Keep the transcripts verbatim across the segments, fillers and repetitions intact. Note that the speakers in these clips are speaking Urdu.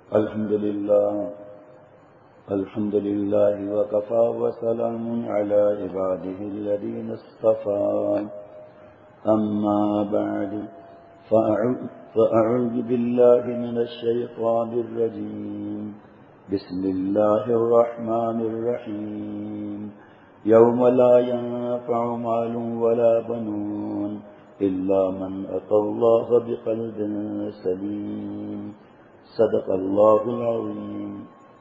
الحمد لله الحمد لله وكفى وسلام على عباده الذين اصطفى أما بعد فأعوذ بالله من الشيطان الرجيم بسم الله الرحمن الرحيم يوم لا ينفع مال ولا بنون إلا من أتى الله بقلب سليم صدق اللہ العظیم.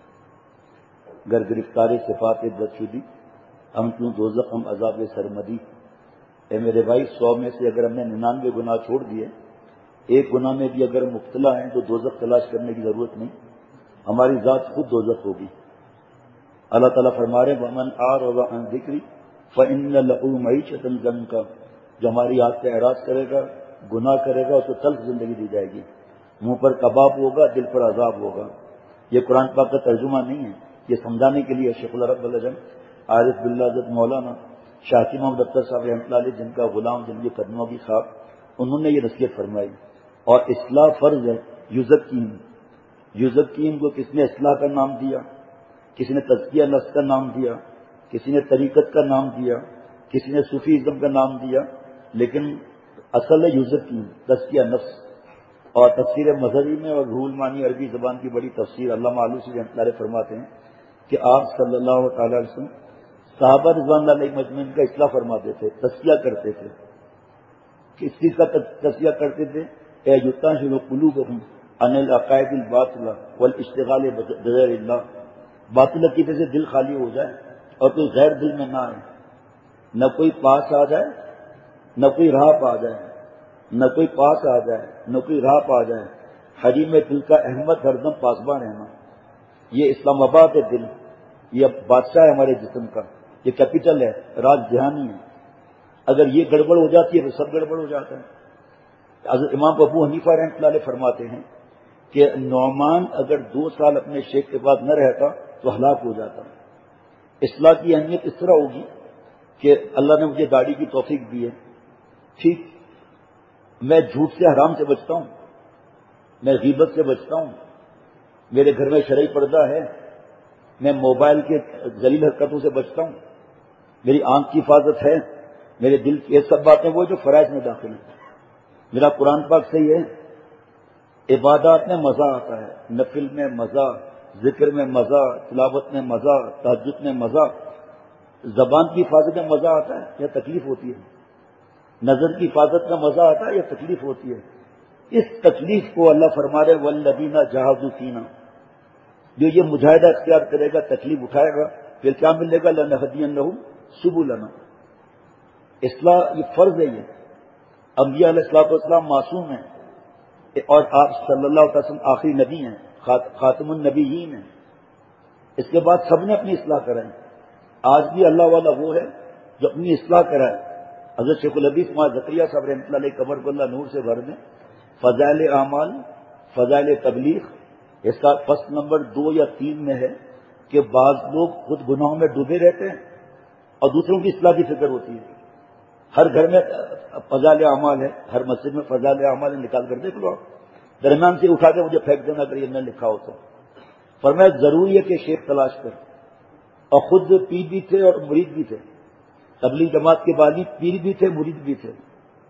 گر گرفتار صفات بدشدی ہم کیوں دوزخ ہم عذاب سرمدی. اے میرے بھائی، سو میں سے اگر ہم نے ننانوے گناہ چھوڑ دیے، ایک گناہ میں بھی اگر مبتلا ہیں تو دوزخ تلاش کرنے کی ضرورت نہیں، ہماری ذات خود دوزخ ہوگی. اللہ تعالیٰ فرما رہے ومن اعرض عن ذکری فإن له معیشۃ ضنکا. جو ہماری یاد سے اعراض کرے گا، گناہ کرے گا، اس کو تلخ زندگی دی جائے گی، منہ پر کباب ہوگا، دل پر عذاب ہوگا. یہ قرآن پاک کا ترجمہ نہیں ہے، یہ سمجھانے کے لیے شیخ العرب العجم عارف باللہ حضرت مولانا شاہی محمد اختر صاحب رحمۃ اللہ علیہ، جن کا غلام، جن کے قدموں کی خاک، انہوں نے یہ نصیحت فرمائی. اور اصلاح فرض ہے. یزکین یزکین کو کس نے اصلاح کا نام دیا؟ کسی نے تزکیہ نفس کا نام دیا، کسی نے طریقت کا نام دیا، کسی نے صوفیزم کا نام دیا، لیکن اصل ہے یزکین، تزکیہ نفس. اور تفسیر مظہری میں اور روح المعانی عربی زبان کی بڑی تفسیر علامہ آلوسی رحمۃ اللہ علیہ فرماتے ہیں کہ آپ صلی اللہ تعالی علیہ وسلم صحابہ رضوان اللہ علیہ مجمعین کا اصلاح فرماتے تھے، تزکیہ کرتے تھے. کس چیز کا تزکیہ کرتے تھے؟ اے یطہر قلوبہم عن العقائد الباطلہ والاشتغال بغیر اللہ. باطل عقیدے سے دل خالی ہو جائے اور کوئی غیر دل میں نہ آئے، نہ کوئی پاس آ جائے، نہ کوئی راہ پا جائے، نہ کوئی پاس آ جائے، نہ کوئی راہ پا جائے. حریم دل کا احمد ہردم پاسباں رہنا. یہ اسلام آباد ہے دل، یہ بادشاہ ہے ہمارے جسم کا، یہ کیپٹل ہے، راج دھیانی ہے. اگر یہ گڑبڑ ہو جاتی ہے تو سب گڑبڑ ہو جاتا ہے. حضرت امام ابو حنیفہ رحمۃ اللہ علیہ فرماتے ہیں کہ نعمان اگر دو سال اپنے شیخ کے بعد نہ رہتا تو ہلاک ہو جاتا. اصلاح کی اہمیت اس طرح ہوگی کہ اللہ نے مجھے داڑھی کی توفیق دی ہے، ٹھیک، میں جھوٹ سے، حرام سے بچتا ہوں، میں غیبت سے بچتا ہوں، میرے گھر میں شرعی پردہ ہے، میں موبائل کے ذلیل حرکتوں سے بچتا ہوں، میری آنکھ کی حفاظت ہے، میرے دل کی، یہ سب باتیں وہ جو فرائض میں داخل ہیں. میرا قرآن پاک صحیح ہے، عبادات میں مزہ آتا ہے، نفل میں مزہ، ذکر میں مزہ، تلاوت میں مزہ، تہجد میں مزہ. زبان کی حفاظت میں مزہ آتا ہے یا تکلیف ہوتی ہے؟ نظر کی حفاظت میں مزہ آتا ہے یا تکلیف ہوتی ہے؟ اس تکلیف کو اللہ فرما رہے والذین جاہدوا فینا. جو یہ مجاہدہ اختیار کرے گا، تکلیف اٹھائے گا، پھر کیا ملے گا؟ لنہدینہم سبلنا. اصلاح یہ فرض ہے. یہ انبیاء علیہ الصلوۃ والسلام معصوم ہیں اور آپ صلی اللہ علیہ وسلم آخری نبی ہیں، خاتم النبیین ہیں. اس کے بعد سب نے اپنی اصلاح کرائیں. آج بھی اللہ والا وہ ہے جو اپنی اصلاح کرائے. حضرت شیخ الحدیث مولانا زکریا صاحب رحمۃ اللہ علیہ قبر کو اللہ نور سے بھر دیں. فضائل اعمال، فضائل تبلیغ، اس کا فصل نمبر دو یا تین میں ہے کہ بعض لوگ خود گناہوں میں ڈوبے رہتے ہیں اور دوسروں کی اصلاح کی فکر ہوتی ہے. ہر گھر میں فضائل اعمال ہے، ہر مسجد میں فضائل اعمال ہے، نکال کر دیکھ لو. درمیان سے اٹھا کے مجھے پھینک دینا اگر یہ میں لکھا ہو تو. فرمایا ضروری ہے کہ شیخ تلاش کر. اور خود پیر بھی تھے اور مرید بھی تھے. تبلیغ جماعت کے بانی پیر بھی تھے، مرید بھی تھے.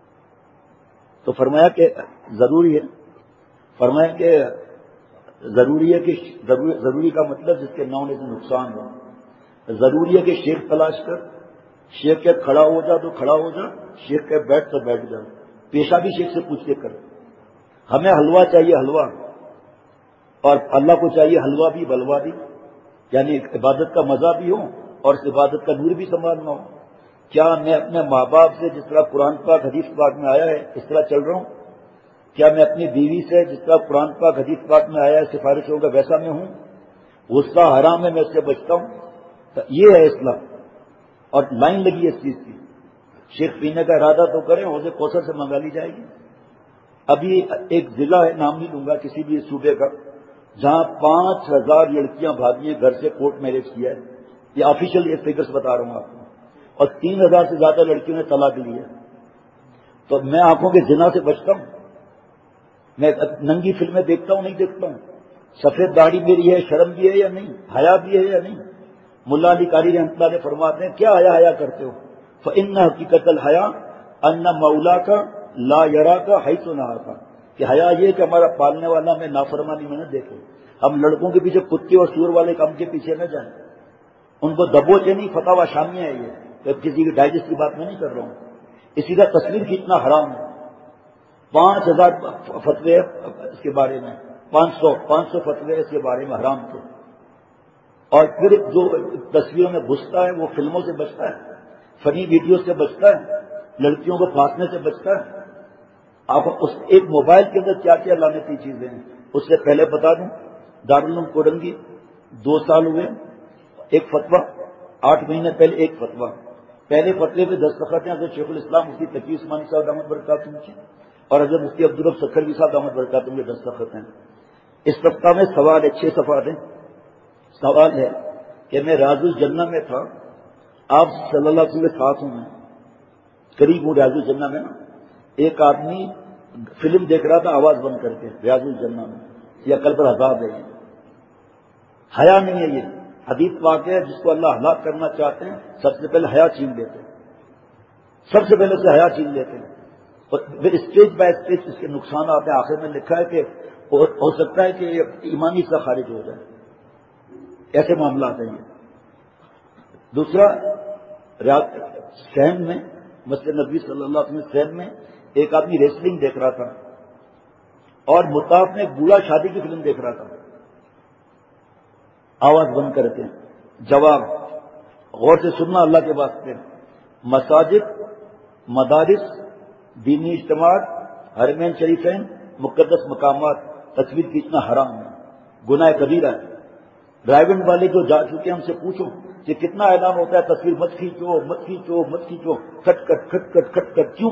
تو فرمایا کہ ضروری ہے، فرمایا کہ ضروری ہے کہ ضروری کا مطلب جس کے نہ ہونے سے نقصان ہو. ضروری ہے کہ شیخ تلاش کر. شیخ کے کھڑا ہو جا تو کھڑا ہو جا، شیخ کے بیٹھ تو بیٹھ جا. پیشہ بھی شیخ سے پوچھ کے کر. ہمیں حلوہ چاہیے، حلوہ، اور اللہ کو چاہیے حلوہ بھی بلوا بھی، یعنی عبادت کا مزہ بھی ہو اور اس عبادت کا نور بھی سنبھالنا ہو. کیا میں اپنے ماں باپ سے جس طرح قرآن پاک حدیث پاک میں آیا ہے اس طرح چل رہا ہوں؟ کیا میں اپنی بیوی سے جس طرح قرآن پاک حدیث پاک میں آیا ہے سفارش ہوگا ویسا میں ہوں؟ غصہ حرام ہے، میں اس سے بچتا ہوں. تو یہ ہے اصلاح. اور لائن لگی ہے اس چیز کی. شیخ پینے کا ارادہ تو کریں، حوض کوثر سے منگا لی جائے گی. ابھی ایک ضلع ہے، نام نہیں لوں گا کسی بھی صوبے کا، جہاں پانچ ہزار لڑکیاں بھاگی ہیں گھر سے، کورٹ میرج کیا ہے. یہ آفیشیل یہ فگرز بتا رہا ہوں آپ کو. اور تین ہزار سے زیادہ لڑکیوں نے طلاق لی ہے. تو میں آنکھوں کے زنا سے بچتا ہوں. میں ننگی فلمیں دیکھتا ہوں نہیں دیکھتا ہوں. سفید داڑھی میری ہے، شرم بھی ہے یا نہیں، حیا بھی ہے یا نہیں؟ ملا علی قاری رحمۃ اللہ نے فرماتے ہیں کیا حیا حیا کرتے ہو؟ فإن حقیقت الحیا ان مولا کا لا یرا کا حیث نہا کا، کہ حیا یہ کہ ہمارا پالنے والا ہمیں نافرمانی میں نہ دیکھے، ہم لڑکوں کے پیچھے کتے اور سور والے کام کے پیچھے نہ جائیں، ان کو دبوچے نہیں، فتاوی شامیہ ہے یہ، کہ کسی کی ڈائجسٹ کی بات میں نہیں کر رہا ہوں۔ اسی کا تصویر کھینچنا حرام ہے، پانچ ہزار فتوے اس کے بارے میں، پانچ سو پانچ سو فتوے اس کے بارے میں حرام تھے۔ اور پھر جو تصویروں میں گھستا ہے وہ فلموں سے بچتا ہے، فنی ویڈیو سے بچتا ہے، لڑکیوں کو پھانسنے سے بچتا ہے۔ آپ اس ایک موبائل کے اندر کیا کیا لعنتی چیزیں ہیں، اس سے پہلے بتا دوں دارالعلوم کورنگی دو سال ہوئے، ایک فتویٰ، آٹھ مہینے پہلے ایک فتویٰ، پہلے فتوے پہ دستخط ہیں حضرت شیخ الاسلام مفتی تقی عثمانی صاحب دامت برکاتہ کی اور حضرت مفتی عبدالرب سکھروی صاحب دامت برکاتہ کے دستخط ہیں۔ اس فتویٰ میں سوال ہے، چھ صفحات ہیں۔ سوال ہے کہ میں ریاض الجنہ میں تھا، آپ صلی اللہ علیہ وسلم کے ساتھ ہوں، میں قریب ہوں ریاض الجنہ میں نا، ایک آدمی فلم دیکھ رہا تھا آواز بند کر کے ریاض الجنہ میں، یہ عقل پر عذاب ہے، حیا نہیں ہے، یہ حدیث واقع ہے، جس کو اللہ ہلاک کرنا چاہتے ہیں سب سے پہلے حیا چھین لیتے ہیں، سب سے پہلے اسے حیا چھین لیتے ہیں، اور پھر اسٹیج بائی اسٹیج اس کے نقصانات ہیں۔ آخر میں لکھا ہے کہ ہو سکتا ہے کہ ایمانی سے خارج ہو جائے، ایسے معاملات ہیں یہ۔ دوسرا، سہن میں مسجد نبی صلی اللہ علیہ وسلم سہن میں ایک آدمی ریسلنگ دیکھ رہا تھا اور مطاف میں ایک بوڑھا شادی کی فلم دیکھ رہا تھا، آواز بند کرتے ہیں۔ جواب، غور سے سننا اللہ کے واسطے، مساجد، مدارس، دینی اجتماعات، حرمین شریفین، مقدس مقامات، تصویر کھینچنا حرام ہے، گناہ کبیرہ ہے۔ ڈرائیونگ والے جو جا چکے ہم سے پوچھو کہ کتنا اعلان ہوتا ہے تصویر مت کھینچو مت کھینچو مت کھینچو، کھٹ کٹ کھٹ کٹ کھٹ کٹ، کیوں؟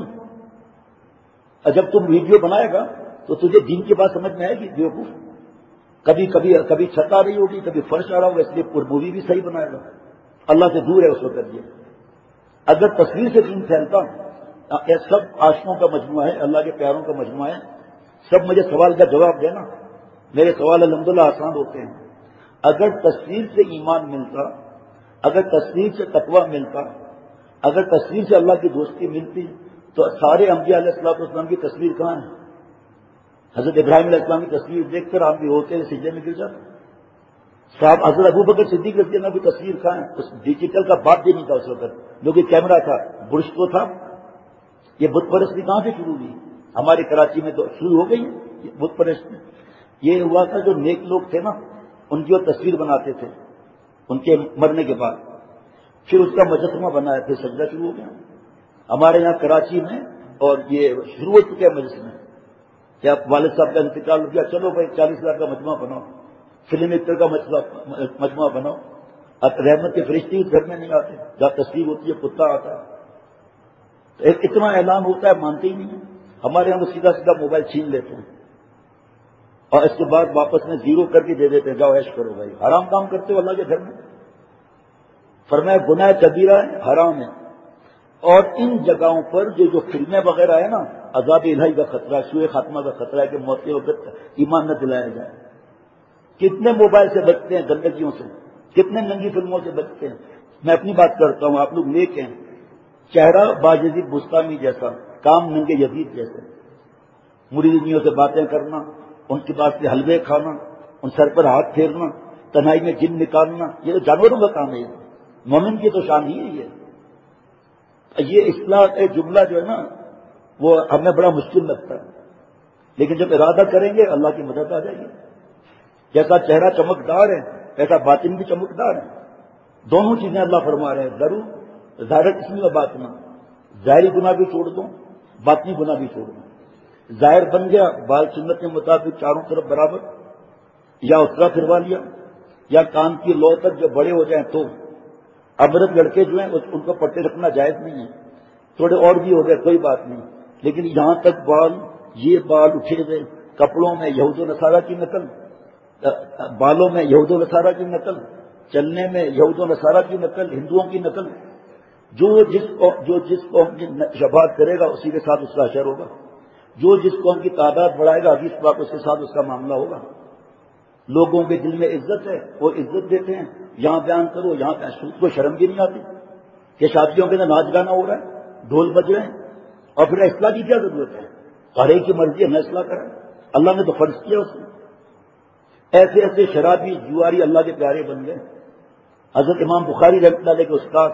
جب تم ویڈیو بنائے گا تو تجھے دین کی بات سمجھ میں آئے گی بیوقوف؟ کبھی کبھی کبھی چھت آ رہی ہوگی، کبھی فرش آ رہا ہوگا، اس لیے مووی بھی صحیح بنائے گا، اللہ سے دور ہے اس وقت۔ یہ اگر تصویر سے دین پھیلتا، یہ سب عاشقوں کا مجموعہ ہے، اللہ کے پیاروں کا مجموعہ ہے، سب مجھے سوال کا جواب دینا، میرے سوال الحمدللہ آسان ہوتے ہیں۔ اگر تصویر سے ایمان ملتا، اگر تصویر سے تقویٰ ملتا، اگر تصویر سے اللہ کی دوستی ملتی تو سارے انبیاء علیہ الصلوۃ والسلام کی تصویر کہاں ہے؟ حضرت ابراہیم علیہ السلام کی تصویر دیکھ کر آپ بھی ہوتے ہیں سجدے میں گر جاتے، صاحب حضرت ابوبکر صدیق رضی اللہ عنہ کی تصویر کہاں ہے؟ اس ڈیجیٹل کا بات بھی نہیں تھا اس وقت، جو کہ کیمرہ تھا، برش تو تھا۔ یہ بت پرستی کہاں سے شروع ہوئی؟ ہمارے کراچی میں تو شروع ہو گئی ہے بت پرستی۔ یہ ہوا تھا جو نیک لوگ تھے نا، ان کی وہ تصویر بناتے تھے ان کے مرنے کے بعد، پھر اس کا مجسمہ بنایا، پھر سجدہ شروع ہو گیا۔ ہمارے یہاں کراچی میں اور یہ شروع ہو چکے مجسمے، کیا والد صاحب کا انتقال ہو گیا، چلو بھائی چالیس ہزار کا مجموعہ بناؤ، فلم ایکٹر کا مجموعہ بناؤ، اب رحمت کے فرشتے اس گھر میں نہیں آتے، جہاں تصویر ہوتی ہے کتا آتا ہے، تو اتنا اعلان ہوتا ہے مانتے ہی نہیں ہیں۔ ہمارے یہاں سیدھا سیدھا موبائل چھین لیتے ہیں اور اس کے بعد واپس میں زیرو کر کے دے دیتے ہیں، جاؤ عیش کرو بھائی، حرام کام کرتے ہو اللہ کے گھر میں۔ فرمایا گناہ کبیرہ ہے، حرام ہے۔ اور ان جگہوں پر جو جو فلمیں وغیرہ ہے نا، عذاب الہی کا خطرہ، سوء خاتمہ کا خطرہ ہے کہ موت کے وقت ایمان نہ دلایا جائے۔ کتنے موبائل سے بچتے ہیں، گندگیوں سے، کتنے ننگی فلموں سے بچتے ہیں۔ میں اپنی بات کرتا ہوں، آپ لوگ نیک ہیں، چہرہ باجزید بستانی جیسا، کام ننگے یزید جیسے، مریدیوں سے باتیں کرنا، ان کے پاس سے حلوے کھانا، ان سر پر ہاتھ پھیرنا، تنہائی میں جن نکالنا، یہ تو جانوروں کا کام ہے۔ مومن کی تو شان ہی ہے یہ۔ یہ اصلاح جملہ جو ہے نا وہ ہمیں بڑا مشکل لگتا ہے، لیکن جب ارادہ کریں گے اللہ کی مدد آ جائے گی۔ جیسا چہرہ چمکدار ہے ایسا باطن بھی چمکدار ہے، دونوں چیزیں اللہ فرما رہے ہیں، ضرور ظاہر قسم کا باطنا، ظاہری گناہ بھی چھوڑ دو، باطنی گناہ بھی چھوڑ دو۔ ظاہر بن گیا بال سنت کے مطابق چاروں طرف برابر، یا اترا پھروا لیا، یا کان کی لو تک جو بڑے ہو جائیں تو۔ امرد لڑکے جو ہیں ان کو پٹے رکھنا جائز نہیں ہے، تھوڑے اور بھی ہو گئے کوئی بات نہیں، لیکن یہاں تک بال، یہ بال اٹھے ہوئے، کپڑوں میں یہود و نصارہ کی نقل، بالوں میں یہود و نصارہ کی نقل، چلنے میں یہود و نصارہ کی نقل، ہندوؤں کی نقل۔ جو جس جو جس قوم کی شباہت کرے گا اسی کے ساتھ اس کا حشر ہوگا، جو جس قوم کی تعداد بڑھائے گا حدیث پاک اس کے ساتھ اس کا معاملہ ہوگا۔ لوگوں کے دل میں عزت ہے وہ عزت دیتے ہیں، یہاں بیان کرو یہاں بیان، کو شرم بھی نہیں آتی کہ شادیوں کے اندر ناچ گانا ہو رہا ہے، ڈھول بج رہے ہیں، اور پھر اصلاح کی کیا ضرورت ہے؟ ہر ایک کی مرضی ہے، نہ اصلاح کریں، اللہ نے تو فرض کیا اس نے۔ ایسے ایسے شرابی جواری اللہ کے پیارے بن گئے۔ حضرت امام بخاری رحمۃ اللہ علیہ کے استاد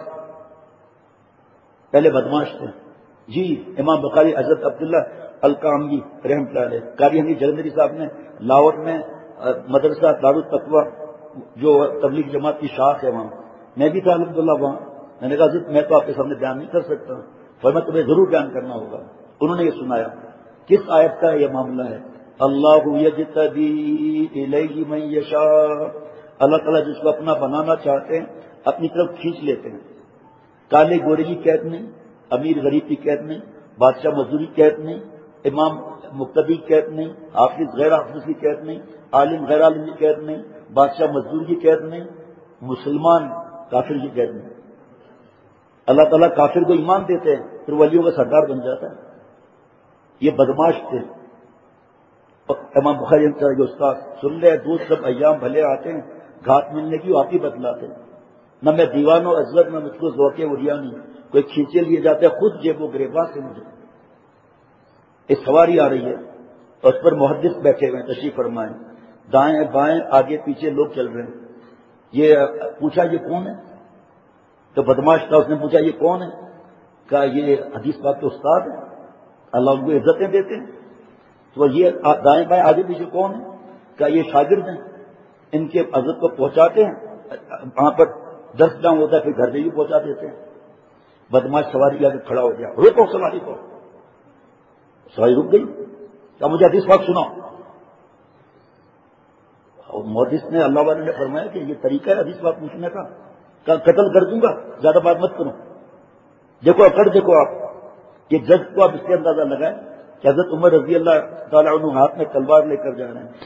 پہلے بدماش تھے جی، امام بخاری حضرت عبداللہ القامگی رحمۃ اللہ علیہ، قاری حنفی جلندری صاحب نے لاہور میں مدرسہ دارالتقویٰ جو تبلیغ جماعت کی شاخ ہے وہاں میں بھی تھا الحمدللہ وہاں، میں نے کہا حضرت میں تو آپ کے سامنے بیان نہیں کر سکتا، فرمایا تمہیں ضرور بیان کرنا ہوگا۔ انہوں نے یہ سنایا، کس آیت کا یہ معاملہ ہے؟ اللہ یجتبی الیہ من یشاء، اللہ تعالیٰ جس کو اپنا بنانا چاہتے ہیں اپنی طرف کھینچ لیتے ہیں۔ کالے گورے کی قید نہیں، امیر غریب کی قید نہیں، بادشاہ مزدوری کی قید نہیں، امام مقتدی کی قید نہیں، حافظ غیر حافظ کی قید نہیں، عالم غیر عالم کی قید نہیں، بادشاہ مزدور کی قید نہیں، مسلمان کافر کی قید نہیں۔ اللہ تعالیٰ کافر کو ایمان دیتے ہیں پھر ولیوں کا سردار بن جاتا ہے۔ یہ بدماش تھے۔ امام بخاری کے استاد سن لے دو سب ایام بھلے آتے ہیں، گھات ملنے کی آپ ہی بتلاتے ہیں، نہ میں دیوان و عزت میں مجھ کو ذوق اریا نہیں، کوئی کھینچے لیے جاتے ہیں خود جیب و گریباں سے مجھے۔ ایک سواری آ رہی ہے اور اس پر محدث بیٹھے ہوئے ہیں، تشریف فرمائیں، دائیں بائیں آگے پیچھے لوگ چل رہے ہیں۔ یہ پوچھا یہ کون ہے؟ تو بدماش تھا، اس نے پوچھا یہ کون ہے؟ کہا یہ حدیث پاک کے استاد ہیں، اللہ ان کو عزتیں دیتے ہیں۔ تو یہ دائیں بائیں آگے پیچھے کون ہے؟ کہا یہ شاگرد ہیں، ان کے عزت کو پہنچاتے ہیں، وہاں پر درس جام ہوتا ہے پھر گھر میں بھی پہنچا دیتے ہیں۔ بدماش سواری آگے کھڑا ہو گیا، روکو سواری کو۔ سواری رک گئی، کہا مجھے حدیث پاک سناؤ۔ اور محدث نے اللہ والے نے فرمایا کہ یہ طریقہ ہے حدیث پاک پوچھنے کا، کہا قتل کر دوں گا، زیادہ بات مت کرو۔ دیکھو اکڑ دیکھو آپ، یہ جج کو آپ اس سے اندازہ لگائیں کہ حضرت عمر رضی اللہ تعالیٰ عنہ ہاتھ میں تلوار لے کر جا رہے ہیں۔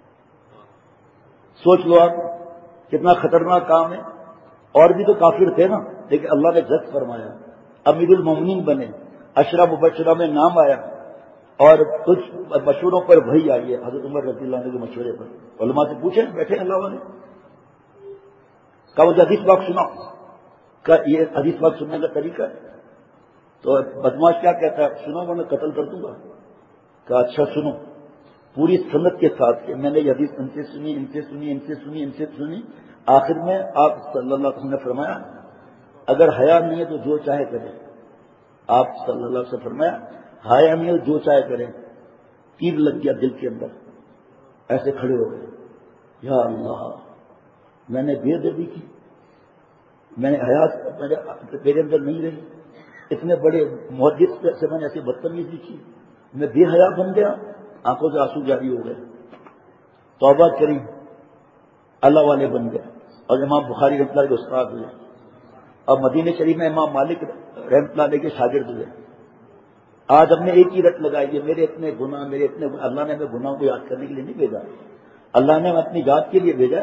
سوچ لو آپ کتنا خطرناک کام ہے۔ اور بھی تو کافر تھے نا، لیکن اللہ نے جج فرمایا، امیر المومنین بنے، عشرہ مبشرہ میں نام آیا، اور کچھ مشوروں پر وحی آئی ہے حضرت عمر رضی اللہ عنہ کے مشورے پر۔ علماء سے پوچھیں بیٹھے اللہ والے، کہا مجھے حدیث پاک سناؤ، کہ یہ حدیث پاک سننے کا طریقہ ہے؟ تو بدماش کیا کہتا ہے؟ سنو ورنہ قتل کر دوں گا۔ کہا اچھا سنو، پوری سنت کے ساتھ کہ میں نے یہ حدیث ان سے سنی ان سے سنی ان سے سنی ان سے سنی، آخر میں آپ صلی اللہ علیہ وسلم نے فرمایا اگر حیا نہیں ہے تو جو چاہے کرے۔ آپ صلی اللہ علیہ وسلم فرمایا حیا نہیں ہے جو چاہے کرے۔ تیر لگ گیا دل کے اندر، ایسے کھڑے ہو گئے، یا اللہ میں نے بے ادبی کی، میں نے حیا میرے اندر نہیں رہی، اتنے بڑے محدث سے میں نے ایسی بدتمیزی کی، میں بے حیا بن گیا۔ آنکھوں سے آنسو جاری ہو گئے، توبہ کری، اللہ والے بن گئے، اور امام بخاری رحمۃ اللہ کے استاد ہوئے، اور مدینہ شریف میں امام مالک رحمۃ اللہ علیہ کے شاگرد ہوئے۔ آج ہم نے ایک ہی رٹ لگائی ہے، میرے اتنے گناہ میرے اتنے گناہ۔ اللہ نے ہمیں گناہوں کو یاد کرنے کے لیے نہیں بھیجا، اللہ نے ہمیں اپنی یاد کے لیے بھیجا۔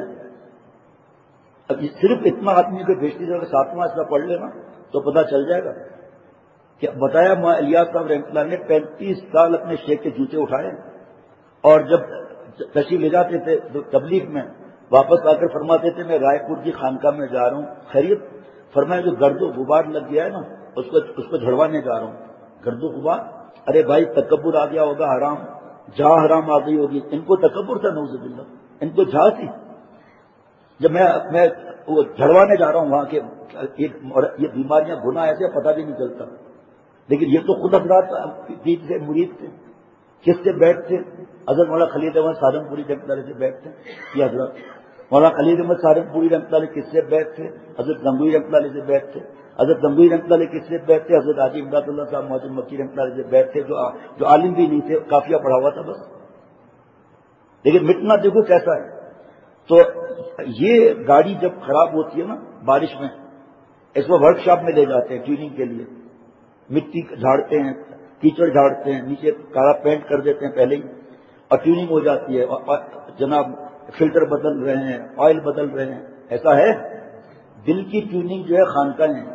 اب صرف اتنا آدمی کو بھیجتی جگہ ساتواں حصہ پڑھ لینا تو پتہ چل جائے گا کہ بتایا ماں الیاس صاحب رحمۃ اللہ نے پینتیس سال اپنے شیخ کے جوتے اٹھائے، اور جب تشریف لے جاتے تھے تبلیغ میں واپس آ کر فرماتے تھے میں رائے پور کی خانقاہ میں جا رہا ہوں، خیریت؟ فرمایا جو گرد و غبار لگ گیا ہے نا اس کو اس کو جھڑوانے جا رہا ہوں۔ گرد و غبار؟ ارے بھائی تکبر آ گیا ہوگا، حرام جا حرام آ گئی ہوگی۔ ان کو تکبر تھا نعوذ باللہ، ان کو جا تھی۔ جب میں میں وہ جھڑوانے جا رہا ہوں وہاں کے یہ بیماریاں گناہ ایسے پتہ بھی نہیں چلتا، لیکن یہ تو خود حضرات پیر سے مرید تھے، کس سے بیٹھ تھے؟ حضرت مولانا خلیل احمد سہارنپوری رحمۃ اللہ سے بیٹھ تھے یہ حضرت۔ مولانا خلیل احمد سہارنپوری رحمۃ اللہ کس سے بیٹھ تھے؟ حضرت گنگوئی رحمۃ اللہ سے بیٹھ تھے۔ حضرت گنگوئی رحمۃ اللہ کس سے بیٹھ تھے؟ حضرت حاجی امداد اللہ صاحب محدود مکی رحمۃ اللہ سے بیٹھ تھے، جو جو عالم بھی نہیں تھے، قافیہ پڑھا ہوا تھا بس، لیکن مٹنا دیکھو کیسا ہے۔ تو یہ گاڑی جب خراب ہوتی ہے نا بارش میں، اس کو ورک شاپ میں لے جاتے ہیں ٹیوننگ کے لیے، مٹی جھاڑتے ہیں، کیچڑ جھاڑتے ہیں، نیچے کالا پینٹ کر دیتے ہیں پہلے ہی، اور ٹیوننگ ہو جاتی ہے، اور جناب فلٹر بدل رہے ہیں، آئل بدل رہے ہیں۔ ایسا ہے دل کی ٹیوننگ جو ہے خانقاہ ہیں،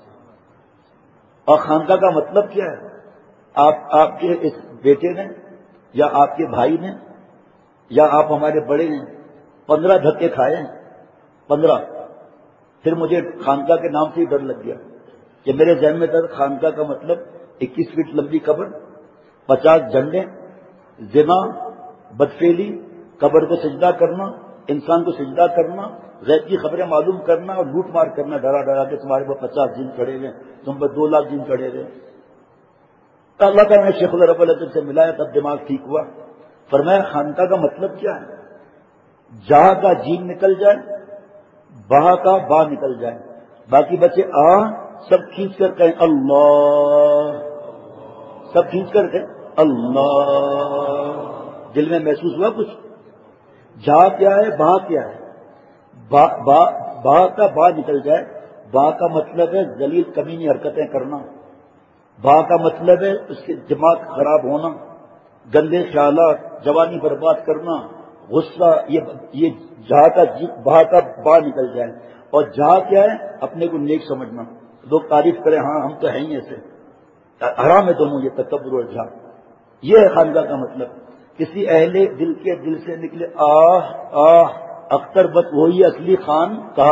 اور خانقاہ کا مطلب کیا ہے؟ آپ آپ کے اس بیٹے نے یا آپ کے بھائی نے یا آپ ہمارے بڑے ہیں پندرہ دھکے کھائے ہیں، پندرہ. پھر مجھے خانقاہ کے نام سے ہی ڈر لگ گیا کہ میرے ذہن میں تھا خانقاہ کا مطلب اکیس فٹ لمبی قبر، پچاس جھنڈے، زنا، بدفعلی، قبر کو سجدہ کرنا، انسان کو سجدہ کرنا، غیب کی خبریں معلوم کرنا اور لوٹ مار کرنا، ڈرا ڈرا کے تمہارے پاس پچاس دن کھڑے ہوئے، تم پر دو لاکھ دن کھڑے ہوئے. تو اللہ تعالیٰ نے شیخ رب العزت سے ملایا، تب دماغ ٹھیک ہوا. فرمایا خانقاہ کا مطلب کیا ہے؟ جہاں کا جیم نکل جائے، بہا کا با نکل جائے، باقی بچے آ سب کھینچ کر کہیں اللہ، سب کھینچ کر کہیں اللہ. دل میں محسوس ہوا کچھ؟ جا کیا ہے، با کیا ہے؟ با با با کا با نکل جائے. با کا مطلب ہے ذلیل کمینی حرکتیں کرنا، با کا مطلب ہے اس کے دماغ خراب ہونا، گندے خیالات، جوانی برباد کرنا، غصہ. یہ یہ جہاں کا با کا با نکل جائے. اور جہاں کیا ہے؟ اپنے کو نیک سمجھنا، لوگ تعریف کریں ہاں ہم تو ہیں ہی ایسے. حرام ہے دونوں یہ تکبر اور جہاں. یہ ہے خانقاہ کا مطلب. کسی اہل دل کے دل سے نکلے آہ آہ اختر بت وہی اصلی خان کہا.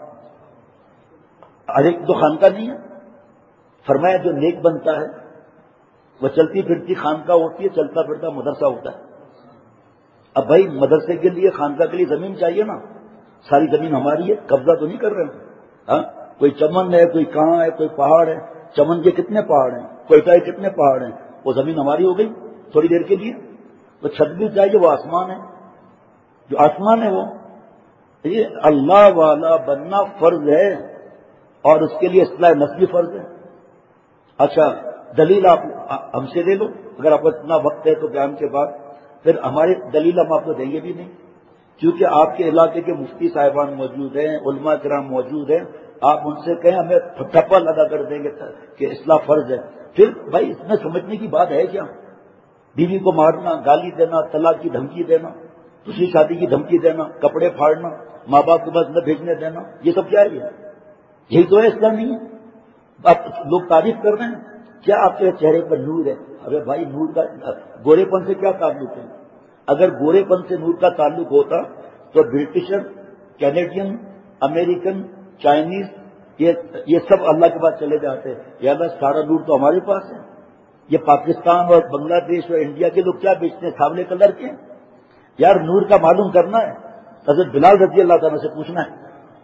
ہر ایک تو خانقاہ نہیں ہے. فرمایا جو نیک بنتا ہے وہ چلتی پھرتی خانقاہ ہوتی ہے، چلتا پھرتا مدرسہ ہوتا ہے. اب بھائی مدرسے کے لیے خانقاہ کے لیے زمین چاہیے نا. ساری زمین ہماری ہے، قبضہ تو نہیں کر رہے ہیں. ہاں کوئی چمن ہے، کوئی کہاں ہے، کوئی پہاڑ ہے. چمن کے کتنے پہاڑ ہیں، کوئٹہ کے کتنے پہاڑ ہیں. وہ زمین ہماری ہو گئی تھوڑی دیر کے لیے. تو چھت بھی چاہیے، وہ آسمان ہے، جو آسمان ہے وہ. یہ اللہ والا بننا فرض ہے اور اس کے لیے اصلاح نفس بھی فرض ہے. اچھا دلیل آپ ہم سے لے لو، اگر آپ کو اتنا وقت ہے تو بیان کے بعد. پھر ہماری دلیل ہم آپ کو دیں گے بھی نہیں، کیونکہ آپ کے علاقے کے مفتی صاحبان موجود ہیں، علماء کرام موجود ہیں. آپ ان سے کہیں ہمیں ٹھپا لگا کر دیں گے کہ اصلاح فرض ہے. پھر بھائی اس میں سمجھنے کی بات ہے کیا؟ بیوی کو مارنا، گالی دینا، طلاق کی دھمکی دینا، دوسری شادی کی دھمکی دینا، کپڑے پھاڑنا، ماں باپ کے پاس نہ بھیجنے دینا، یہ سب کیا ہے؟ یہی تو ہے اسلام نہیں ہے. آپ لوگ تعریف کر رہے ہیں کیا آپ کے چہرے پر نور ہے؟ ارے بھائی نور کا گورے پن سے کیا تعلق ہے؟ اگر گورے پن سے نور کا تعلق ہوتا تو برٹشر، کینیڈین، امریکن، چائنیز یہ سب اللہ کے پاس چلے جاتے. یا اللہ سارا نور تو ہمارے پاس ہے. یہ پاکستان اور بنگلہ دیش اور انڈیا کے لوگ کیا بیچتے ہیں؟ سانولے کلر کے. یار نور کا معلوم کرنا ہے، حضرت بلال رضی اللہ تعالیٰ سے پوچھنا ہے.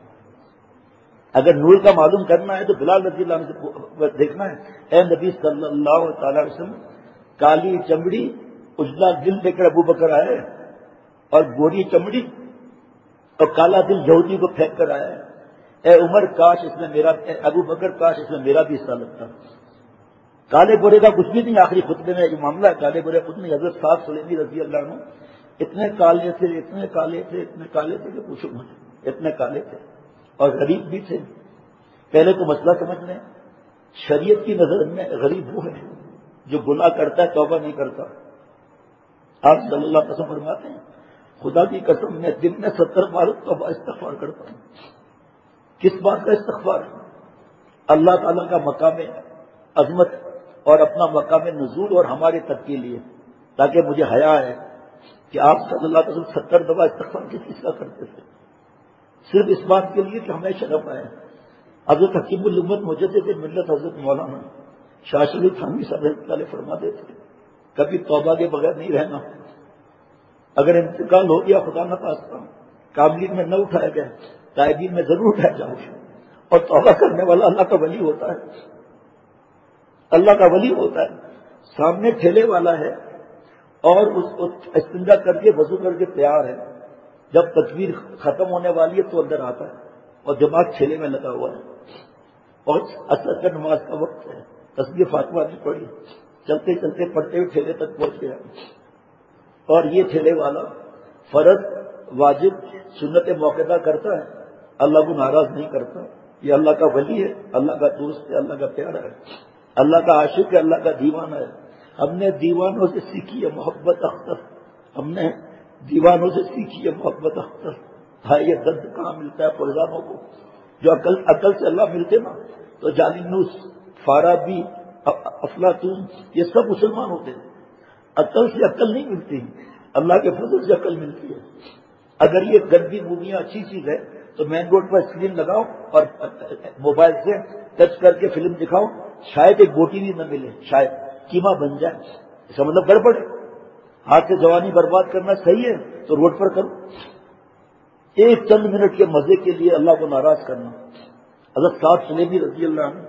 اگر نور کا معلوم کرنا ہے تو بلال رضی اللہ عنہ سے دیکھنا ہے. اے نبی صلی اللہ تعالی وسلم، کالی چمڑی اجلا دل لے کر ابو بکر آئے اور گوری چمڑی اور کالا دل یہودی کو پھینک کر آیا ہے. اے عمر کاش اس میں میرا، اے ابو بکر کاش اس میں میرا بھی حصہ لگتا. کالے گورے کا کچھ بھی نہیں. آخری خطبے میں یہ معاملہ ہے، کالے گورے کچھ نہیں. حضرت صاحب سلیمی رضی اللہ عنہ اتنے کالے تھے، اتنے کالے تھے، اتنے کالے تھے کہ پوچھو مجھے، اتنے کالے تھے اور غریب بھی تھے. پہلے تو مسئلہ سمجھ لیں، شریعت کی نظر میں غریب وہ ہے جو گناہ کرتا ہے توبہ نہیں کرتا. آپ صلی اللہ علیہ وسلم فرماتے ہیں خدا کی قسم میں دن میں ستر بار توبہ استغفار کرتا ہوں. کس بات کا استغفار؟ اللہ تعالیٰ کا مقام عظمت اور اپنا مقام نزول اور ہمارے تک کے لیے، تاکہ مجھے حیا ہے کہ آپ صلی اللہ علیہ وسلم ستر دفعہ استغفار کس چیز کا کرتے تھے؟ صرف اس بات کے لیے کہ ہمیں شرف آئے. حضرت حکیم الامت مجدد ملت حضرت مولانا شاہ شریف تھانوی صاحب رحمۃ اللہ علیہ فرماتے تھے کبھی توبہ کے بغیر نہیں رہنا. اگر انتقال ہو گیا خدا نہ خواستہ کاملین میں نہ اٹھایا گیا، تائبین میں ضرور اٹھایا جاؤ. اور توبہ کرنے والا اللہ کا ولی ہوتا ہے، اللہ کا ولی ہوتا ہے. سامنے ٹھیلے والا ہے اور اس کو استنجا کر کے وضو کر کے تیار ہے، جب تکبیر ختم ہونے والی ہے تو اندر آتا ہے اور دماغ ٹھیلے میں لگا ہوا ہے اور اثر کا نماز کا وقت ہے، تسبیح فاطمہ نہیں پڑھی، چلتے چلتے پڑھتے ہوئے ٹھیلے تک پہنچ گیا. اور یہ ٹھیلے والا فرض واجب سنت موقع کرتا ہے، اللہ کو ناراض نہیں کرتا. یہ اللہ کا ولی ہے، اللہ کا دوست ہے، اللہ کا پیارا ہے، اللہ کا عاشق ہے، اللہ کا دیوانہ ہے. ہم نے دیوانوں سے سیکھی ہے محبت اختر، ہم نے دیوانوں سے سیکھی ہے محبت اختر. ہاں یہ درد کہاں ملتا ہے فرزانوں کو؟ جو عقل عقل سے اللہ ملتے نا تو جالینوس، فارابی، افلاطون یہ سب مسلمان ہوتے ہیں. عقل سے عقل نہیں ملتی، اللہ کے فضل سے عقل ملتی ہے. اگر یہ گندی موویاں اچھی چیز ہے تو مین روڈ پر اسکرین لگاؤ اور موبائل سے ٹچ کر کے فلم دکھاؤ، شاید ایک بوٹی بھی نہ ملے، شاید قیمہ بن جائے، اس کا مطلب گڑبڑ ہے۔ ہاتھ سے جوانی برباد کرنا صحیح ہے تو روڈ پر کرو، ایک چند منٹ کے مزے کے لیے اللہ کو ناراض کرنا۔ حضرت صاحب سلیمی رضی اللہ عنہ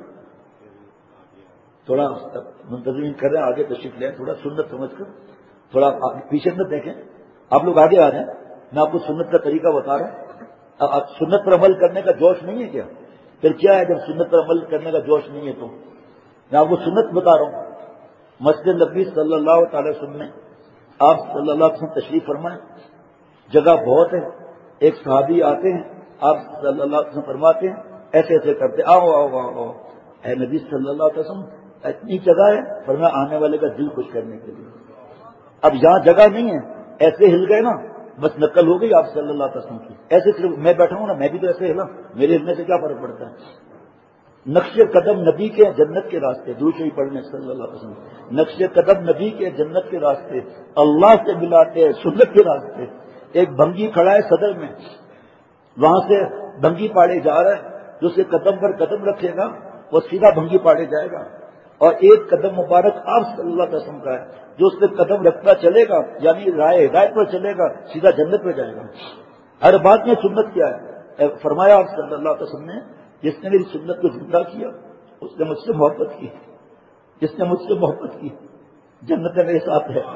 تھوڑا منتظمین کر رہے ہیں، آگے تشریف لیں، تھوڑا سنت سمجھ کر، تھوڑا پیچھے نہ دیکھیں، آپ لوگ آگے آ رہے ہیں، میں آپ کو سنت کا طریقہ بتا رہا ہوں۔ اب سنت پر عمل کرنے کا جوش نہیں ہے کیا؟ پھر کیا ہے جب سنت پر عمل کرنے کا جوش نہیں ہے تو؟ میں آپ کو سنت بتا رہا ہوں۔ مسجد نبوی صلی اللہ تعالی وسلم میں آپ صلی اللہ علیہ وسلم تشریف فرمائیں، جگہ بہت ہے، ایک صحابی آتے ہیں، آپ صلی اللہ علیہ وسلم فرماتے ہیں ایسے ایسے کرتے، آؤ آؤ آؤ آؤ اے نبی صلی اللہ علیہ وسلم اتنی جگہ ہے، فرمایا آنے والے کا دل خوش کرنے کے لیے۔ اب یہاں جگہ نہیں ہے، ایسے ہل گئے نا، بس نقل ہو گئی آپ صلی اللہ علیہ وسلم کی۔ ایسے صرف میں بیٹھا ہوں نا، میں بھی تو ایسے ہلا، میرے ہلنے سے کیا فرق پڑتا ہے؟ نقش قدم نبی کے جنت کے راستے، درود شریف پڑھنے صلی اللہ علیہ وسلم، نقش قدم نبی کے جنت کے راستے، اللہ سے ملاتے سنت کے راستے۔ ایک بھنگی کھڑا ہے صدر میں، وہاں سے بھنگی پاڑے جا رہا ہے، جو اسے قدم پر قدم رکھے گا وہ سیدھا بھنگی پاڑے جائے گا، اور ایک قدم مبارک آپ صلی اللہ علیہ وسلم کا ہے، جو اس پہ قدم رکھتا چلے گا یعنی راہ ہدایت پر چلے گا سیدھا جنت میں جائے گا۔ ہر بات میں سنت کیا ہے؟ فرمایا آپ صلی اللہ علیہ وسلم نے جس نے میری سنت کو زندہ کیا اس نے مجھ سے محبت کی، جس نے مجھ سے محبت کی جنت میں میرے ساتھ رہتا۔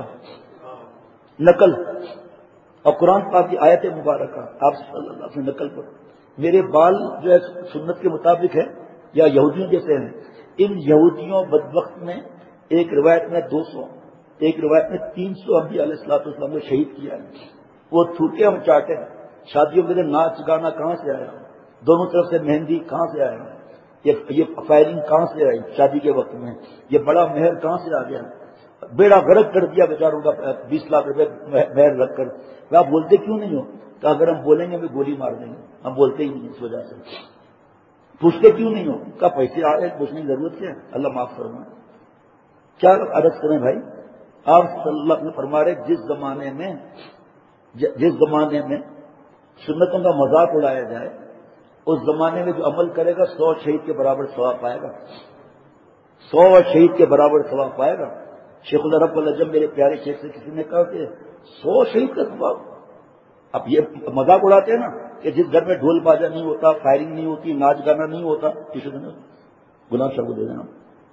نقل اور قرآن پاک کی آیت مبارکہ آپ صلی اللہ علیہ وسلم نقل پر، میرے بال جو ہے سنت کے مطابق ہے یا یہودیوں جیسے ہیں؟ ان یہودیوں بدبخت میں ایک روایت میں دو سو ایک روایت میں تین سو انبیاء علیہ الصلوۃ والسلام کو شہید کیا ہے۔ وہ تھوکے ہم چاٹے ہیں، شادیوں میں ناچ گانا کہاں سے آیا، دونوں طرف سے مہندی کہاں سے آیا، یہ فائرنگ کہاں سے آئی شادی کے وقت میں، یہ بڑا مہر کہاں سے آ گیا، بیڑا غرق کر دیا بیچاروں کا بیس لاکھ روپے مہر رکھ کر۔ آپ بولتے کیوں نہیں ہو؟ کہ اگر ہم بولیں گے ہمیں گولی مار دیں گے، ہم بولتے ہی نہیں اس وجہ سے۔ پوچھتے کیوں نہیں ہو؟ کا پیسے آ رہے پوچھنے کی ضرورت کیا ہے؟ اللہ معاف فرمائے۔ کیا عرض کریں بھائی، آپ صلی اللہ علیہ وسلم فرما رہے جس زمانے میں جس زمانے میں سنتوں کا مذاق اڑایا جائے اس زمانے میں جو عمل کرے گا سو شہید کے برابر ثواب پائے گا، سو شہید کے برابر ثواب پائے گا۔ شیخ العرب العجم میرے پیارے شیخ سے کسی نے کہا کہ سو شہید کا ثواب۔ اب یہ مذاق اڑاتے ہیں نا کہ جس گھر میں ڈھول باجا نہیں ہوتا، فائرنگ نہیں ہوتی، ناچ گانا نہیں ہوتا، کسی نے گلاب شاہ کو دے دینا۔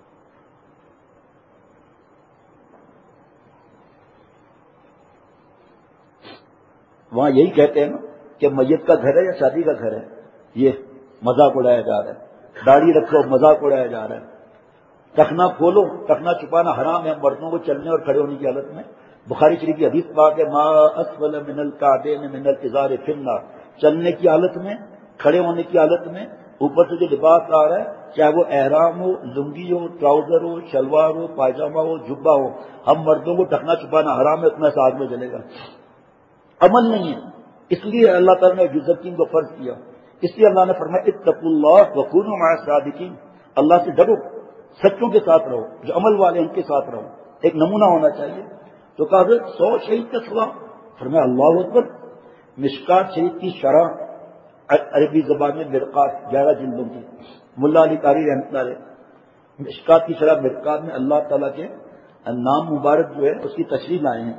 وہاں یہی کہتے ہیں نا کہ میت کا گھر ہے یا شادی کا گھر ہے، یہ مذاق اڑایا جا رہا ہے۔ داڑھی رکھو مذاق اڑایا جا رہا ہے، ٹخنا کھولو، ٹخنا چھپانا حرام ہے مردوں کو چلنے اور کھڑے ہونے کی حالت میں۔ بخاری شریف کی حدیث پاک ہے ما اسفل من الکعبین من الازار فی النار، چلنے کی حالت میں، کھڑے ہونے کی حالت میں اوپر سے جو لباس آ رہا ہے چاہے وہ احرام ہو، لنگی ہو، ٹراؤزر ہو، شلوار ہو، پائجامہ ہو، جبہ ہو، ہم مردوں کو ٹخنا چھپانا حرام ہے، اتنا ساتھ میں چلے گا، عمل نہیں ہے۔ اس لیے اللہ تعالیٰ نے جزکین کو فرض کیا، اس لیے اللہ نے فرمایا اتقوا اللہ وکونوا مع الصادقین، اللہ سے ڈرو، سچوں کے ساتھ رہو، جو عمل والے ہیں ان کے ساتھ رہو، ایک نمونہ ہونا چاہیے۔ تو کہا سو شہید کا ثواب، فرمایا اللہ اکبر۔ مشکات شریف کی شرح عربی زبان میں مرقات گیارہ جلدوں کی، ملا علی قاری رحمۃ اللہ علیہ مشکات کی شرح مرقات میں اللہ تعالیٰ کے نام مبارک جو ہے اس کی تشریح لائے ہیں،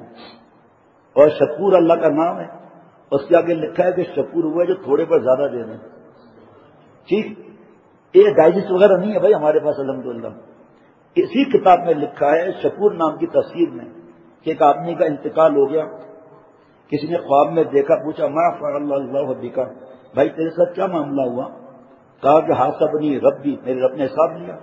اور شکور اللہ کا نام ہے، اس کے آگے لکھا ہے کہ شکور ہوئے جو تھوڑے پر زیادہ دے دیں۔ ٹھیک، یہ ڈائجسٹ وغیرہ نہیں ہے بھائی ہمارے پاس الحمدللہ۔ اسی کتاب میں لکھا ہے شکور نام کی تفسیر میں کہ ایک آدمی کا انتقال ہو گیا، کسی نے خواب میں دیکھا، پوچھا ما فعل اللہ بک، بھائی تیرے ساتھ کیا معاملہ ہوا؟ کہا کہ حاسبنی ربی، میرے رب نے حساب لیا،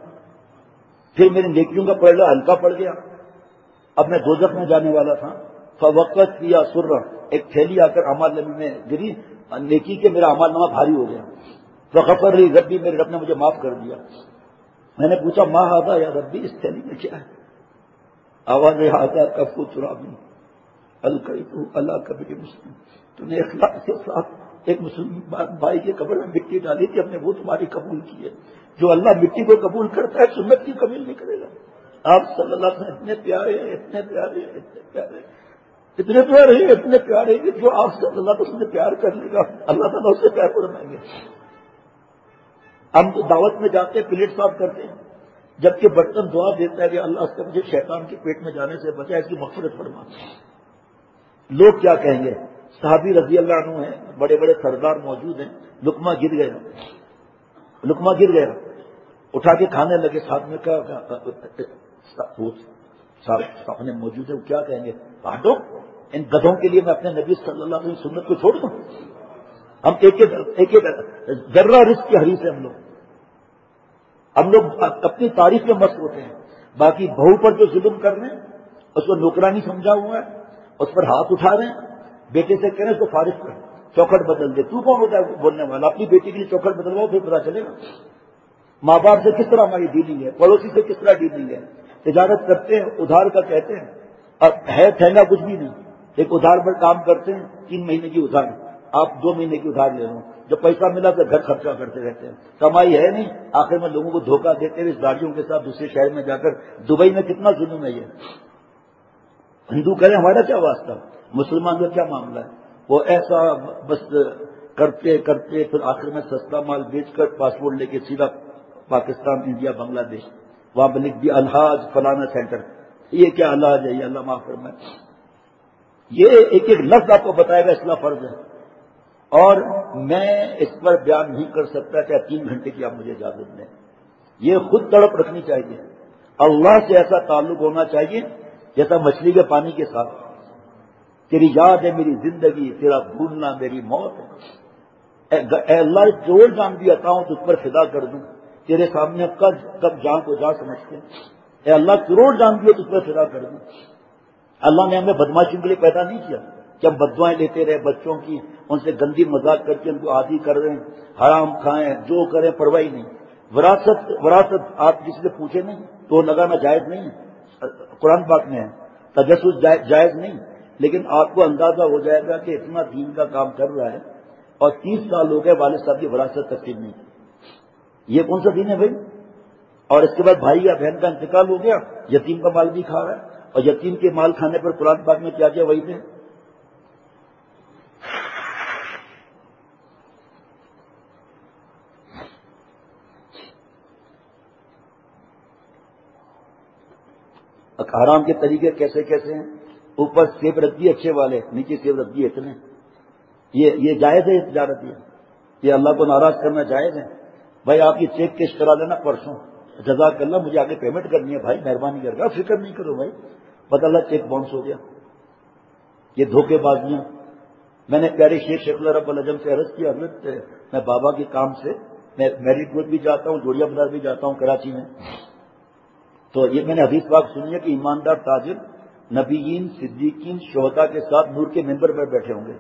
پھر میری نیکیوں کا پلڑا ہلکا پڑ گیا، اب میں دوزخ میں جانے والا تھا، فوقت کیا سرہ، ایک تھیلی آ کر اعمال نامہ میں گری نیکی کے، میرا اعمال نامہ بھاری ہو گیا، فغفر لی ربی، میرے رب نے مجھے معاف کر دیا۔ میں نے پوچھا ما ھذا یا ربی، اس تھیلی میں کیا ہے؟ آواز ھذا کف تراب القیت اللہ کبیر مسلم، تو نے اخلاص کے ساتھ ایک مسلمان بھائی کے قبر میں مٹی ڈالی تھی، اپنے وہ تمہاری قبول کی ہے۔ جو اللہ مٹی کو قبول کرتا ہے سنت کی قبول نہیں کرے گا۔ آپ صلی اللہ علیہ وسلم اتنے پیارے ہیں، اتنے پیارے ہیں، اتنے پیارے ہیں۔ اتنے پیارے ہیں اتنے پیارے ہیں جو آپ سے اللہ تعالیٰ سے پیار کر لے گا اللہ تعالیٰ اس سے پیار فرمائیں گے. ہم تو دعوت میں جاتے ہیں پلیٹ صاف کرتے ہیں جبکہ برتن دعا دیتا ہے کہ اللہ اس کا مجھے شیطان کے پیٹ میں جانے سے بچا اس کی مغفرت فرما. لوگ کیا کہیں گے؟ صحابی رضی اللہ عنہ ہیں بڑے بڑے سردار موجود ہیں. لقمہ گر گیا لقمہ گر گیا اٹھا کے کھانے لگے ساتھ میں کیا سامنے موجود ہے وہ کیا کہیں گے؟ بانٹو ان گدھوں کے لیے میں اپنے نبی صلی اللہ علیہ وسلم سنت کو چھوڑ دوں. ہم ایک ایک ذرہ رزق کے حریص ہیں. ہم لوگ ہم لوگ اپنی تعریف میں مست ہوتے ہیں. باقی بہو پر جو ظلم کر رہے ہیں اس کو نوکرانی سمجھا ہوا ہے اس پر ہاتھ اٹھا رہے ہیں. بیٹے سے کہہ رہے ہیں اس کو فارغ کر چوکھٹ بدل دے. تو کون ہوتا ہے بولنے والا؟ اپنی بیٹی کے لیے چوکھٹ بدلواؤ پھر پتا چلے گا. ماں باپ سے کس طرح ہماری ڈیلنگ ہے, پڑوسی سے کس طرح ڈیلنگ ہے. تجارت کرتے ہیں ادھار کا کہتے ہیں اور ہے تھیلا کچھ بھی نہیں. ایک ادھار پر کام کرتے ہیں تین مہینے کی ادھار آپ دو مہینے کی ادھار لے لو. جب پیسہ ملا تو گھر خرچہ کرتے رہتے ہیں. کمائی ہے نہیں آخر میں لوگوں کو دھوکہ دیتے ہوئے اس گاڑیوں کے ساتھ دوسرے شہر میں جا کر. دبئی میں کتنا ظلم ہے یہ. ہندو کہہ رہے ہیں ہمارا کیا واسطہ, مسلمان کا کیا معاملہ ہے. وہ ایسا بس کرتے کرتے پھر آخر میں سستا مال بیچ کر پاسپورٹ لے کے سیدھا پاکستان انڈیا بنگلہ دیش وہاں پہ لکھ دیا الحاج فلانا سینٹر. یہ کیا الحاج ہے؟ یہ اللہ معاف فرمائے. یہ ایک ایک لفظ آپ کو بتائے گا اصلاح فرض ہے اور میں اس پر بیان نہیں کر سکتا کہ تین گھنٹے کی آپ مجھے اجازت دیں. یہ خود تڑپ رکھنی چاہیے. اللہ سے ایسا تعلق ہونا چاہیے جیسا مچھلی کے پانی کے ساتھ. تیری یاد ہے میری زندگی, تیرا بھولنا میری موت ہے. اے اللہ جو جان بھی عطا ہوں تجھ پر فدا کر دوں. تیرے سامنے کب کب جان کو جا سمجھتے ہیں. اے اللہ کروڑ جان بھی تجھ پر فدا کر دوں. اللہ نے ہمیں بدماشی کے لیے پیدا نہیں کیا کہ ہم بدوائیں لیتے رہے بچوں کی, ان سے گندی مذاق کر کے ان کو عادی کر رہے ہیں, حرام کھائیں جو کریں پرواہ نہیں. وراثت وراثت آپ کسی سے پوچھے نہیں تو لگانا جائز نہیں ہے, قرآن پاک میں ہے. تجسس جائز نہیں, لیکن آپ کو اندازہ ہو جائے گا کہ اتنا دین کا کام کر رہا ہے اور تیس سال ہو گئے والد صاحب کی وراثت تقسیم نہیں کی. یہ کون سا دین ہے بھائی؟ اور اس کے بعد بھائی یا بہن کا انتقال ہو گیا, یتیم کا مال بھی کھا رہا ہے. اور یتیم کے مال کھانے پر قرآن پاک میں کیا کیا وہی تھے. حرام کے طریقے کیسے کیسے ہیں. اوپر سیب رکھ دیے اچھے والے, نیچے سیب رکھ دیے اتنے. یہ یہ جائز ہے تجارت؟ یہ اللہ کو ناراض کرنا جائز ہے؟ بھائی آپ کی چیک کیش کرا دینا پرسوں, جزاک اللہ مجھے آگے پیمنٹ کرنی ہے بھائی مہربانی کر کے. فکر نہیں کرو بھائی, پتہ اللہ چیک باؤنس ہو گیا. یہ دھوکے بازیاں. میں نے پیارے شیخ شیخ اللہ رب العجم سے عرض کیا حضرت میں بابا کے کام سے میں میرٹ روڈ بھی جاتا ہوں, جوڑیا بازار بھی جاتا ہوں کراچی میں. تو یہ میں نے حدیث پاک سنی ہے کہ ایماندار تاجر نبیین صدیقین شہداء کے ساتھ نور کے ممبر پر بیٹھے ہوں گے.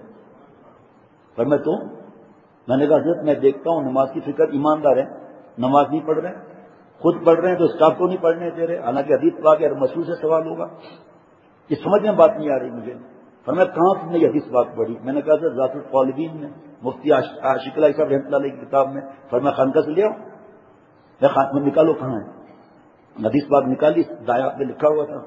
پر میں تو میں نے کہا حضرت میں دیکھتا ہوں نماز کی فکر, ایماندار ہے نماز نہیں پڑھ رہے, خود پڑھ رہے ہیں تو اسٹاف کو نہیں پڑھنے دے رہے. حالانکہ حدیث پاک ہے مسعود سے سوال ہوگا. یہ سمجھ میں بات نہیں آ رہی مجھے. پر میں کہاں تم نے یہ حدیث پاک پڑھی؟ میں نے کہا سر ذات الطالبین میں مفتی عاشق علیہ صاحب رحمۃ اللہ علیہ کی کتاب میں. پر میں خانقاہ سے لے آؤں, میں خان میں نکالو کہاں ہے حدیث پاک نکالی, دایا میں لکھا ہوا تھا.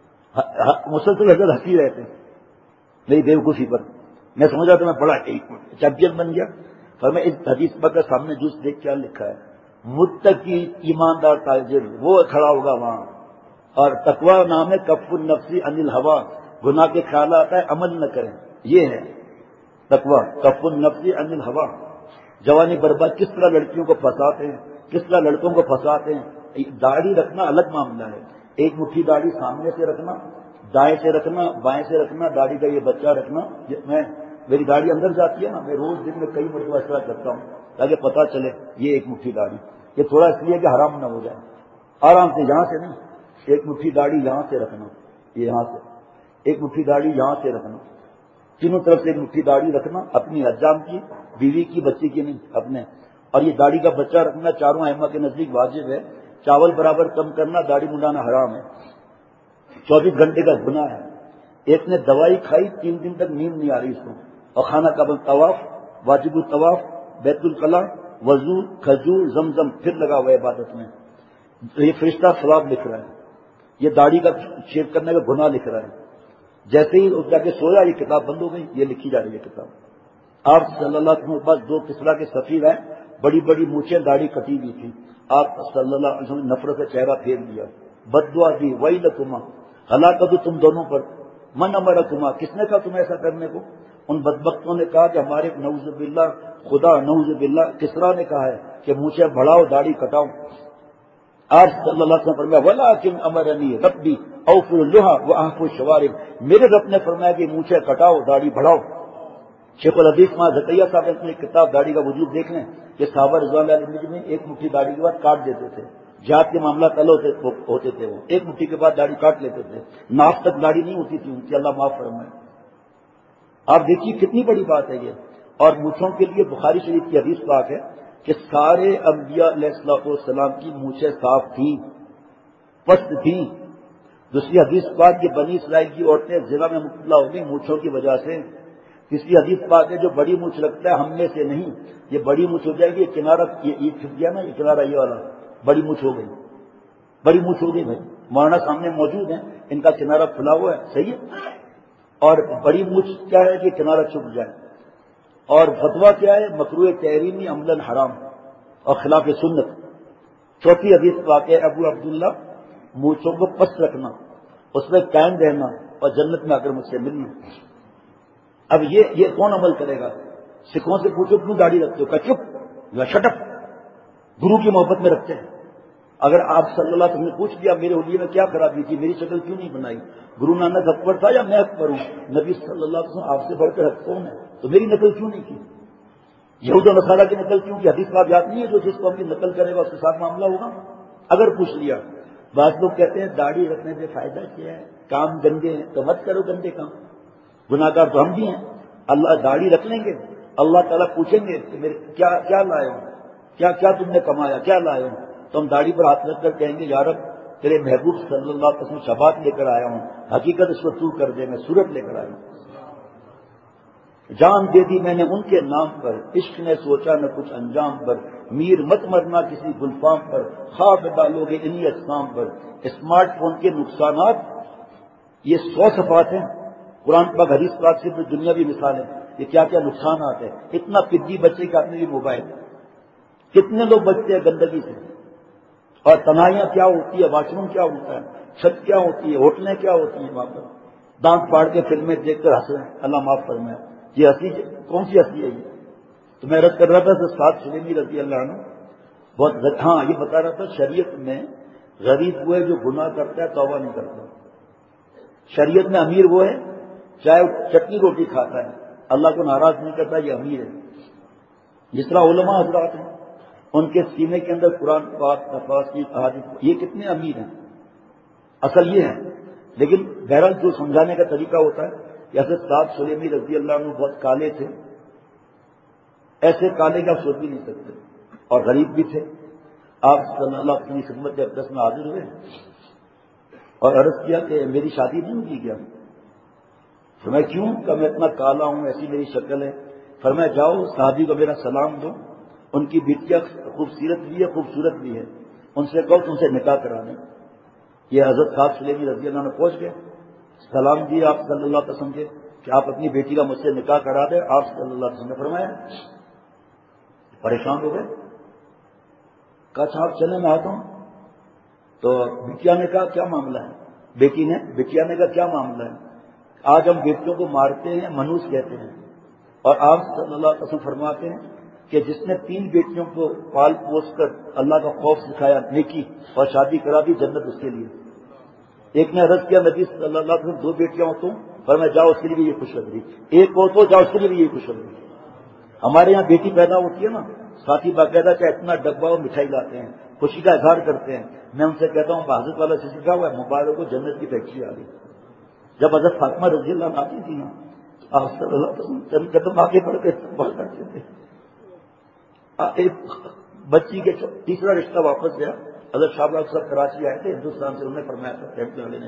مسلسل حضرت ہنسی رہے تھے میری بیوقوفی پر. میں سمجھ رہا تھا میں بڑا چیمپئن بن گیا. پر میں اس حدیث پاک کا سامنے جوس دیکھ کیا لکھا ہے, متقی ایماندار تاجر وہ کھڑا ہوگا وہاں. اور تقوی نام ہے کف النفس عن الہوا, گناہ کے خیالات ہے عمل نہ کریں. یہ ہے تقوی, کف النفس عن الہوا. جوانی برباد کس طرح لڑکیوں کو پھنساتے ہیں, کس طرح لڑکوں کو پھنساتے ہیں. داڑھی رکھنا الگ معاملہ ہے, ایک مٹھی داڑھی سامنے سے رکھنا, دائیں سے رکھنا, بائیں سے رکھنا, داڑھی کا یہ بچہ رکھنا. میں میری داڑھی اندر جاتی ہے نا, میں روز دن میں کئی مرتبہ اس طرح کرتا ہوں تاکہ پتہ چلے یہ ایک مٹھی داڑھی. یہ تھوڑا اس لیے کہ حرام نہ ہو جائے. آرام سے یہاں سے نہیں, ایک مٹھی داڑھی یہاں سے رکھنا, یہ یہاں سے ایک مٹھی داڑھی یہاں سے رکھنا, تینوں طرف سے ایک مٹھی داڑھی رکھنا, اپنی حجام کی, بیوی کی, بچی کی نہیں اپنے. اور یہ داڑھی کا بچہ رکھنا چاروں ائمہ کے نزدیک واجب ہے. چاول برابر کم کرنا, داڑھی منڈانا حرام ہے, چوبیس گھنٹے کا گناہ ہے. ایک نے دوائی کھائی تین دن تک نیند نہیں آ رہی اس کو, اور خانہ کعبہ طواف, واجب الطواف, بیت الخلا, وضو, کھجور, زمزم, پھر لگا ہوا ہے عبادت میں. یہ فرشتہ ثواب لکھ رہا ہے, یہ داڑھی کا شیو کرنے کا گناہ لکھ رہا ہے. جیسے ہی جا کے سویا یہ کتاب بند ہو گئی، یہ لکھی جا رہی ہے کتاب. آپ صلی اللہ علیہ وسلم کے پاس دو کسرا کے سفیر ہیں، بڑی بڑی مونچھیں داڑھی کٹی ہوئی تھی. آپ صلی اللہ علیہ وسلم نے نفرت سے چہرہ پھیر دیا، بددعا دی، ویلکما، ہلاکت تم دونوں پر، من امرکما، کس نے کہا تمہیں ایسا کرنے کو؟ ان بدبختوں نے کہا کہ ہمارے نعوذ باللہ خدا نعوذ باللہ کسرا نے کہا ہے کہ مونچھیں بڑھاؤ داڑھی کٹاؤ. آپ صلی اللہ علیہ وسلم فرمایا ولکن امرنی ربی اوفوا اللحى واحفوا الشوارب، میرے رب نے فرمایا کہ مونچھیں کٹاؤ داڑھی بڑھاؤ. شیخ الحدیث ماں زکریا صاحب نے اپنی کتاب داڑھی کا وجود دیکھ لیں کہ صحابہ رضوان اللہ علیہ میں ایک مٹھی داڑھی کے بعد کاٹ دیتے تھے. جہاد کے معاملات الگ ہوتے تھے، وہ ایک مٹھی کے بعد داڑھی کاٹ لیتے تھے، ناف تک داڑھی نہیں ہوتی تھی ان کی، اللہ معاف فرمائے. آپ دیکھیے کتنی بڑی بات ہے یہ. اور مونچھوں کے لیے بخاری شریف کی حدیث پاک ہے کہ سارے انبیاء علیہ الصلوۃ والسلام کی مونچھیں صاف تھیں، پست تھیں. دوسری حدیث پاک یہ بنی اسرائیل کی عورتیں زنا میں مبتلا ہو گئی مونچھوں کی وجہ سے. تیسری حدیث پاک ہے جو بڑی مونچھ رکھتا ہے ہم میں سے نہیں، یہ بڑی مونچھ ہو جائے گی، یہ کنارہ یہ عید چھپ گیا نا، یہ کنارہ یہ والا بڑی مونچھ ہو گئی، بڑی مونچھ ہو گئی بھائی. مولانا سامنے موجود ہیں، ان کا کنارہ کھلا ہوا ہے، صحیح ہے. اور بڑی مونچھ کیا ہے کہ کنارہ چھپ جائے. اور فتویٰ کیا ہے؟ مکروہ تحریمی عملاً حرام اور خلاف سنت. چوتھی حدیث پاک ہے ابو عبداللہ مونچھوں کو پست رکھنا، اس میں قائم رہنا اور جنت میں آ کر مجھ سے ملنا. اب یہ یہ کون عمل کرے گا؟ سکھوں سے پوچھو کیوں داڑھی رکھتے ہو، کہ چپ یا شٹپ، گرو کی محبت میں رکھتے ہیں. اگر آپ صلی اللہ علیہ وسلم نے پوچھ لیا میرے حلیے میں کیا خرابی تھی، میری شکل کیوں نہیں بنائی، گرو نانک اکبر تھا یا میں اکبر ہوں، نبی صلی اللہ علیہ وسلم آپ سے بڑھ کر کون ہے، تو میری نقل کیوں نہیں کی، یہود و نصارہ کی نقل کیوں کی؟ حدیث بات یاد نہیں ہے جو جس کو ہم کی نقل کرے گا اس کے ساتھ معاملہ ہوگا. اگر پوچھ لیا. بعض لوگ کہتے ہیں داڑھی رکھنے سے فائدہ کیا ہے، کام گندے ہیں تو مت کرو گندے کام، گناہ گار تو ہم بھی ہیں. اللہ داڑھی رکھ لیں گے، اللہ تعالیٰ پوچھیں گے کہ میرے کیا کیا لائے ہو، کیا کیا تم نے کمایا، کیا لائے ہو، تو ہم داڑھی پر ہاتھ رکھ کر کہیں گے یا رب تیرے محبوب صلی اللہ علیہ وسلم شفاعت لے کر آیا ہوں، حقیقت اس کو تو کر دے، میں صورت لے کر آیا ہوں. جان دے دی میں نے ان کے نام پر، عشق نے سوچا نہ کچھ انجام پر، میر مت مرنا کسی گلفام پر، خواب ڈالو گے انہی اسلام پر. اسمارٹ فون کے نقصانات یہ سو صفات ہیں، قرآن پاک حدیث پاک سے بھی دنیاوی مثال ہے. یہ کیا کیا نقصانات ہیں. اتنا پدی بچے کے ہاتھ میں بھی موبائل، کتنے لوگ بچتے ہیں گندگی سے. اور تنہائیاں کیا ہوتی ہے، واش روم کیا ہوتا ہے، چھت کیا ہوتی ہے، ہوٹلیں کیا ہوتی ہیں، وہاں پر دانت پاڑ کے فلمیں دیکھ کر ہنس رہے ہیں. اللہ معاف فرمائے. یہ ہنسی کون سی ہنسی ہے یہ؟ تو میں رد کر رہا تھا سعد سلیمی رضی اللہ عنہ بہت ہاں یہ بتا رہا تھا شریعت میں غریب وہ ہے جو گناہ کرتا ہے توبہ نہیں کرتا. شریعت میں امیر وہ ہے چاہے چٹنی روٹی کھاتا ہے اللہ کو ناراض نہیں کرتا، یہ امیر ہے. جس طرح علماء حضرات ہیں ان کے سینے کے اندر قرآن پاک نفاذ کی احادیث، یہ کتنے امیر ہیں. اصل یہ ہے. لیکن بہرحال جو سمجھانے کا طریقہ ہوتا ہے، جیسے سعد سلیمی رضی اللہ عنہ بہت کالے تھے، ایسے کالے کا سوچ بھی نہیں سکتے، اور غریب بھی تھے. آپ صلی اللہ علیہ وسلم کی خدمت جب دس میں حاضر ہوئے اور عرض کیا کہ میری شادی نہیں ہوگی کیا؟ فرمایا کیوں؟ کہ میں اتنا کالا ہوں، ایسی میری شکل ہے. فرمایا جاؤ صحابی کو میرا سلام دو، ان کی بیٹیاں خوبصورت بھی ہے خوبصورت بھی ہے، ان سے کہو تم سے نکاح کرا دیں. یہ حضرت سعد سلیمی رضی اللہ عنہ پہنچ گئے، سلام دیے آپ صلی اللہ علیہ وسلم کے کہ آپ اپنی بیٹی کا مجھ سے نکاح کرا دیں. آپ صلی اللہ علیہ وسلم نے فرمایا، پریشان ہو گئے، کہا صاحب چلے میں آتا ہوں. تو بیٹیا نے کہا کیا معاملہ ہے؟ بیٹی نے بیٹیا نے کہا کیا معاملہ ہے؟ آج ہم بیٹیوں کو مارتے ہیں، منوس کہتے ہیں، اور آپ صلی اللہ علیہ وسلم فرماتے ہیں کہ جس نے تین بیٹیوں کو پال پوس کر اللہ کا خوف سکھایا، نیکی اور شادی کرا دی، جنت اس کے لیے. ایک نے عرض کیا نبی صلی اللہ علیہ وسلم دو بیٹیاں ہو تو فرمایا جاؤ اس کے لیے بھی یہ خوشخبری، ایک ہو تو جاؤ اس کے لیے بھی یہ خوشخبری. ہمارے یہاں بیٹی پیدا ہوتی ہے نا، ساتھی باقاعدہ چاہے اتنا ڈبہ اور مٹھائی لاتے ہیں، خوشی کا اظہار کرتے ہیں. میں ان سے کہتا ہوں حضرت والا سے سیکھا ہوا ہے، مبارک کو جنت کی فیکٹری آ گئی. جب حضرت فاطمہ رضی اللہ عنہ آتی تھی نا، آپ صلی اللہ علیہ وسلم چند قدم آگے بڑھ کے استقبال کرتے تھے. ایک بچی کے تیسرا رشتہ واپس گیا، حضرت شاہ باغ صاحب کراچی آئے تھے ہندوستان سے، انہوں نے فرمایا تھا رحمۃ والے نے.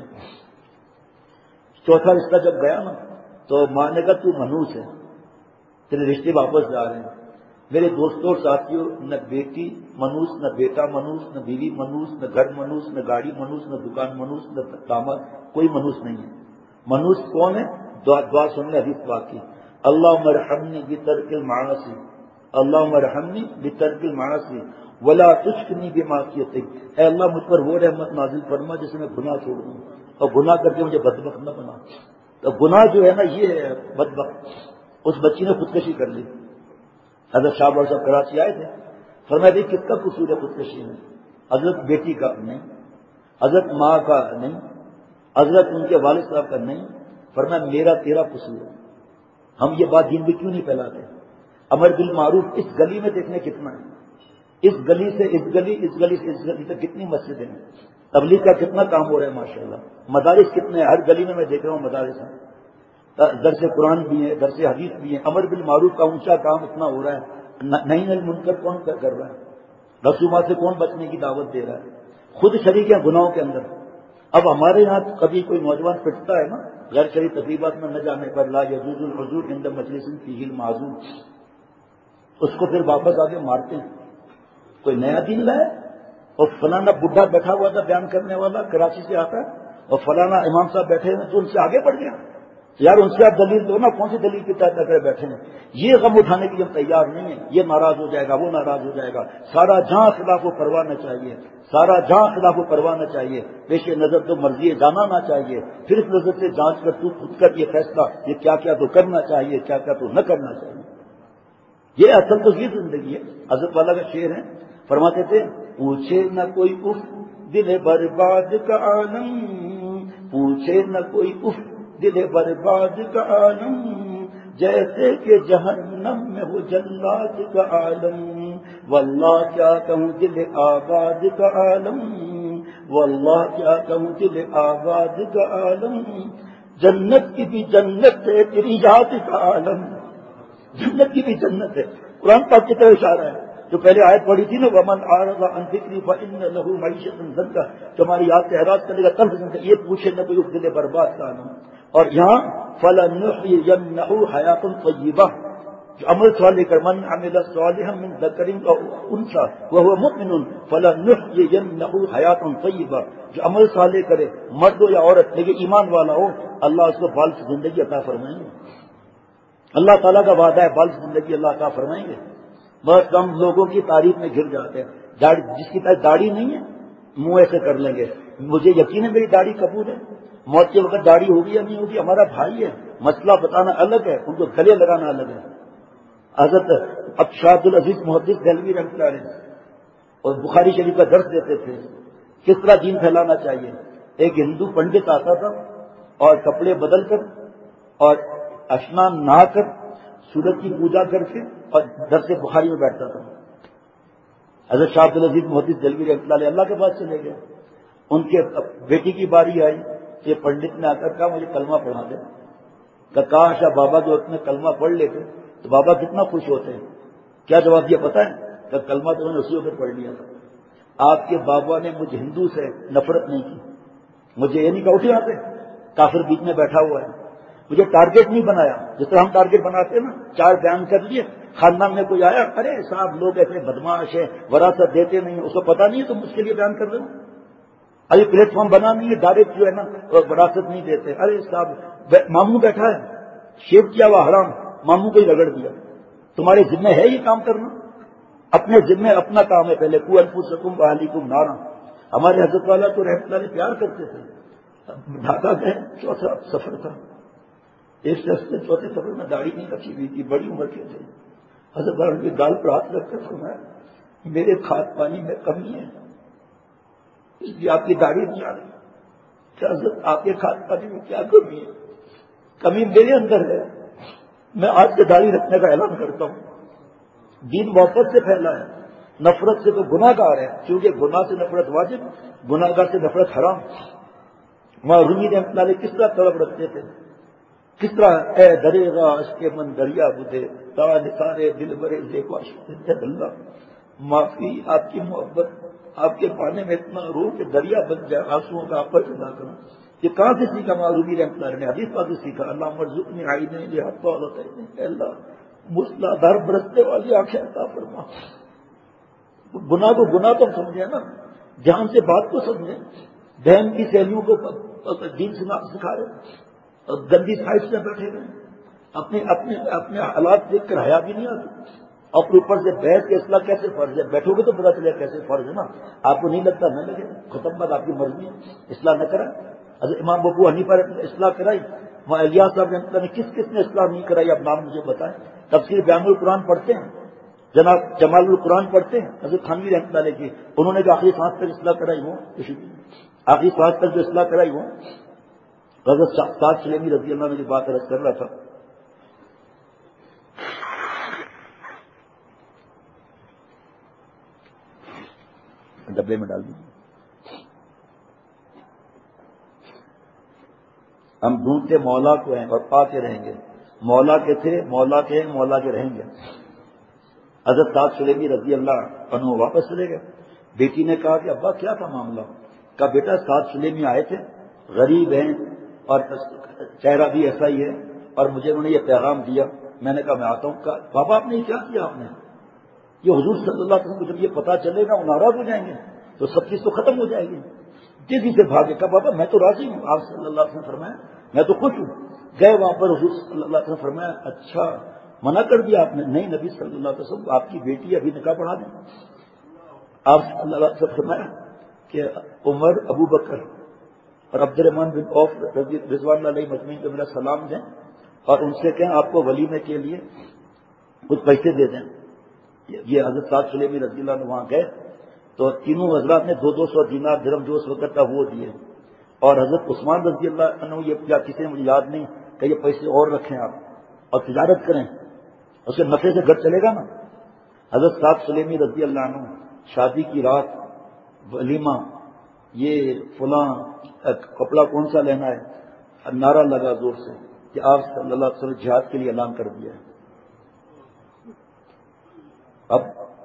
چوتھا رشتہ جب گیا نا تو ماں نے کہا تو منوس ہے، تیرے رشتے واپس جا رہے ہیں. میرے دوستوں اور ساتھیوں، نہ بیٹی منوس، نہ بیٹا منوس، نہ بیوی منوس، نہ گھر منوس، نہ گاڑی منوس، نہ دکان منوس، نہ داماد، کوئی منوس نہیں ہے. منوس کون ہے؟ دعا دعا سن لے حدیث پاک کی، اللہم ارحمنی بترک المعاصی، اللہم ارحمنی بترک المعاصی ولا تشکنی بمعصیتک، اے اللہ مجھ پر وہ رحمت نازل فرما جس میں گناہ چھوڑ دوں اور گناہ کر کے مجھے بدبخت نہ بنا۔ تو گناہ جو ہے نا یہ ہے بدبخت۔ اس بچی نے خودکشی کر لی، حضرت شاہ بخش صاحب کراچی آئے تھے، فرمایا بھائی کس کا قصور ہے خودکشی میں؟ حضرت بیٹی کا نہیں، حضرت ماں کا نہیں، حضرت ان کے والد صاحب کا نہیں، فرمایا میرا تیرا قصور ہے۔ ہم یہ بات دین میں کیوں نہیں پھیلاتے؟ امر بالمعروف اس گلی میں دیکھنے کتنا ہے، اس گلی سے اس گلی، اس گلی سے اس گلی تک کتنی مسجدیں ہیں، تبلیغ کا کتنا کام ہو رہا ہے ماشاءاللہ، مدارس کتنے ہیں، ہر گلی میں میں دیکھ رہا ہوں مدارس ہیں، درس قرآن بھی ہے، درس حدیث بھی ہے، امر بالمعروف کا اونچا کام اتنا ہو رہا ہے، نہیں نہیں منکر کون کر رہا ہے، رسومات سے کون بچنے کی دعوت دے رہا ہے، خود شریک ہیں گناہوں کے اندر۔ اب ہمارے یہاں کبھی کوئی نوجوان پٹتا ہے نا غیر شرعی تقریبات میں نہ جانے پر، لا یجوز الحضور عند مجلس فیہ المعذور، اس کو پھر واپس آگے مارتے ہیں۔ کوئی نیا دین لائے اور فلانا بڈھا بیٹھا ہوا تھا بیان کرنے والا کراچی سے آتا ہے اور فلانا امام صاحب بیٹھے ہیں تو ان سے آگے بڑھ گیا، یار ان سے آپ دلیل دو نا، کون سی دلیل کے تحت کر بیٹھے ہیں؟ یہ غم اٹھانے کے لیے ہم تیار نہیں ہیں، یہ ناراض ہو جائے گا، وہ ناراض ہو جائے گا، سارا جہاں خلاف و پرواہ نہ چاہیے، سارا جہاں خلاف و پرواہ نہ چاہیے، پیش نظر تو مرضی جانا نہ چاہیے، پھر اس نظر سے جانچ کر تو خود کر یہ فیصلہ یہ کیا کیا تو کرنا چاہیے، کیا کیا تو نہ کرنا چاہیے۔ یہ اصل تو یہ زندگی ہے۔ حضرت والا کا شعر ہے، فرماتے تھے پوچھے نہ کوئی اف دل برباد کا عالم، پوچھے نہ کوئی اف دل برباد کا عالم، جیسے کہ جہنم میں ہو جلات کا عالم، واللہ کیا کہوں دل آباد کا عالم، واللہ کیا کہوں دل آباد کا عالم، جنت کی بھی جنت ہے تیری یاد کا عالم، جنت کی بھی جنت ہے۔ قرآن پاک کی طرف اشارہ ہے، جو پہلے آیت پڑھی تھی نا، ومن اعرض عن ذکری فإن له معیشۃ ضنکا، جو ہماری یاد سے اعراض کرے گا تب زندہ، یہ پوچھے نہ کوئی دل برباد کا عالم۔ اور یہاں فلنحیینہ حیاۃ طیبہ، جو عمل صالح کر، من عمل صالحا من ذکر او انثی وهو مؤمن فلنحیینہ حیاۃ طیبہ، جو عمل صالح کرے مرد ہو یا عورت لیکن ایمان والا ہو، اللہ اس کو بال کی زندگی عطا فرمائیں گے۔ اللہ تعالیٰ کا وعدہ ہے بال کی زندگی اللہ عطا فرمائیں گے۔ بہت کم لوگوں کی تعریف میں گر جاتے ہیں، داڑھی جس کی پاس داڑھی نہیں ہے منہ ایسے کر لیں گے، مجھے یقین ہے میری داڑھی قبول ہے، موت کے وقت داڑھی ہوگی یا نہیں ہوگی ہمارا بھائی ہے، مسئلہ بتانا الگ ہے، ان کو گلے لگانا الگ ہے۔ حضرت اب شاہ عبد العزیز محدث دہلوی رحمۃ اللہ علیہ اور بخاری شریف کا درس دیتے تھے کس طرح دین پھیلانا چاہیے۔ ایک ہندو پنڈت آتا تھا اور کپڑے بدل کر اور اشنان نہا کر سورج کی پوجا کر کے اور درس بخاری میں بیٹھتا تھا۔ حضرت شاہ عبد العزیز محدث دہلوی رحمۃ اللہ علیہ اللہ کے پاس چلے گئے، ان کے بیٹی کی باری آئی، یہ پنڈت نے آ کر کہا مجھے کلمہ پڑھا دے، کہا شاہ بابا جو اپنے کلمہ پڑھ لیتے تو بابا کتنا خوش ہوتے ہیں۔ کیا جواب دیا پتہ ہے؟ کہ کلمہ تو میں نے اسی وقت پڑھ لیا تھا، آپ کے بابا نے مجھ ہندو سے نفرت نہیں کی، مجھے یہ نہیں کہا اٹھ یہاں سے کافر بیچ میں بیٹھا ہوا ہے، مجھے ٹارگیٹ نہیں بنایا جس طرح ہم ٹارگیٹ بناتے ہیں نا، چار بیان کر لیے، خاندان میں کوئی آیا، ارے صاحب لوگ ایسے بدماش ہیں وراثت دیتے نہیں، اس کو پتہ نہیں ہے تو مجھ کے لیے بیان کر رہے ہو، ابھی پلیٹ فارم بنا نہیں ہے ڈائریکٹ جو ہے نا وراثت نہیں دیتے، ارے صاحب ماموں بیٹھا ہے شیو کیا ہوا حرام، ماموں کو ہی رگڑ دیا، تمہارے ذمہ ہے یہ کام کرنا، اپنے ذمہ اپنا کام ہے پہلے، قوا انفسکم واہلیکم نارا۔ ہمارے حضرت والا تو رحمۃ اللہ علیہ پیار کرتے تھے، ڈھاکہ گئے چوتھا سفر تھا، ایک شخص نے چوتھے سفر میں داڑھی نہیں رکھی ہوئی تھی، بڑی عمر کے تھے، حضرت والا کی گال پر ہاتھ رکھ کر فرمایا میرے کھاد پانی میں کمی ہے اس لیے آپ کی داڑھی نہیں آ رہی۔ کیا حضرت آپ کے کھاد پانی میں کیا کمی ہے؟ کمی میرے اندر ہے، میں آج سے داڑھی رکھنے کا اعلان کرتا ہوں۔ دین محبت سے پھیلا ہے، نفرت سے تو گناہ گار ہے، کیونکہ گناہ سے نفرت واجب، گناہ گار سے نفرت حرام۔ وہاں رومی رحمۃ اللہ علیہ کس طرح طلب رکھتے تھے، کس طرح اے درے گا عشق من دریا بدھے تاج سارے دل برے دیکھو اللہ، معافی آپ کی محبت آپ کے پانے میں اتنا رو کہ دریا بن جائے، آنسوؤں کا آپس ادا کرنا۔ یہ کہاں سے سیکھا معرومی رحمۃ اللہ نے؟ حدیث پاک سے سیکھا، اللہ مرزقنی عینین لحق والتین، اے اللہ مسلا دھار برسنے والی آنکھیں عطا فرما۔ گناہ کو گناہ تو سمجھے نا، دھیان سے بات کو سمجھیں، بہن کی سہیلیوں کو دین سکھا رہے، اور گندی سائٹ میں بیٹھے ہوئے اپنے اپنے اپنے حالات دیکھ کر حیا بھی نہیں آتی. اور اوپر سے بحث کے اصلاح کیسے فرض ہے؟ بیٹھو گے تو پتا چلے کیسے فرض ہے نا. آپ کو نہیں لگتا نہ لگے, ختم بات, آپ کی مرضی ہے, اصلاح نہ کریں. حضرت امام ابو حنیفہ نے اصلاح کرائی, وہاں الیاس صاحب نے کس کس نے اصلاح نہیں کرائی؟ اب نام مجھے بتائیں. تفسیر بیان القرآن پڑھتے ہیں, جناب جمال القرآن پڑھتے ہیں حضرت تھانوی رحمۃ اللہ کی, انہوں نے جو آخری سانس تک اصلاح کرائی وہ آخری سانس تک جو اصلاح کرائی وہ حضرت سعد سلیمی رضی اللہ عنہ کی بات عرض کر رہا تھا. ڈبے میں ڈال دیجیے. ہم ڈھونڈتے مولا کو ہیں اور پاتے رہیں گے. مولا کے تھے, مولا کے ہیں, مولا کے رہیں گے. حضرت سعد سلیمی رضی اللہ عنہ واپس چلے گئے. بیٹی نے کہا کہ ابا کیا تھا معاملہ؟ کہا بیٹا سعد سلیمی آئے تھے, غریب ہیں اور چہرہ بھی ایسا ہی ہے, اور مجھے انہوں نے یہ پیغام دیا. میں نے کہا میں آتا ہوں. کہا بابا آپ نے کیا کیا؟ آپ نے یہ حضور صلی اللہ علیہ وسلم کو جب یہ پتا چلے گا وہ ناراض ہو جائیں گے تو سب چیز تو ختم ہو جائے گی. تیزی سے بھاگے. کہا بابا میں تو راضی ہوں. آپ صلی اللہ علیہ وسلم فرمایا میں تو خوش ہوں. گئے وہاں پر, حضور صلی اللہ علیہ وسلم فرمایا اچھا منع کر دیا آپ نے؟ نہیں نبی صلی اللہ علیہ وسلم آپ کی بیٹی ابھی نکاح پڑھا دیں. آپ صلی اللہ علیہ وسلم فرمایا کہ عمر, ابو بکر اور عبد الرحمن بن عوف رضوان اللہ علیہ مجمعین کو میرا سلام دیں اور ان سے کہیں آپ کو ولیمے کے لیے کچھ پیسے دے دیں. یہ حضرت سعد سلیمی رضی اللہ عنہ وہاں گئے تو تینوں حضرات نے دو دو سو دینار درہم جو اس وقت تھا وہ دیے, اور حضرت عثمان رضی اللہ عنہ یہ کیا کسی نے مجھے یاد نہیں کہ یہ پیسے اور رکھیں آپ اور تجارت کریں, اس کے نفع سے گھر چلے گا نا. حضرت سعد سلیمی رضی اللہ عنہ شادی کی رات ولیمہ, یہ فلاں کپڑا کون سا لینا ہے, نعرہ لگا زور سے کہ آپ صلی اللہ علیہ وسلم جہاد کے لیے اعلان کر دیا ہے. اب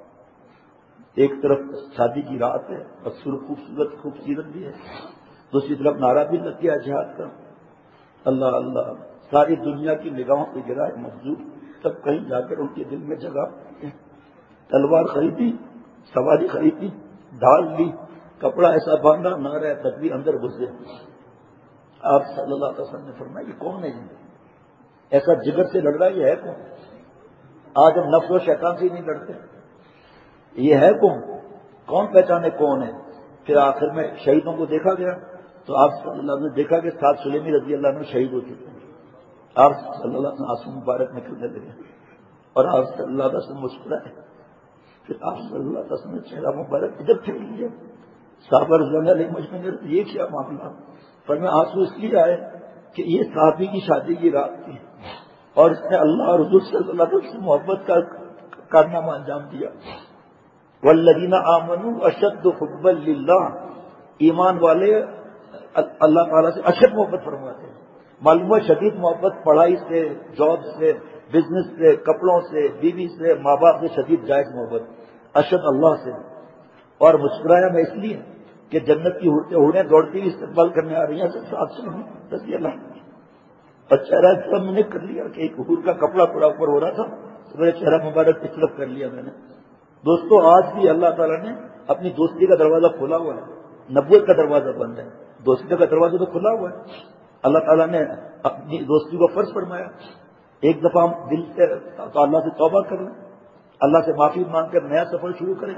ایک طرف شادی کی رات ہے اور خوبصورت خوبصورت بھی ہے, دوسری طرف نعرہ بھی لگ گیا جہاد کا. اللہ اللہ, ساری دنیا کی نگاہوں پہ گرا ہے مفضول. تب کہیں جا کر ان کے دل میں جگہ, تلوار خریدی, سواری خریدی, ڈھال لی, کپڑا ایسا باندھا, نعرہ تکبیر اندر گھسے. آپ صلی اللہ علیہ وسلم نے فرمایا یہ کون ہے ایسا جگر سے لڑ رہا ہے؟ یہ ہے کون؟ آج ہم نفس و شیطان سے ہی نہیں لڑتے. یہ ہے کون؟ کون پہچانے کون ہے؟ پھر آخر میں شہیدوں کو دیکھا گیا تو آپ صلی اللہ علیہ وسلم نے دیکھا کہ سعد سلیمی رضی اللہ عنہ شہید ہو چکے ہیں. آپ صلی اللہ علیہ وسلم آنسو مبارک نکلنے لگے اور آپ صلی اللہ علیہ وسلم مسکرائے. پھر آپ صلی اللہ علیہ وسلم نے چہرہ مبارک ادھر پھر لیے. صحابہ رضی اللہ علیہ مجمعین نے یہ کیا معاملہ؟ پر میں آنسو اس لیے آئے کہ یہ صحابی کی شادی کی رات تھی اور اس نے اللہ اور حضور صلی اللہ علیہ وسلم سے محبت کا کارنامہ انجام دیا. والذین آمنوا اشد حبا للہ, ایمان والے اللہ تعالیٰ سے اشد محبت فرماتے ہیں. معلوم ہے شدید محبت پڑھائی سے, جاب سے, بزنس سے, کپڑوں سے, بیوی سے, ماں باپ سے شدید جائز محبت, اشد اللہ سے. اور مسکرایا میں اس لیے کہ جنت کی حوریں دوڑتی ہوئی استقبال کرنے آ رہی ہیں ساتھ سے رضی اللہ عنہ. اور چہرہ اس طرح میں نے کر لیا کہ ایک حور کا کپڑا پورا اوپر ہو رہا تھا تو میرا چہرہ مبارک اس طرف کر لیا میں نے. دوستو آج بھی اللہ تعالیٰ نے اپنی دوستی کا دروازہ کھولا ہوا ہے, نبوت کا دروازہ بند ہے, دوستی کا دروازہ تو کھلا ہوا ہے. اللہ تعالیٰ نے اپنی دوستی کو فرض فرمایا. ایک دفعہ ہم دل سے تو اللہ سے توبہ کر لیں, اللہ سے معافی مانگ کر نیا سفر شروع کریں.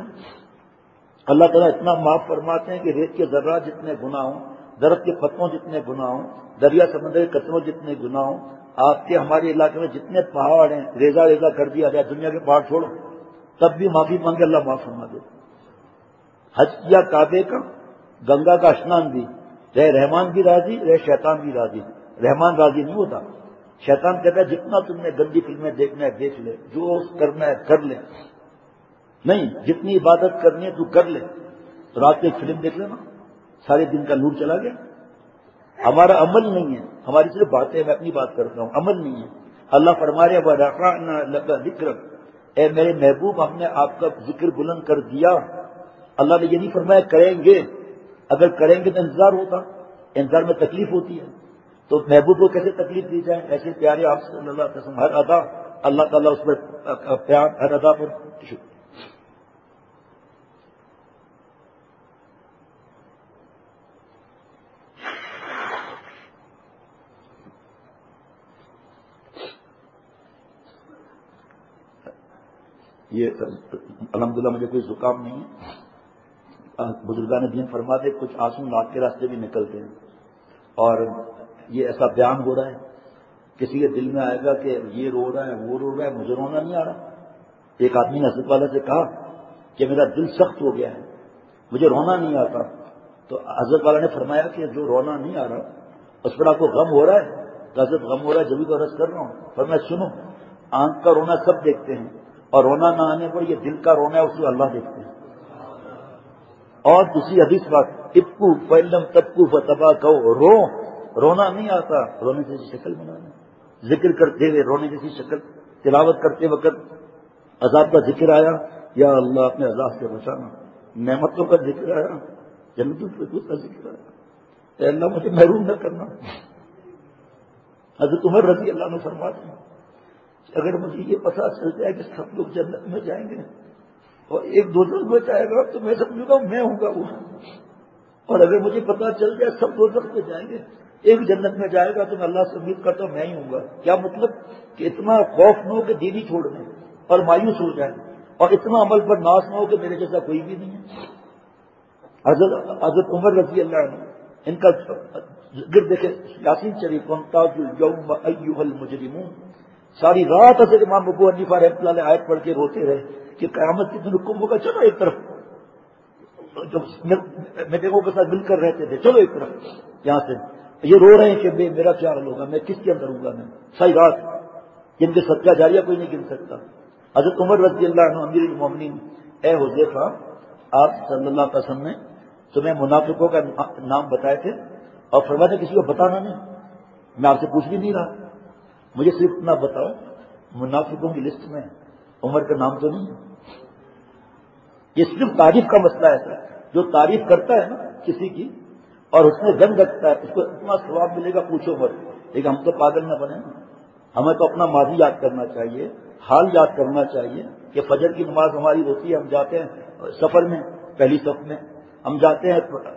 اللہ تعالیٰ اتنا معاف فرماتے ہیں کہ ریت کے ذرات جتنے گناہ ہوں, درخت کے پتوں جتنے گناہ ہوں, دریا سمندر کے قطروں جتنے گناہ ہوں, آپ کے ہمارے علاقے میں جتنے پہاڑ ہیں ریزا ریزا کر دیا جائے, دنیا کے پہاڑ چھوڑو, تب بھی معافی مانگے اللہ معاف فرما دے. حج کیا کعبے کا, گنگا کا اسنان بھی, رہے رحمان بھی راضی, رہے شیطان بھی راضی. رحمان راضی نہیں ہوتا, شیطان کہتا ہے جتنا تم نے گندی فلمیں دیکھنا ہے دیکھ لے, جو کرنا ہے کر لے. نہیں, جتنی عبادت کرنی ہے تو کر لے. رات کو ایک فلم دیکھ لینا, سارے دن کا نور چلا گیا. ہمارا عمل نہیں ہے, ہماری صرف باتیں, میں اپنی بات کرتا ہوں, عمل نہیں ہے. اللہ فرما رہے وَرَفَعْنَا لَكَ ذِكْرَكَ, اے میرے محبوب ہم نے آپ کا ذکر بلند کر دیا. اللہ نے یہ نہیں فرمایا کریں گے, اگر کریں گے تو انتظار ہوتا, انتظار میں تکلیف ہوتی ہے, تو محبوب کو کیسے تکلیف دی جائے؟ ایسے پیارے آپ صلی اللہ علیہ وسلم ہر ادا اللہ تعالیٰ اس پر پیار, ہر ادا پر شکر. یہ الحمدللہ مجھے کوئی زکام نہیں ہے، بزرگان دین فرماتے کچھ آنسو ناک کے راستے بھی نکلتے ہیں، اور یہ ایسا بیان ہو رہا ہے کسی کے دل میں آئے گا کہ یہ رو رہا ہے وہ رو رہا ہے، مجھے رونا نہیں آ رہا۔ ایک آدمی نے حضرت والا سے کہا کہ میرا دل سخت ہو گیا ہے، مجھے رونا نہیں آتا، تو حضرت والا نے فرمایا کہ جو رونا نہیں آ رہا اس پر آپ کو غم ہو رہا ہے، تو حضرت غم ہو رہا ہے جبھی تو عرض کر رہا ہوں۔ فرمایا سنو، آنکھ کا رونا سب دیکھتے ہیں، اور رونا نہ آنے پر یہ دل کا رونا ہے اس کو اللہ دیکھتے ہیں۔ اور دوسری حدیث بات، ابکو فإلم تبکو فتباکوا، رو رونا نہیں آتا، رونے جیسی شکل بنانا، ذکر کرتے ہوئے رونے جیسی شکل، تلاوت کرتے وقت عذاب کا ذکر آیا، یا اللہ اپنے عذاب سے بچانا، نعمتوں کا ذکر آیا، جنتوں کا ذکر آیا، اے اللہ مجھے محروم نہ کرنا۔ حضرت عمر رضی اللہ عنہ فرماتے ہیں اگر مجھے یہ پتہ چل جائے کہ سب لوگ جنت میں جائیں گے اور ایک دوزخ میں جائے گا تو میں سمجھوں گا میں ہوں گا وہ، اور اگر مجھے پتہ چل جائے سب دوزخ میں جائیں گے ایک جنت میں جائے گا تو میں اللہ سے امید کرتا ہوں میں ہی ہوں گا۔ کیا مطلب کہ اتنا خوف نہ ہو کہ دین ہی چھوڑ دیں اور مایوس ہو جائیں، اور اتنا عمل پر ناز نہ ہو کہ میرے جیسا کوئی بھی نہیں ہے۔ حضرت حضرت عمر رضی اللہ عنہ ان کا ذکر دیکھیں، یاسین شریف وامتاز اليوم ایھا المجرمون، ساری رات حضرت امام ابو حنیفہ رحمۃ اللہ علیہ آیت پڑھ کے روتے رہے کہ قیامت کے دن حکم ہوگا چلو ایک طرف، جب میٹنگوں کے ساتھ مل کر رہتے تھے چلو ایک طرف یہاں سے، یہ رو رہے ہیں کہ میں میرا کیا حال ہوگا، میں کس کے اندر ہوں گا، میں ساری رات جن کے صدقہ جاریہ کوئی نہیں گن سکتا۔ حضرت عمر رضی اللہ عنہ امیر المومنین، اے حذیفہ آپ صلی اللہ علیہ وسلم نے تمہیں منافقوں کا نام بتائے تھے اور فرمایا کسی کو بتانا نہیں، میں آپ سے پوچھ بھی نہیں رہا، مجھے صرف اتنا بتاؤ منافقوں کی لسٹ میں عمر کا نام تو نہیں ہے۔ یہ صرف تعریف کا مسئلہ ہے، جو تعریف کرتا ہے نا کسی کی اور اس میں زن رکھتا ہے اس کو اتنا ثواب ملے گا پوچھو مت، لیکن ہم تو پاگل نہ بنے نا، ہمیں تو اپنا ماضی یاد کرنا چاہیے، حال یاد کرنا چاہیے کہ فجر کی نماز ہماری ہوتی ہے، ہم جاتے ہیں سفر میں پہلی صف میں، ہم جاتے ہیں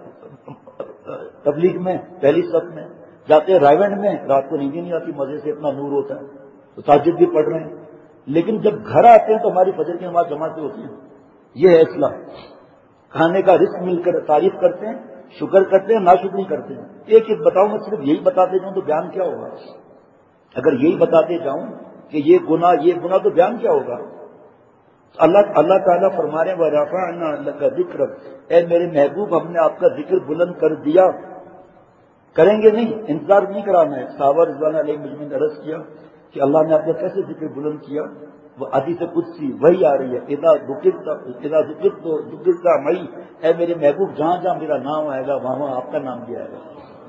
تبلیغ میں پہلی صف میں، جاتے ہیں رائیونڈ میں، رات کو نیند نہیں آتی مزے سے اتنا نور ہوتا ہے، تو تہجد بھی پڑھ رہے ہیں، لیکن جب گھر آتے ہیں تو ہماری فجر کی نماز جماعت ہوتی ہے۔ یہ ہے اصلاح، کھانے کا رزق مل کر تعریف کرتے ہیں، شکر کرتے ہیں، ناشکری کرتے ہیں۔ ایک ایک بتاؤں میں صرف یہی بتاتے جاؤں تو بیان کیا ہوگا؟ اگر یہی بتاتے جاؤں کہ یہ گناہ یہ گناہ تو بیان کیا ہوگا؟ اللہ اللہ تعالیٰ فرما رہے ہیں وَرَفَعْنَا لَكَ ذِكْرَكَ، اے میرے محبوب ہم نے آپ کا ذکر بلند کر دیا۔ کریں گے نہیں، انتظار نہیں کرانا ہے۔ صحابہ رضوان علیہ مجمعین نے عرض کیا کہ اللہ نے آپ کا کیسے ذکر بلند کیا؟ وہ حدیث قدسی وہی آ رہی ہے، اذا ذکرت اذا ذکرت ذکرت معی، اے میرے محبوب جہاں جہاں میرا نام آئے گا وہاں وہاں آپ کا نام بھی آئے گا۔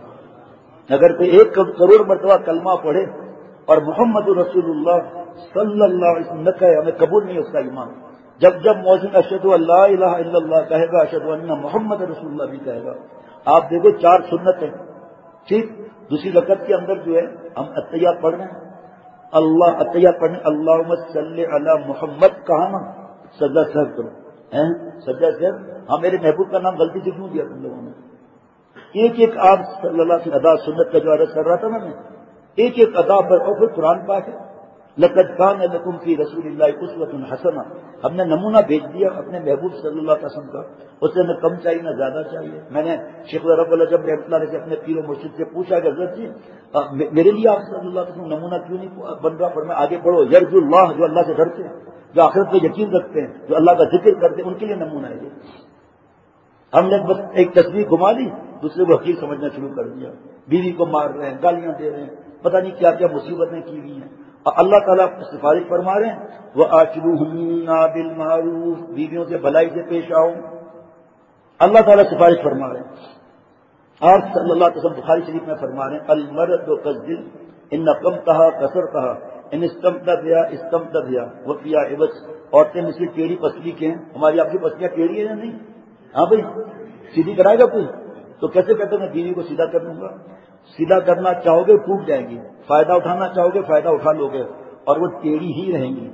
اگر کوئی ایک کروڑ مرتبہ کلمہ پڑھے اور محمد رسول اللہ صلی اللہ علیہ وسلم نہ کہے ہمیں قبول نہیں اس کا ایمان۔ جب جب مؤذن اشہد ان لا الہ الا اللہ کہے گا اشہد ان محمد رسول اللہ بھی کہے گا۔ آپ دیکھو چار سنت ہیں، ٹھیک، دوسری رکعت کے اندر جو ہے ہم اتحیات پڑھ رہے ہیں، اللہ اتحیات پڑھنے اللہم صلی علی محمد، کہاں نا سجدہ سہو کرو، ہیں سجدہ سہو، ہاں میرے محبوب کا نام غلطی سے کیوں دیا تم لوگوں نے؟ ایک ایک آپ صلی اللہ علیہ وسلم ادا سنت کا جو عرض کر رہا تھا نا میں، ایک ایک ادا پر، اور پھر قرآن پاک ہے لقد کان لکم فی رسول اللہ اسوۃ حسنہ، ہم نے نمونہ بھیج دیا اپنے محبوب صلی اللہ علیہ وسلم کا، اس سے نہ کم چاہیے نہ زیادہ چاہیے۔ میں نے شیخ رب اللہ جب رحمۃ اللہ علیہ سے اپنے پیر و مرشد سے پوچھا کہ حضرت جی میرے لیے آپ صلی اللہ علیہ وسلم نمونہ کیوں نہیں بن رہا؟ فرمایا آگے پڑھو، یرجو اللہ، جو اللہ سے ڈرتے ہیں، جو آخرت پہ یقین رکھتے ہیں، جو اللہ کا ذکر کرتے ہیں، ان کے لیے نمونہ ہے یہ۔ ہم نے بس ایک تصویر گھما لی، دوسرے کو حقیر سمجھنا شروع کر دیا، بیوی کو مار رہے ہیں، گالیاں دے رہے ہیں، پتہ نہیں کیا کیا مصیبتیں کی ہوئی ہیں، اور اللہ تعالیٰ سفارش فرما رہے ہیں وَآشِرُوهُنَّ بِالْمَعْرُوفِ، بیویوں سے بھلائی سے پیش آؤ، اللہ تعالیٰ سفارش فرما رہے ہیں۔ آپ صلی اللہ علیہ وسلم بخاری شریف میں فرما رہے ہیں الْمَرْءُ كَالظِّلِّ إِنَّ قَمْتَهَا كَسَرْتَهَا إِنْ اسْتَمْتَ بِهَا اسْتَمْتَ بِهَا وَفِيهَا عِوَجٌ، عورتیں مثل ٹیڑھی پسلی کے ہیں، ہماری آپ کی پسلیاں ٹیڑھی ہیں یا نہیں؟ ہاں بھائی سیدھی کرائے گا کوئی تو کیسے کہتے میں بیوی کو سیدھا کر دوں گا؟ سیدھا کرنا چاہو گے ٹوٹ جائیں گی، فائدہ اٹھانا چاہو گے فائدہ اٹھا لو گے، اور وہ ٹیڑھی ہی رہیں گی۔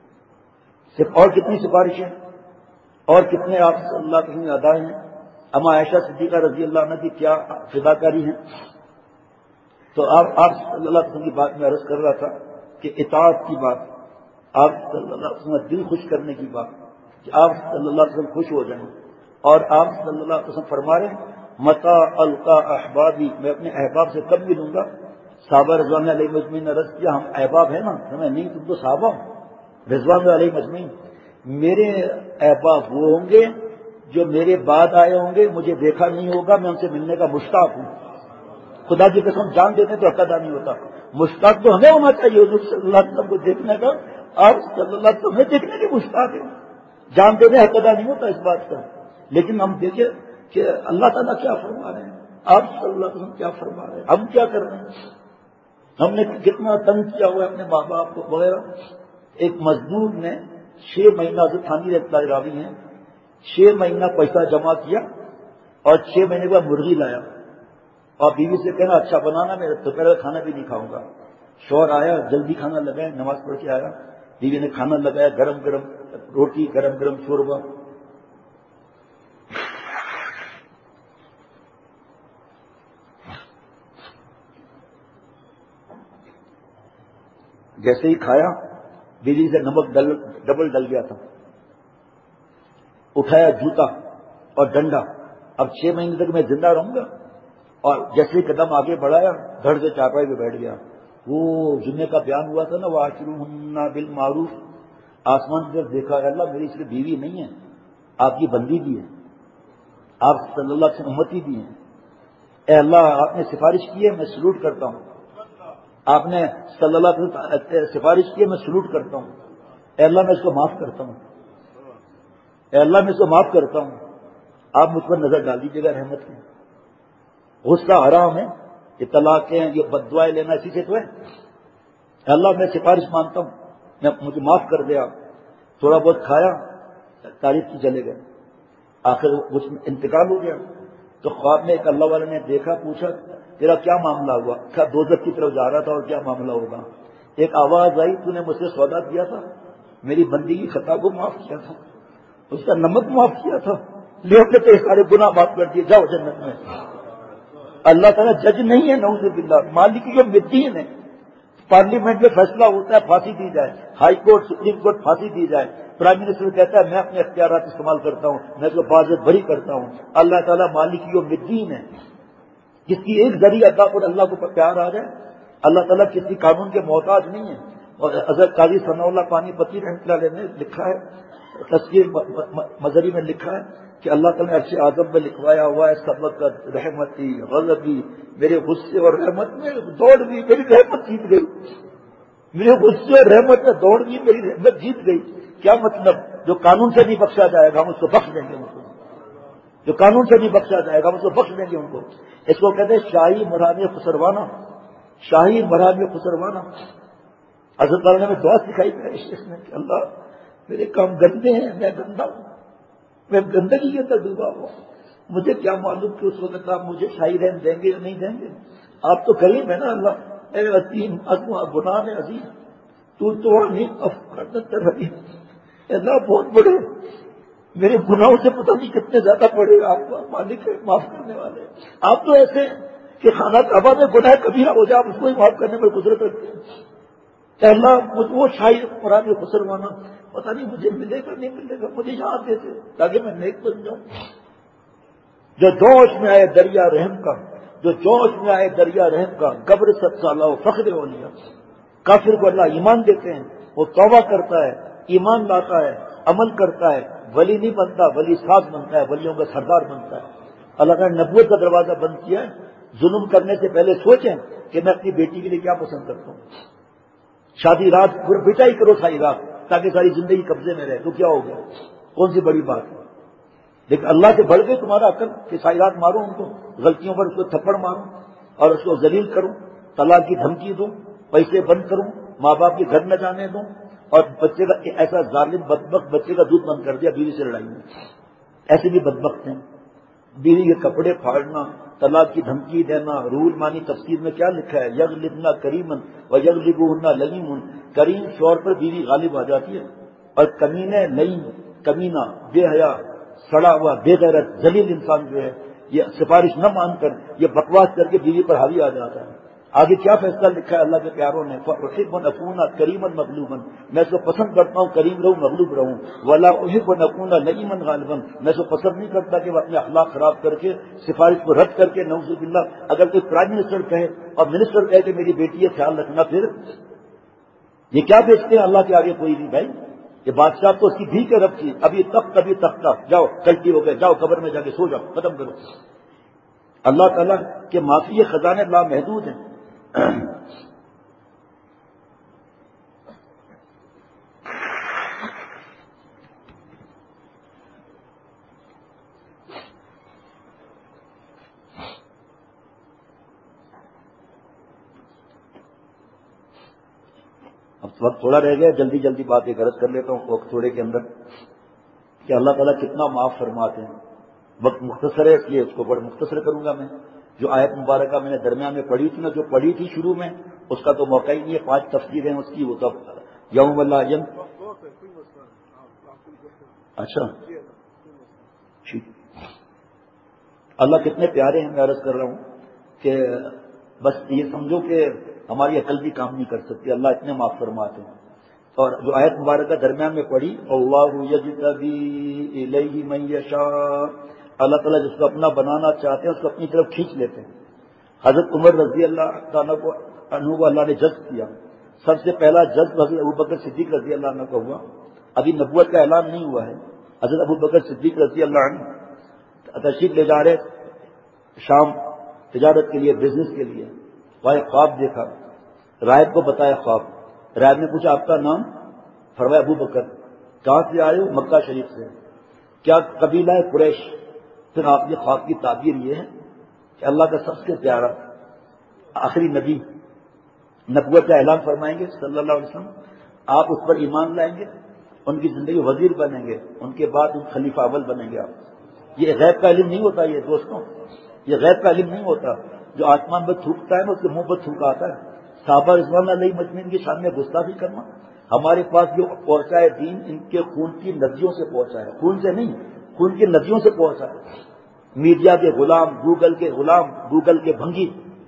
صرف اور کتنی سفارشیں اور کتنے آپ صلی اللہ علیہ وسلم ادائیں ہیں، اما عائشہ صدیقہ رضی اللہ عنہ کی کیا فداکاری ہیں۔ تو آپ آپ صلی اللہ علیہ وسلم کی بات میں عرض کر رہا تھا کہ اطاعت کی بات، آپ صلی اللہ علیہ وسلم دل خوش کرنے کی بات کہ آپ صلی اللہ علیہ وسلم خوش ہو جائیں. اور آپ صلی اللہ علیہ وسلم فرما رہے ہیں متا القا احبابی، میں اپنے احباب سے کب ملوں گا. صحابہ رضوان علیہ مجمعین نے عرض کیا ہم احباب ہیں نا. ہمیں نہیں، تم تو صحابہ رضوان علیہ مجمعین. میرے احباب وہ ہوں گے جو میرے بعد آئے ہوں گے، مجھے دیکھا نہیں ہوگا، میں ان سے ملنے کا مشتاق ہوں. خدا کی قسم جان دیتے تو حق ادا نہیں ہوتا. مشتاق تو ہمیں ہونا چاہیے حضور صلی اللہ علیہ وسلم کو دیکھنے کا. آپ صلی اللہ علیہ وسلم ہمیں دیکھنے کے مشتاق ہیں. جان دیتے حق ادا نہیں ہوتا اس بات کا. لیکن ہم دیکھیں کہ اللہ تعالیٰ کیا فرما رہے ہیں، آپ صلی اللہ علیہ وسلم کیا فرما رہے ہیں، ہم کیا کر رہے ہیں. ہم نے کتنا تنگ کیا ہوا ہے اپنے ماں باپ کو وغیرہ. ایک مزدور نے چھ مہینہ سے تھانی رہتا راوی ہیں چھ مہینہ پیسہ جمع کیا اور چھ مہینے کے بعد مرغی لایا اور بیوی سے کہنا اچھا بنانا، میں دوپہر کا کھانا بھی نہیں کھاؤں گا. شوہر آیا جلدی کھانا لگایا، نماز پڑھ کے آیا، بیوی نے کھانا لگایا، گرم گرم روٹی، گرم گرم شوربہ. جیسے ہی کھایا بیوی سے نمک ڈبل ڈل گیا تھا. اٹھایا جوتا اور ڈنڈا، اب چھ مہینے تک میں زندہ رہوں گا. اور جیسے ہی قدم آگے بڑھایا دھڑ سے چارپائی پہ بیٹھ گیا. وہ جمعے کا بیان ہوا تھا نا وَعَاشِرُوهُنَّ بِالْمَعْرُوفِ، آسمان کی طرف دیکھا، اللہ میری صرف بیوی نہیں ہے، آپ کی بندی بھی ہے، آپ صلی اللہ علیہ وسلم امتی بھی ہیں. اے اللہ آپ نے سفارش کی ہے، میں سلوٹ کرتا ہوں. آپ نے صلی اللہ علیہ وسلم سفارش کی ہے، میں سلوٹ کرتا ہوں. اے اللہ میں اس کو معاف کرتا ہوں، اے اللہ میں اس کو معاف کرتا ہوں. آپ مجھ پر نظر ڈال دیجیے گا رحمت کی. غصہ حرام ہے، یہ طلاقیں، یہ بد دعائیں لینا اسی سے تو ہے. اے اللہ میں سفارش مانتا ہوں، میں مجھے معاف کر دے. آپ تھوڑا بہت کھایا، تاریخ کی چلے گئے. آخر کچھ انتقال ہو گیا تو خواب میں ایک اللہ والے نے دیکھا، پوچھا تیرا کیا معاملہ ہوا؟ کیا دوزخ کی طرف جا رہا تھا اور کیا معاملہ ہوگا؟ ایک آواز آئی، تو نے مجھ سے سودا کیا تھا، میری بندی کی خطا کو معاف کیا تھا، اس کا نمک معاف کیا تھا، لے کے تو سارے گناہ معاف کر دیے، جاؤ جنت میں. اللہ تعالیٰ جج نہیں ہے، نعوذ باللہ، مالک جو مدین ہے. پارلیمنٹ میں فیصلہ ہوتا ہے پھانسی دی جائے، ہائی کورٹ سپریم کورٹ پھانسی دی جائے، پرائم منسٹر کہتا ہے میں اپنے اختیارات استعمال کرتا ہوں، میں تو باذت بری کرتا ہوں. اللہ تعالیٰ مالک جو مدین ہے، جس کی ایک ذریعہ ادا پر اللہ کو پیار آ جائے. اللہ تعالیٰ کسی قانون کے محتاج نہیں ہے. اور حضرت قاضی ثناء اللہ پانی پتی رحمۃ اللہ علیہ نے لکھا ہے، تذکیر مظہری میں لکھا ہے کہ اللہ تعالیٰ نے عرش اعظم میں لکھوایا ہوا ہے سبقت رحمتی غضبی، میرے غصے اور رحمت میں دوڑ گئی، میری رحمت جیت گئی. میرے غصے اور رحمت میں دوڑ گئی، میری رحمت جیت گئی. کیا مطلب؟ جو قانون سے نہیں بخشا جائے گا ہم اس کو بخش دیں گے. ان کو جو قانون سے نہیں بخشا جائے گا ہم اس کو بخش دیں گے. ان کو اس کو کہتے ہیں شاہی مرام خسروانہ، شاہی مرام خسروانہ. حضرت تعالیٰ نے ہمیں دعا سکھائی ہے اس میں کہ اللہ میرے کام گندے ہیں، میں گندا ہوں، میں گندگی کے اندر ڈوبا ہوں. مجھے کیا معلوم کہ اس وقت آپ مجھے شاہی رحم دیں گے یا نہیں دیں گے. آپ تو کریم ہے نا اللہ. اے عظیم عظم گناہ میں عظیم تو تو نہیں اف کرتا رہی. اللہ بہت بڑے، میرے گناہوں سے پتہ نہیں کتنے زیادہ پڑے گا. آپ کا مالک ہے، معاف کرنے والے. آپ تو ایسے کہ خانہ کعبہ میں گناہ کبیرہ ہو جائے آپ اس کو ہی معاف کرنے میں قدرت رکھتے ہیں. کہ اللہ وہ شاہی قرآن خسروانہ پتہ نہیں مجھے ملے گا نہیں ملے گا، مجھے یاد دیتے تاکہ میں نیک بن جاؤں. جو جوش میں آئے دریا رحم کا، جو جوش میں آئے دریا رحم کا، قبر سب سالہ فخر اولیاء. کافر کو اللہ ایمان دیتے ہیں، وہ توبہ کرتا ہے، ایمان لاتا ہے، عمل کرتا ہے، ولی نہیں بنتا، ولی ساز بنتا ہے، ولیوں کا سردار بنتا ہے. اللہ نے نبوت کا دروازہ بند کیا ہے. ظلم کرنے سے پہلے سوچیں کہ میں اپنی بیٹی کے لیے کیا پسند کرتا ہوں. شادی رات پورا بیٹا ہی کرو ساری رات تاکہ ساری زندگی قبضے میں رہے تو کیا ہو گیا، کون سی بڑی بات ہے. لیکن اللہ سے بڑھ گئی تمہارا عقل کہ ساری رات مارو ان کو، غلطیوں پر اس کو تھپڑ مارو اور اس کو ذلیل کروں، طلاق کی دھمکی دوں، پیسے بند کروں، ماں باپ کے گھر نہ جانے دوں، اور بچے کا ایسا ظالم بدبخت بچے کا دودھ بند کر دیا بیوی سے لڑائی میں. ایسے بھی بدبخت ہیں. بیوی کے کپڑے پھاڑنا، طلاق کی دھمکی دینا. رول مانی تفسیر میں کیا لکھا ہے؟ یغلبنا کریمن و یغلبہن لئیم. کریم شوہر پر بیوی غالب آ جاتی ہے اور کمینے لئیم، کمینہ، بے حیا، سڑا ہوا، بے غیرت، ذلیل انسان جو ہے یہ سفارش نہ مان کر، یہ بکواس کر کے بیوی پر حاوی آ جاتا ہے. آگے کیا فیصلہ لکھا ہے اللہ کے پیاروں نے، فَأُحِبُّ أَنْ أَكُونَ كَرِيمًا مَغْلُوبًا، میں اس کو پسند کرتا ہوں کریم رہوں مغلوب رہوں، وَلَا أُحِبُّ أَنْ أَكُونَ لَئِيمًا غَالِبًا، میں اس کو پسند نہیں کرتا کہ وہ اپنے اخلاق خراب کر کے سفارش کو رد کر کے نعوذ باللہ اگر کوئی پرائم منسٹر کہے اور منسٹر کہے کہ میری بیٹی ہے خیال رکھنا، پھر یہ کیا بیچتے ہیں اللہ کے آگے؟ کوئی نہیں بھائی، یہ بادشاہ تو اس کی بھی کے رب کی، ابھی تخت ابھی تختہ، جاؤ چلتی ہو گئے، جاؤ قبر میں جا کے سو جاؤ، ختم کرو۔ اللہ تعالیٰ کے معافی خزانے لامحدود ہیں۔ اب وقت تھوڑا رہ گیا، جلدی جلدی باتیں غرض کر لیتا ہوں وقت تھوڑے کے اندر، کہ اللہ تعالیٰ کتنا معاف فرماتے ہیں۔ وقت مختصر ہے اس لیے اس کو بڑا مختصر کروں گا میں۔ جو آیت مبارکہ میں نے درمیان میں پڑھی تھی نا، جو پڑھی تھی شروع میں، اس کا تو موقع ہی نہیں ہے، پانچ تفسیریں اس کی، وہ تو یوم لا ین اچھا ٹھیک۔ اللہ کتنے پیارے ہیں، میں عرض کر رہا ہوں کہ بس یہ سمجھو کہ ہماری عقل بھی کام نہیں کر سکتی، اللہ اتنے معاف فرماتے ہیں۔ اور جو آیت مبارکہ درمیان میں پڑھی، اللہ یجتبی الیہ من یشاء، اللہ تعالیٰ جس کو اپنا بنانا چاہتے ہیں اس کو اپنی طرف کھینچ لیتے ہیں۔ حضرت عمر رضی اللہ تعالیٰ کو عنہ کو اللہ نے جذب کیا، سب سے پہلا جذب حضرت ابوبکر صدیق رضی اللہ عنہ کا ہوا، ابھی نبوت کا اعلان نہیں ہوا ہے۔ حضرت ابوبکر صدیق رضی اللہ عنہ تشریف لے جا رہے شام تجارت کے لیے، بزنس کے لیے، وہاں خواب دیکھا، راہب کو بتایا خواب، راہب نے پوچھا آپ کا نام؟ فرمایا ابو بکر۔ کہاں سے آئے ہو؟ مکہ شریف سے۔ کیا قبیلہ ہے؟ قریش۔ پھر آپ نے خواب کی تعبیر یہ ہے کہ اللہ کا سب سے پیارا آخری نبی نبوت کا اعلان فرمائیں گے صلی اللہ علیہ وسلم، آپ اس پر ایمان لائیں گے، ان کی زندگی وزیر بنیں گے، ان کے بعد ان خلیفہ اول بنیں گے آپ۔ یہ غیب کا علم نہیں ہوتا، یہ دوستوں یہ غیب کا علم نہیں ہوتا۔ جو آسمان پر تھوکتا ہے نا اس کے منہ پر تھوکا آتا ہے۔ صحابہ رضوان علیہ مجمعین کی شان میں گستاخی کرنا، ہمارے پاس جو پہنچا ہے دین ان کے خون کی ندیوں سے پہنچا ہے، خون سے نہیں، خون کی ندیوں سے پہنچا ہے۔ میڈیا کے غلام، گوگل کے غلام، گوگل کے بھنگی،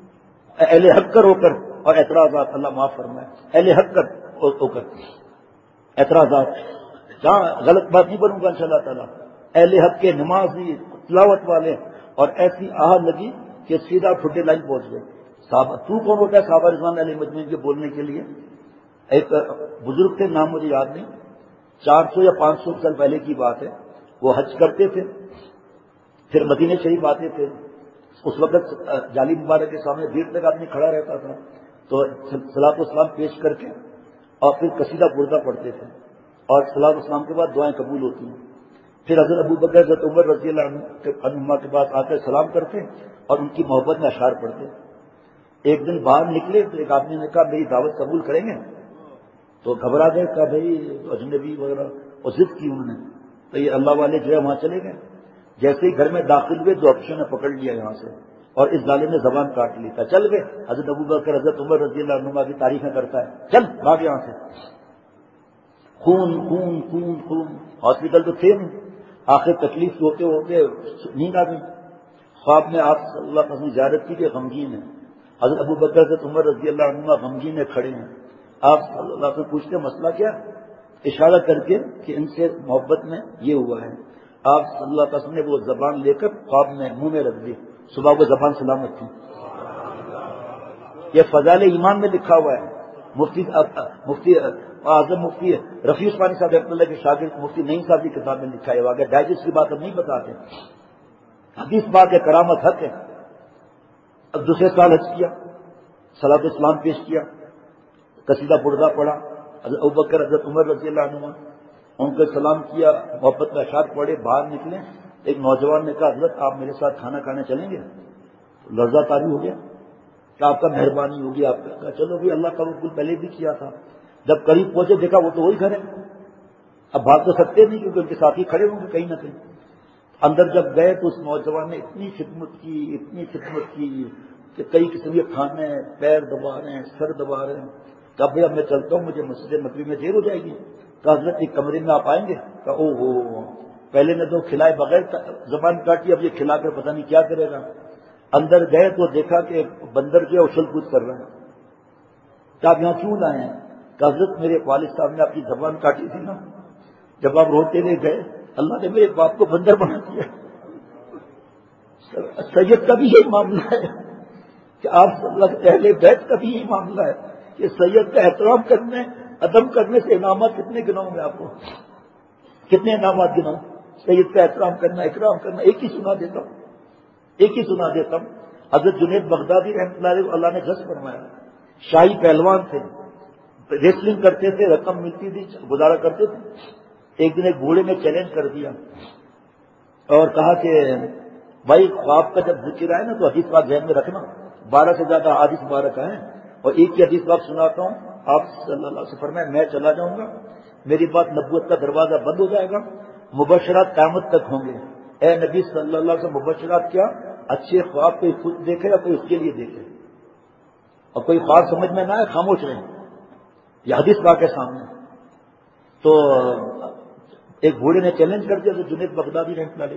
اہل حق کر ہو کر اور اعتراضات، اللہ معاف فرمائے، اہل حق کر ہو کر اعتراضات، جہاں غلط بات نہیں بنوں گا انشاءاللہ تعالیٰ، اہل حق کے نمازی تلاوت والے، اور ایسی آہ لگی کہ سیدھا پھٹے لائن پہنچ گئے۔ صحابہ تو کون ہوتا ہے صحابہ رضوان علیہ مجمعین کے بولنے کے لیے؟ ایک بزرگ تھے، نام مجھے یاد نہیں، چار سو یا پانچ سو سال پہلے کی بات ہے، وہ حج کرتے تھے، پھر مدینہ شریف آتے تھے، اس وقت جالی مبارک کے سامنے دیر تک آدمی کھڑا رہتا تھا، تو صلاۃ والسلام پیش کر کے اور پھر قصیدہ بردہ پڑھتے تھے، اور صلاۃ والسلام کے بعد دعائیں قبول ہوتی ہیں۔ پھر حضرت ابو بکر حضرت عمر رضی اللہ عنہما کے پاس آ کر سلام کرتے اور ان کی محبت میں اشعار پڑھتے۔ ایک دن باہر نکلے تو ایک آدمی نے کہا میری دعوت قبول کریں گے؟ تو گھبرا گئے، کہا بھائی اجنبی وغیرہ، اور ضد کی انہوں نے، تو یہ اللہ والے جو ہے وہاں چلے گئے۔ جیسے ہی گھر میں داخل ہوئے دو افسروں نے پکڑ لیا یہاں سے، اور اس ظالم نے زبان کاٹ لی تھا، چل گئے۔ حضرت ابو بکر حضرت عمر رضی اللہ عنہما کی تعریفیں کرتا ہے، چل بھاگ یہاں سے، خون خون خون خون، ہاسپٹل تو تھے نہیں، آخر تکلیف ہوتے ہوتے نیند آ گئی۔ خواب میں آپ صلی اللہ علیہ وسلم زیارت کی کہ غمگین ہے، حضرت ابو بکر حضرت عمر رضی اللہ عنہ غمگین ہے، کھڑے ہیں، آپ صلی اللہ علیہ وسلم پوچھتے مسئلہ کیا؟ اشارہ کر کے کہ ان سے محبت میں یہ ہوا ہے۔ آپ صلی اللہ علیہ وسلم نے وہ زبان لے کر خواب میں منہ میں رکھ دی، صبح کو زبان سلامت تھی۔ یہ فضائل ایمان میں لکھا ہوا ہے، مفتی مفتی اعظم مفتی رفیع عثمانی صاحب رحمۃ اللہ کے شاگرد مفتی نعیم صاحب کی کتاب میں لکھا ہے، واقعہ ڈائجسٹ کی بات ہم نہیں بتاتے، حدیث بات ہے، کرامت حق ہے۔ اب دوسرے سال حج کیا، صلاۃ اسلام پیش کیا، قصیدہ بردہ پڑھا، حضرت ابوبکر حضرت عمر رضی اللہ عنہ ان کو سلام کیا، محبت کا اشعار پڑھے، باہر نکلے، ایک نوجوان نے کہا حضرت آپ میرے ساتھ کھانا کھانے چلیں گے؟ لرزہ طاری ہو گیا کہ آپ کا مہربانی ہوگی، آپ کا کہا چلو بھی اللہ کا وکول پہلے بھی کیا تھا، جب قریب پہنچے دیکھا وہ تو وہی گھر ہے، اب بھاگ تو سکتے نہیں کیونکہ ان کے ساتھی کھڑے ہوں گے کہیں نہ کہیں۔ اندر جب گئے تو اس نوجوان نے اتنی خدمت کی اتنی خدمت کی کہ کئی قسم کے کھانے، پیر دبا رہے ہیں، سر دبا رہے ہیں، کہا بھائی اب میں چلتا ہوں، مجھے مسجد نبوی میں دیر ہو جائے گی۔ کہا حضرت ایک کمرے میں آپ آئیں گے؟ کہا او ہو، پہلے نے تو کھلائے بغیر زبان کاٹی، اب یہ کھلا کر پتہ نہیں کیا کرے گا۔ اندر گئے تو دیکھا کہ بندر جو ہے اچھل کود کر رہا ہے. کہ آپ یہاں کیوں لائے ہیں؟ کہ حضرت میرے والد صاحب نے آپ کی زبان کاٹی تھی نا، جب آپ روتے ہوئے گئے اللہ نے میرے باپ کو بندر بنا دیا. سید کا بھی یہی معاملہ ہے کہ آپ صلی اللہ کے اہل بیت کا بھی یہی معاملہ ہے کہ سید کا احترام کرنے عدم کرنے سے انعامات کتنے گناؤں میں آپ کو کتنے انعامات گناؤں. سید کا احترام کرنا اکرام کرنا ایک ہی سنا دیتا ہوں ایک ہی سنا دیتا ہوں. حضرت جنید بغدادی رحمۃ اللہ علیہ اللہ نے جس فرمایا، شاہی پہلوان تھے، ریسلنگ کرتے تھے، رقم ملتی تھی، گزارا کرتے تھے. ایک دن ایک گھوڑے نے چیلنج کر دیا اور کہا کہ بھائی خواب کا جب ذکر آئے نا تو حدیث پاک ذہن میں رکھنا، بارہ سے زیادہ حدیث مبارکہ ہیں اور ایک ہی حدیث پاک سناتا ہوں. آپ صلی اللہ علیہ وسلم فرمائے میں چلا جاؤں گا، میری بات نبوت کا دروازہ بند ہو جائے گا، مبشرات قیامت تک ہوں گے. اے نبی صلی اللہ علیہ وسلم مبشرات کیا؟ اچھے خواب کوئی خود دیکھے یا کوئی اس کے لیے دیکھے، اور کوئی خواب سمجھ میں نہ آئے خاموش رہیں. یہ حدیث پاک ہے سامنے. تو ایک بوڑھے نے چیلنج کر دیا تو جنید بغدادی رحمۃ اللہ علیہ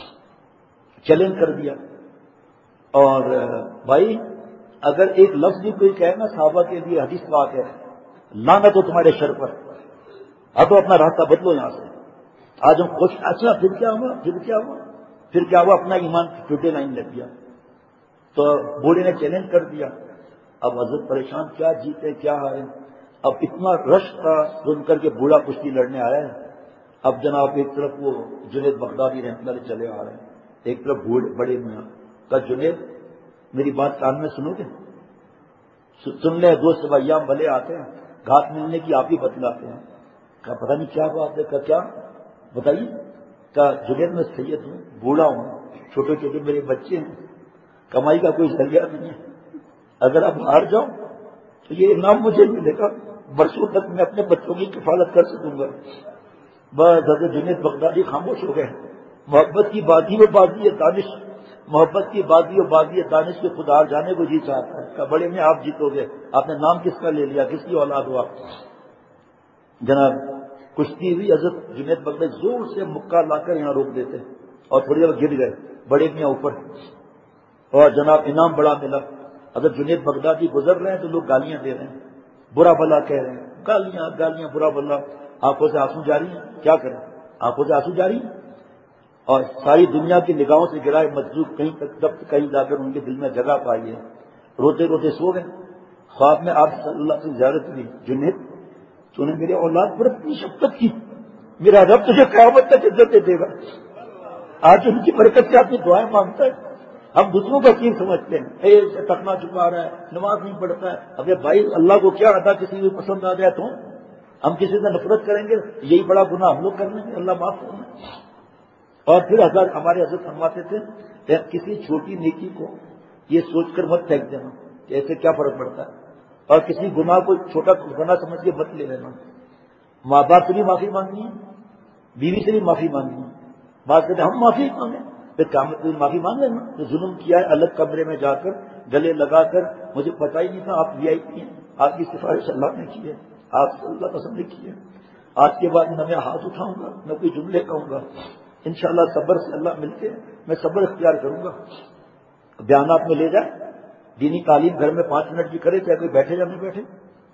کو چیلنج کر دیا. اور بھائی اگر ایک لفظ بھی کوئی کہے نا صحابہ کے لیے حدیث پاک ہے، لعنت ہو تمہارے شر پر، اب تو اپنا راستہ بدلو یہاں سے. آج ہم خوش. اچھا پھر کیا ہوا پھر کیا ہوا پھر کیا ہوا اپنا ایمان ٹوٹے لائن لگ گیا. تو بوڑھے نے چیلنج کر دیا. اب حضرت پریشان کیا جیتے کیا ہارے. اب اتنا رش تھا سن کر کے بوڑھا کشتی لڑنے آیا ہے. اب جناب ایک طرف وہ جنید بغدادی رحمۃ اللہ علیہ چلے آ رہے ہیں، ایک طرف بوڑھے بڑے میاں کا جنید میری بات کان میں سنو گے؟ سن لے دوست بھائیام بھلے آتے ہیں، گھاٹ ملنے کی آپ ہی بتلاتے ہیں. کہا پتہ نہیں کیا بات ہے. کہا کیا بتائیے. کہا جنید میں سید ہوں، بوڑھا ہوں، چھوٹے چھوٹے میرے بچے ہیں، کمائی کا کوئی ذریعہ نہیں ہے. اگر آپ ہار جاؤ تو یہ انعام مجھے ملے گا، برسوں تک میں اپنے بچوں کی کفالت کر سکوں گا. بس حضرت جنید بغدادی خاموش ہو گئے. محبت کی بازی و بازی دانش، محبت کی بازی و بازی دانش کے خود ہار جانے کو جی چاہتا ہے. کہ بڑے میں آپ جیتو گے. آپ نے نام کس کا لے لیا؟ کس کی اولاد ہو آپ؟ جناب کشتی ہوئی. حضرت جنید بغدادی زور سے مکہ لا کر یہاں روک دیتے اور تھوڑی دیر گر گئے. بڑے میاں اوپر اور جناب انعام بڑا ملا. حضرت جنید بغدادی گزر رہے ہیں تو لوگ گالیاں دے رہے ہیں، برا بھلا کہہ رہے ہیں، گالیاں گالیاں برا بھلا. آنکھوں سے آنسو جاری ہیں. کیا کریں؟ آنکھوں سے آنسو جاری ہیں. اور ساری دنیا کی نگاہوں سے گرائے مجذوب کہیں تک تب کہیں جا کر ان کے دل میں جگہ پائی ہے. روتے روتے سو گئے. خواب میں آپ صلی اللہ سے زیارت ہوئی، جنید تو نے میرے اولاد پر اتنی شفقت کی، میرا رب تجھے قیامت تک عزت دے گا. آج ان کی برکت سے آپ کی دعائیں مانگتا ہے. ہم دوسروں کا چیز سمجھتے ہیں، اے ٹکنا چھپا رہا ہے، نماز نہیں پڑھتا ہے. ابے بھائی اللہ کو کیا ادا کسی کو پسند آ جائے تو ہم کسی سے نفرت کریں گے؟ یہی بڑا گناہ ہم لوگ کر لیں گے، اللہ معاف کرنا. اور پھر حضرت ہمارے حضرت فرماتے تھے کسی چھوٹی نیکی کو یہ سوچ کر مت پھینک دینا کہ ایسے کیا فرق پڑتا ہے، اور کسی گناہ کو چھوٹا گناہ سمجھ کے مت لے لینا. ماں باپ سے بھی معافی مانگنی ہے، بیوی سے بھی معافی مانگنی ہے. بات کہتے ہم معافی مانگیں، پھر قیامت میں معافی مانگ لینا. تو ظلم کیا ہے الگ کمرے میں جا کر گلے لگا کر، مجھے پتہ ہی نہیں تھا آپ وی آئی پی ہیں، آپ کی سفارش اللہ نے کی ہے، آپ صلی اللہ پسند نے کی ہے. آج کے بعد نہ میں ہاتھ اٹھاؤں گا نہ کوئی جملے کہوں گا. انشاءاللہ صبر سے اللہ ملتے ہیں، میں صبر اختیار کروں گا. بیانات میں لے جائے، دینی تعلیم گھر میں پانچ منٹ بھی کرے چاہے کوئی بیٹھے یا نہیں بیٹھے.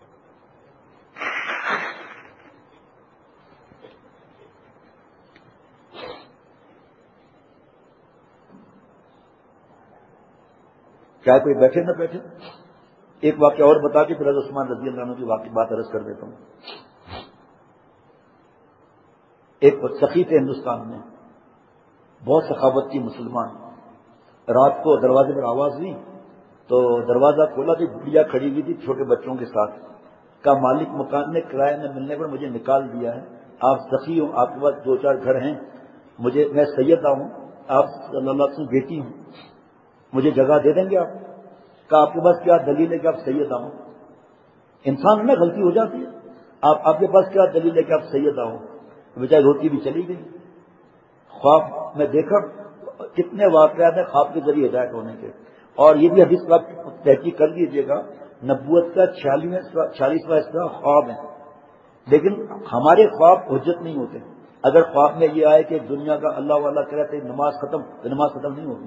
چاہے کوئی بیٹھے نہ بیٹھے. ایک واقعہ اور بتا کے پھر حضرت عثمان رضی اللہ عنہ کی واقعی بات عرض کر دیتا ہوں. ایک سخی تھے ہندوستان میں، بہت سخاوت کی مسلمان. رات کو دروازے پر آواز ہوئی تو دروازہ کھولا تو بڑھیا کھڑی ہوئی تھی چھوٹے بچوں کے ساتھ. کا مالک مکان نے کرایہ نہ ملنے پر مجھے نکال دیا ہے، آپ سخی ہوں، آپ کے پاس دو چار گھر ہیں، مجھے میں سیدہ ہوں، آپ صلی اللہ علیہ وسلم بیٹی ہوں، مجھے جگہ دے دیں گے آپ؟ کہ آپ کے پاس کیا دلیل ہے کہ آپ سیدہ ہوں؟ انسان میں غلطی ہو جاتی ہے. آپ آپ کے پاس کیا دلیل ہے کہ آپ سیدہ ہوں؟ بجائے روتی بھی چلی گئی. خواب میں دیکھا کتنے واقعات ہیں خواب کے ذریعے ہدایت ہونے کے. اور یہ بھی حدیث کا تحقیق کر لیجیے گا، نبوت کا چھیالیسواں حصہ خواب ہے، لیکن ہمارے خواب حجت نہیں ہوتے. اگر خواب میں یہ آئے کہ دنیا کا اللہ والا کہتے نماز ختم تو نماز ختم نہیں ہوگی.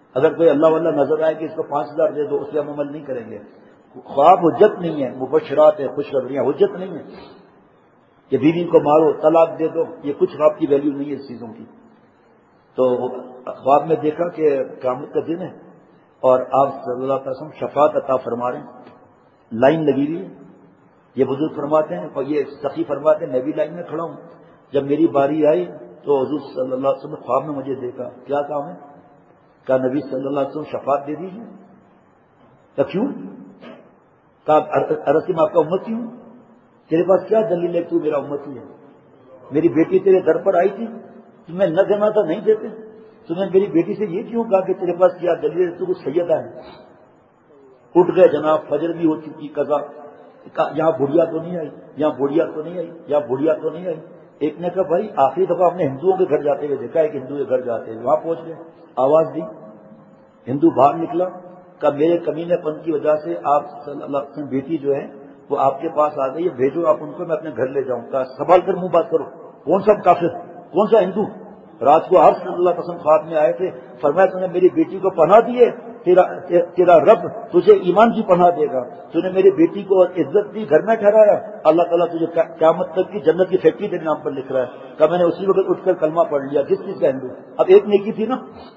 اگر کوئی اللہ واللہ نظر آئے کہ اس کو پانچ ہزار دے دو، اس پہ ہم عمل نہیں کریں گے. خواب حجت نہیں ہے، مبشرات ہے، خوشخبریاں حجت نہیں ہے. کہ بیوی کو مارو، طلاق دے دو، یہ کچھ خواب کی ویلیو نہیں ہے اس چیزوں کی. تو خواب میں دیکھا کہ قیامت کا دن ہے اور آپ صلی اللہ علیہ وسلم شفاعت عطا فرما رہے ہیں، لائن لگی ہوئی ہے. یہ بزرگ فرماتے ہیں اور یہ سخی فرماتے ہیں میں بھی لائن میں کھڑا ہوں. جب میری باری آئی تو حضور صلی اللہ علیہ وسلم خواب میں مجھے دیکھا. کیا کام ہے؟ کہا نبی صلی اللہ علیہ وسلم شفاعت دے دیجیے. کہا کیوں؟ کہا عرض میں آپ کا امتی ہوں، تیرے پاس کیا دلیل ہے تو میرا امتی ہے؟ میری بیٹی تیرے در پر آئی تھی، تمہیں نہ دینا تھا نہیں دیتے. تمہیں میری بیٹی سے یہ کیوں کہا کہ تیرے پاس کیا دلیل ہے تو کچھ سیدہ ہے؟ اٹھ گئے جناب، فجر بھی ہو چکی، قضا. یہاں بڑھیا تو نہیں آئی، یہاں بڑھیا تو نہیں آئی، یہاں بڑھیا تو نہیں آئی. ایک نے کہا بھائی آخری دفعہ ہم نے ہندوؤں کے گھر جاتے ہوئے دیکھا ہے کہ ہندو کے گھر جاتے ہوئے. وہاں پہنچ گئے، آواز دی، ہندو باہر نکلا. کہ میرے کمینے پن کی وجہ سے آپ صلی اللہ علیہ وسلم بیٹی جو ہے وہ آپ کے پاس آ گئی ہے، بھیجو آپ ان کو، میں اپنے گھر لے جاؤں. کہا سنبھال کر منہ بات کرو، کون سا کافر، کون سا ہندو؟ رات کو آپ صلی اللہ علیہ وسلم خواب میں آئے تھے، فرمایا تم نے میری بیٹی کو پناہ دیے، تیرا تیرا رب تجھے ایمان کی پناہ دے گا. تو نے میری بیٹی کو عزت دی، گھر میں ٹھہرایا، اللہ تعالیٰ تجھے قیامت تک کی جنت کی فیکٹری تیرے نام پر لکھ رہا ہے. کہ میں نے اسی وقت اٹھ کر کلمہ پڑھ لیا. کس چیز کا ہندو؟ اب ایک نیکی تھی نا،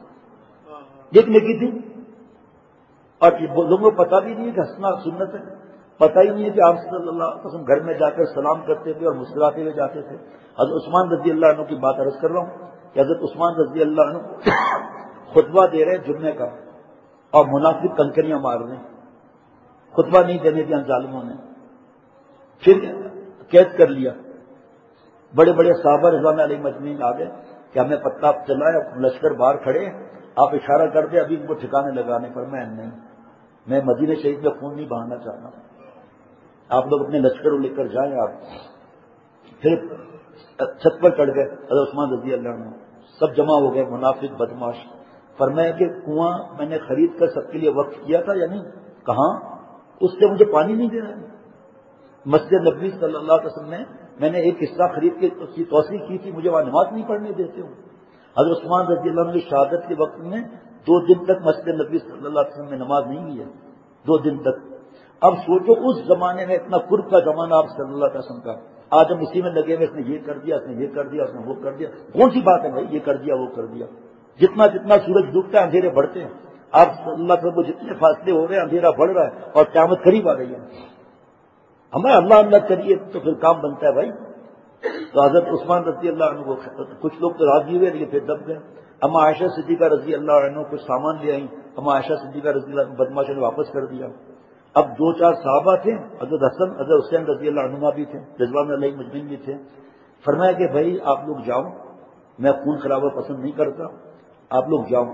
ایک نیکی تھی. اور لوگوں کو پتا بھی نہیں ہے کہ ہنسنا سنت ہے، پتہ ہی نہیں ہے کہ آپ صلی اللہ علیہ وسلم گھر میں جا کر سلام کرتے تھے اور مسکراتے ہوئے جاتے تھے. حضرت عثمان رضی اللہ عنہ کی بات عرض کر رہا ہوں کہ حضرت عثمان رضی اللہ عنہ خطبہ دے رہے جمعے کا اور منافق کنکریاں مار رہے ہیں. خطبہ نہیں دینے دیا ظالموں نے. پھر قید کر لیا. بڑے بڑے صحابہ رضوان علیہ مجمعین آ گئے کہ ہمیں پتہ چلا ہے لشکر باہر کھڑے ہیں، آپ اشارہ کر دیں ابھی ان کو ٹھکانے لگانے پر. میں نہیں، میں مدینہ شریف میں خون نہیں بہانا چاہتا، آپ لوگ اپنے لشکر کو لے کر جائیں. آپ پھر چھت پر چڑھ گئے حضرت عثمان رضی اللہ عنہ، سب جمع ہو گئے منافق بدماش. فرمایا کہ کنواں میں نے خرید کر سب کے لیے وقف کیا تھا یا نہیں؟ کہاں؟ اس سے مجھے پانی نہیں دینا ہے. مسجد نبوی صلی اللہ علیہ وسلم میں میں نے ایک حصہ خرید کے اس کی توسیع کی تھی، مجھے وہاں نماز نہیں پڑھنے دیتے ہوں. حضرت عثمان رضی اللہ عنہ کی شہادت کے وقت میں دو دن تک مسجد نبوی صلی اللہ علیہ وسلم میں نماز نہیں ہوئی ہے، دو دن تک. اب سوچو اس زمانے میں اتنا قرب کا زمانہ آپ صلی اللہ علیہ وسلم کا، آج ہم اسی میں لگے ہوئے، اس نے یہ کر دیا، اس نے یہ کر دیا، اس نے وہ کر دیا. کون سی بات ہے بھائی یہ کر دیا وہ کر دیا؟ جتنا جتنا سورج ڈوبتا ہے اندھیرے بڑھتے ہیں. آپ صلی اللہ علیہ وسلم کو جتنے فاصلے ہو رہے ہیں اندھیرا بڑھ رہا ہے اور قیامت قریب آ رہی ہے. ہمیں اللہ اللہ کریے تو پھر کام بنتا ہے بھائی. تو حضرت عثمان رضی اللہ عنہ کو کچھ لوگ تو راضی ہوئے لیکن پھر دب گئے. اما عائشہ صدیقہ رضی اللہ عنہ کچھ سامان لے آئیں، اما عائشہ صدیقہ رضی اللہ عنہ بدماشوں نے واپس کر دیا. اب دو چار صحابہ تھے، حضرت حسن حضرت حسین رضی اللہ عنہما بھی تھے، رضوان علیہ مجمعین بھی تھے. فرمایا کہ بھائی آپ لوگ جاؤ، میں خون خرابہ پسند نہیں کرتا، آپ لوگ جاؤ.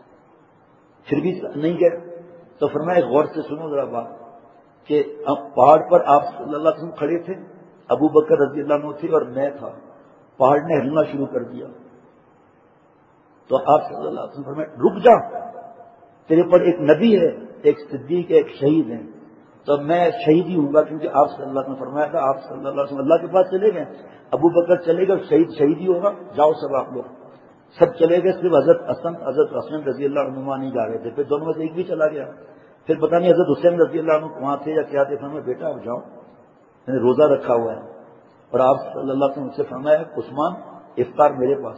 پھر بھی نہیں گئے. تو فرمایا غور سے سنو ذرا بات کہ پہاڑ پر آپ صلی اللہ علیہ وسلم کھڑے تھے، ابو بکر رضی اللہ عنہ تھے اور میں تھا. پہاڑ نے ہلنا شروع کر دیا تو آپ صلی اللہ علیہ وسلم فرمایا رک جا، تیرے پر ایک نبی ہے، ایک صدیق ہے، ایک شہید ہے. تو میں شہید ہی ہوں گا کیونکہ آپ صلی اللہ علیہ وسلم فرمایا تھا. آپ صلی اللہ علیہ وسلم اللہ کے پاس چلے گئے، ابو بکر چلے گئے، شہید شہید ہی ہوگا. جاؤ سب آپ لوگ، سب چلے گئے. صرف حضرت حسن حضرت حسن رضی اللہ عنہ نہیں جا رہے تھے. پھر دونوں میں سے ایک بھی چلا گیا. پھر پتہ نہیں حضرت حسین رضی اللہ عنہ وہاں تھے یا کیا تھے. فرمایا بیٹا اب جاؤ، میں نے روزہ رکھا ہوا ہے. اور آپ صلی اللہ علیہ وسلم سے فرمایا عثمان افطار میرے پاس،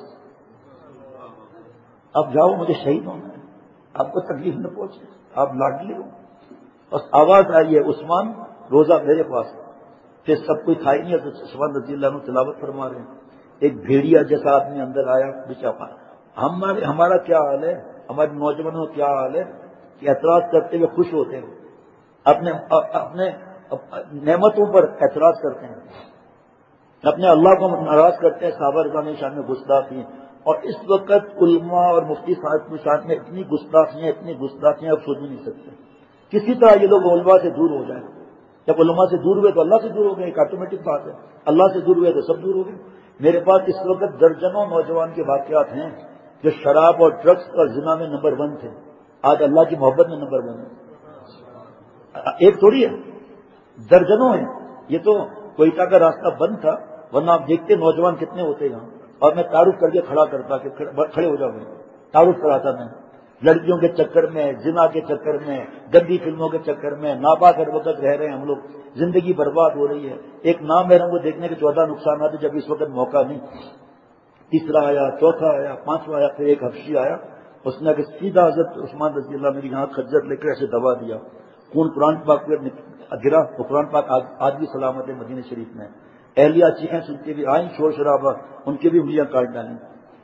اب جاؤ مجھے شہید ہونا ہے، آپ کو تکلیف نہ پہنچے، آپ لاڈلی ہو. بس آواز آئی ہے عثمان روزہ میرے پاس. پھر سب کوئی کھائی نہیں. حضرت عثمان رضی اللہ عنہ تلاوت فرما رہے ہیں. ایک بھیڑیا جیسا آدمی اندر آیا بچا. ہمارے ہمارا کیا حال ہے، ہمارے نوجوانوں کا کیا حال ہے کہ اعتراض کرتے ہوئے خوش ہوتے ہیں، اپنے اپنے نعمتوں پر اعتراض کرتے ہیں، اپنے اللہ کو ناراض کرتے ہیں. صحابہ رضوان کی شان میں گستاخی. اور اس وقت علماء اور مفتی صاحب کی شان میں اتنی گستاخیاں اتنی گستاخیاں اب سوچ بھی نہیں سکتے. کسی طرح یہ لوگ علماء سے دور ہو جائیں. جب علماء سے دور ہوئے تو اللہ سے دور ہو گئے، ایک آٹومیٹک بات ہے. اللہ سے دور ہوئے تو سب دور ہو گئے. میرے پاس اس وقت درجنوں نوجوان کے واقعات ہیں جو شراب اور ڈرگس اور زنا میں نمبر ون تھے، آج اللہ کی محبت میں نمبر ون ہے. ایک تھوڑی ہے، درجنوں ہیں. یہ تو کوئٹہ کا راستہ بند تھا، ورنہ آپ دیکھتے نوجوان کتنے ہوتے یہاں. اور میں تعارف کر کے کھڑا کرتا کہ کھڑے ہو جاؤ، میں تعارف کراتا. میں لڑکیوں کے چکر میں، زنا کے چکر میں، گندی فلموں کے چکر میں ناپاک وقت رہ رہے ہیں ہم لوگ، زندگی برباد ہو رہی ہے۔ ایک نام محرم کو دیکھنے کے چودہ نقصانات جب اس وقت موقع نہیں۔ تیسرا آیا، چوتھا آیا، پانچواں آیا، پھر ایک حبشی آیا، اس نے کہ سیدھا حضرت عثمان رضی اللہ میری یہاں خنجر لے کر ایسے دبا دیا، خون قرآن پاک پر گرا، وہ قرآن پاک آج بھی سلامت ہے مدینہ شریف میں۔ اہلیہ چیخیں سنتے بھی آئیں، شور شرابہ، ان کی بھی انگلیاں کاٹ ڈالیں۔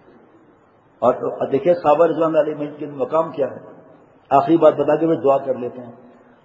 اور دیکھیں صحابہ رضوان اللہ علیہ کے مقام کیا ہے۔ آخری بات بتا کے وہ دعا کر لیتے ہیں۔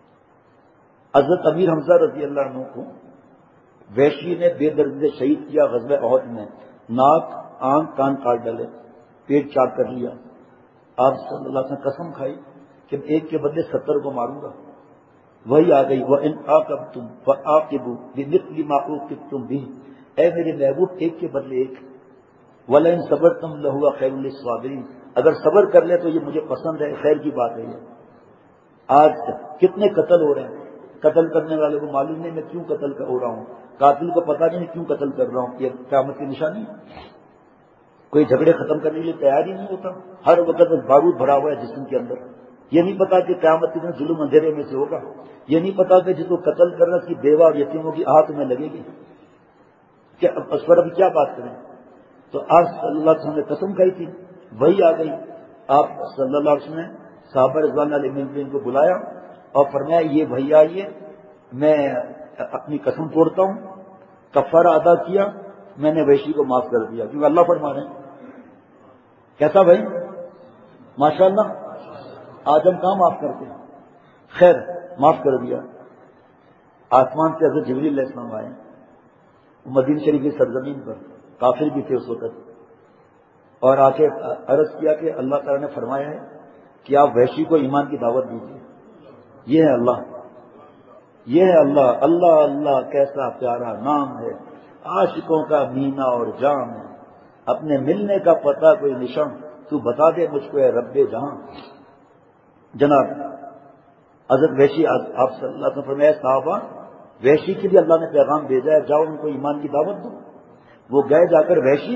حضرت امیر حمزہ رضی اللہ عنہ کو وحشی نے بے دردی سے شہید کیا غزوہ احد میں، ناک، آنکھ، کان کاٹ ڈالے، پیٹ چاک کر لیا۔ آپ صلی اللہ علیہ وسلم قسم کھائی کہ میں ایک کے بدلے ستر کو ماروں گا۔ وہی آ گئی، وَإِنْ عَاقَبْتُمْ فَعَاقِبُوا بِمِثْلِ مَا عُوقِبْتُمْ بِهِ، اے میرے محبوب ایک کے بدلے ایک۔ وَلَئِنْ صَبَرْتُمْ لَهُوَ خَيْرٌ لِلصَّابِرِينَ، اگر صبر کر لے تو یہ مجھے پسند ہے، خیر کی بات ہے۔ یہ آج کتنے قتل ہو رہے ہیں، قتل کرنے والے کو معلوم نہیں میں کیوں قتل ہو رہا ہوں، قاتل کو پتہ نہیں کیوں قتل کر رہا ہوں۔ یہ قیامت کی نشانی ہے۔ کوئی جھگڑے ختم کرنے کے لیے تیار ہی نہیں ہوتا، ہر وقت بارود بھرا ہوا ہے جسم کے اندر۔ یہ نہیں پتا کہ قیامت کے دن ظلم اندھیرے میں سے ہوگا، یہ نہیں پتا کہ جس کو قتل کر رہا اس کی بیوہ اور یتیموں کی آہت میں لگے گی۔ کیا اس پر ابھی کیا بات کریں؟ تو آپ صلی اللہ علیہ وسلم نے قسم کھائی تھی، وہی آ گئی۔ آپ صلی اللہ علیہ وسلم نے صحابہ رضوان اللہ علیہ کو بلایا اور فرمایا یہ وہی آئی ہے، میں اپنی قسم توڑتا ہوں، کفارہ ادا کیا، میں نے وحشی کو معاف کر دیا، کیونکہ اللہ فرما رہے ہیں۔ کیسا بھائی؟ ماشاءاللہ، آج ہم کہاں معاف کرتے ہیں؟ خیر، معاف کر دیا۔ آسمان سے حضرت جبریل علیہ السلام آئے، مدینہ شریف کی سرزمین پر، کافر بھی تھے اس وقت، اور آ کے عرض کیا کہ اللہ تعالیٰ نے فرمایا ہے کہ آپ وحشی کو ایمان کی دعوت دیجیے۔ یہ ہے اللہ، یہ ہے اللہ، اللہ اللہ کیسا پیارا نام ہے، عاشقوں کا مینا اور جام ہے، اپنے ملنے کا پتہ کوئی نشان تو بتا دے مجھ کو اے رب جہاں۔ جناب حضرت وحشی آپ صلی اللہ علیہ وسلم فرمایا صحابہ وحشی کے لیے اللہ نے پیغام بھیجا ہے، جاؤ ان کو ایمان کی دعوت دو۔ وہ گئے، جا کر وحشی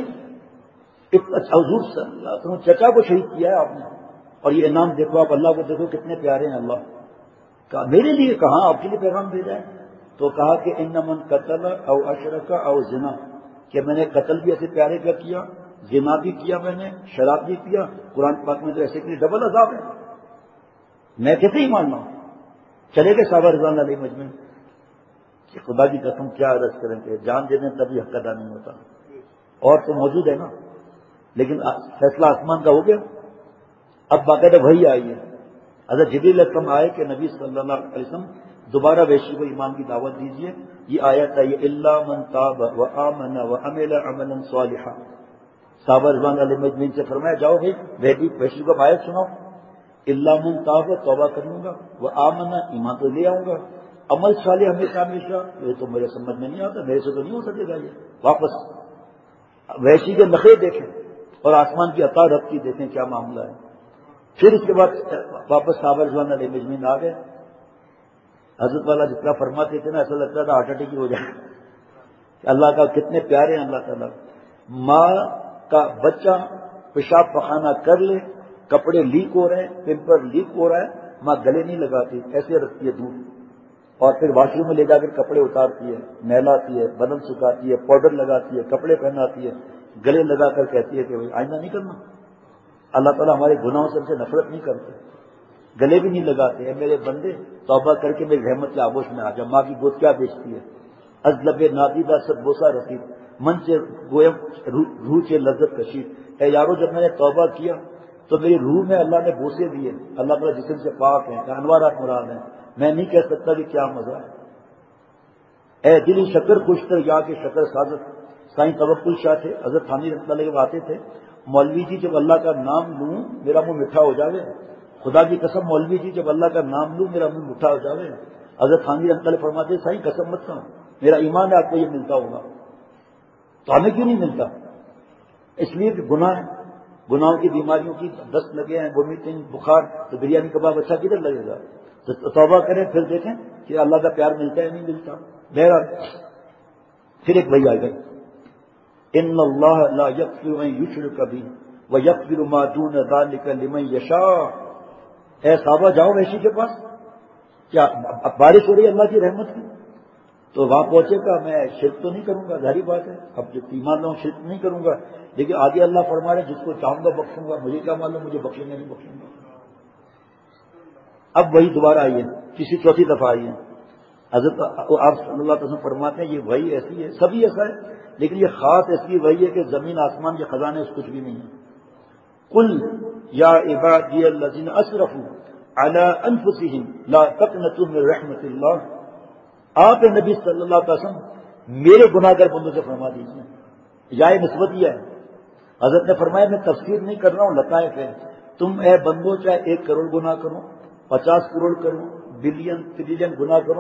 حضور صلی اللہ علیہ وسلم چچا کو شہید کیا ہے آپ نے، اور یہ انعام دیکھو، آپ اللہ کو دیکھو کتنے پیارے ہیں۔ اللہ کہا میرے لیے کہاں، آپ کے لیے پیغام بھیجا ہے؟ تو کہا کہ ان من قتل او اشرک او زنا، کہ میں نے قتل بھی ایسے پیارے کا کیا، زنا بھی کیا، میں نے شراب بھی پیا، قرآن پاک میں تو ایسے کے لیے ڈبل عذاب ہے، میں کیسے ہی ماننا ہوں؟ چلے گئے صحابہ رضوان اللہ علیہ مجمعین کہ خدا کی قسم کیا عرض کریں کہ جان دے دیں تبھی حق ادا نہیں ہوتا، اور تو موجود ہے نا، لیکن فیصلہ آسمان کا ہو گیا۔ اب باقاعدہ وہی آئی ہے، حضرت جبریل علیہ السلام آئے کہ نبی صلی اللہ علیہ وسلم دوبارہ وحشی کو ایمان کی دعوت دیجیے۔ یہ آیت ہے یہ الا من تاب وآمن وعمل عملا صالحا۔ صحابہ رضوان اللہ مجمعین سے فرمایا جاؤ بھائی وحشی کو آیت سناؤ، الا من تاب توبہ کر لوں گا، وآمن ایمان تو لے آؤں گا، عمل صالح ہمیشہ ہمیشہ یہ تو میرے سمجھ میں نہیں آتا، میرے سے تو نہیں ہو سکے گا۔ یہ واپس وحشی کے نخرے دیکھیں اور آسمان کی عطا رب کی دیکھیں کیا معاملہ ہے۔ پھر اس کے بعد واپس صحابہ رضوان علیہ مجمعین آ گئے۔ حضرت والا جتنا فرماتے تھے نا ایسا لگتا تھا ہارٹ اٹیک ہی ہو جائے کہ اللہ کا کتنے پیارے ہیں اللہ تعالیٰ۔ ماں کا بچہ پیشاب پخانہ کر لے، کپڑے لیک ہو رہے ہیں، پیمپر لیک ہو رہا ہے، ماں گلے نہیں لگاتی، ایسے رکھتی ہے دودھ، اور پھر واش روم میں لے جا کر کپڑے اتارتی ہے، نہلاتی ہے، بدن سکھاتی ہے، پاؤڈر لگاتی ہے، کپڑے پہناتی ہے، گلے لگا کر کہتی ہے کہ بھائی آئندہ نہیں کرنا۔ اللہ تعالیٰ ہمارے گناہوں سے ہم سے نفرت نہیں کرتے، گلے بھی نہیں لگاتے ہیں۔ میرے بندے توبہ کر کے میری رحمت کے آغوش میں آ جا۔ ماں کی گود کیا بیچتی ہے، ازلب نادیدہ سب بوسا رسید، من سے گویم روح سے لذت کشید۔ اے یارو جب میں نے توبہ کیا تو میری روح میں اللہ نے بوسے دیے، اللہ تعالیٰ جسم سے پاک ہیں، انوارات مراد ہیں، میں نہیں کہہ سکتا کہ کیا مزہ ہے۔ اے دلی شکر خوشتر یا کہ شکر سازت، سائیں توکل شاہ تھے، حضرت تھانوی رحمۃ اللہ علیہ آتے تھے، مولوی جی جب اللہ کا نام لوں میرا منہ میٹھا ہو جاوے، خدا کی قسم مولوی جی جب اللہ کا نام لوں میرا منہ میٹھا ہو جاوے۔ حضرت تھانوی رحمۃ اللہ فرماتے سائیں قسم مت کھاؤ، میرا ایمان ہے آپ کو یہ ملتا ہوگا، تو ہمیں کیوں نہیں ملتا؟ اس لیے کہ گناہ ہے، گناہوں کی بیماریوں کی دست لگے ہیں، وومیٹنگ، بخار، تو بریانی کباب اچھا کدھر لگے گا؟ تو توبہ کریں پھر دیکھیں کہ اللہ کا پیار ملتا ہے نہیں ملتا۔ بہرحال پھر ایک بھائی آئے گئے، ان اللہ لا یغفر ان یشرک بہ ویغفر ما دون ذلک لمن یشاء، اے صحابہ جاؤ وحشی کے پاس، کیا اب بارش ہو رہی ہے اللہ کی رحمت کی؟ تو وہاں پہنچے گا میں شرک تو نہیں کروں گا، ظاہری بات ہے، اب جو ایمان لاؤں شرک نہیں کروں گا، لیکن آگے اللہ فرما رہے جس کو چاہوں گا بخشوں گا، مجھے کیا معلوم مجھے بخشیں گے نہیں بخشوں گا۔ اب وہی دوبارہ آئی ہے، کسی چوتھی دفعہ آئی ہے، حضرت آپ صلی اللہ علیہ وسلم فرماتے ہیں یہ وہی ایسی ہے، سبھی ایسا ہے لیکن یہ خاص ایسی وہی ہے کہ زمین آسمان کے خزانے اس کچھ بھی نہیں ہے۔ قل یا عبادی الذین اسرفوا علی انفسہم لا تقنطوا من رحمت اللہ، آپ نبی صلی اللہ علیہ وسلم میرے گناہ گار بندوں سے فرما دیجیے، یا نسبت یہ ہے۔ حضرت نے فرمایا میں تفسیر نہیں کر رہا ہوں، لطائف ہے، تم اے بندو چاہے ایک کروڑ گناہ کرو، پچاس کروڑ کرو، بلین ٹریلین گناہ کرو،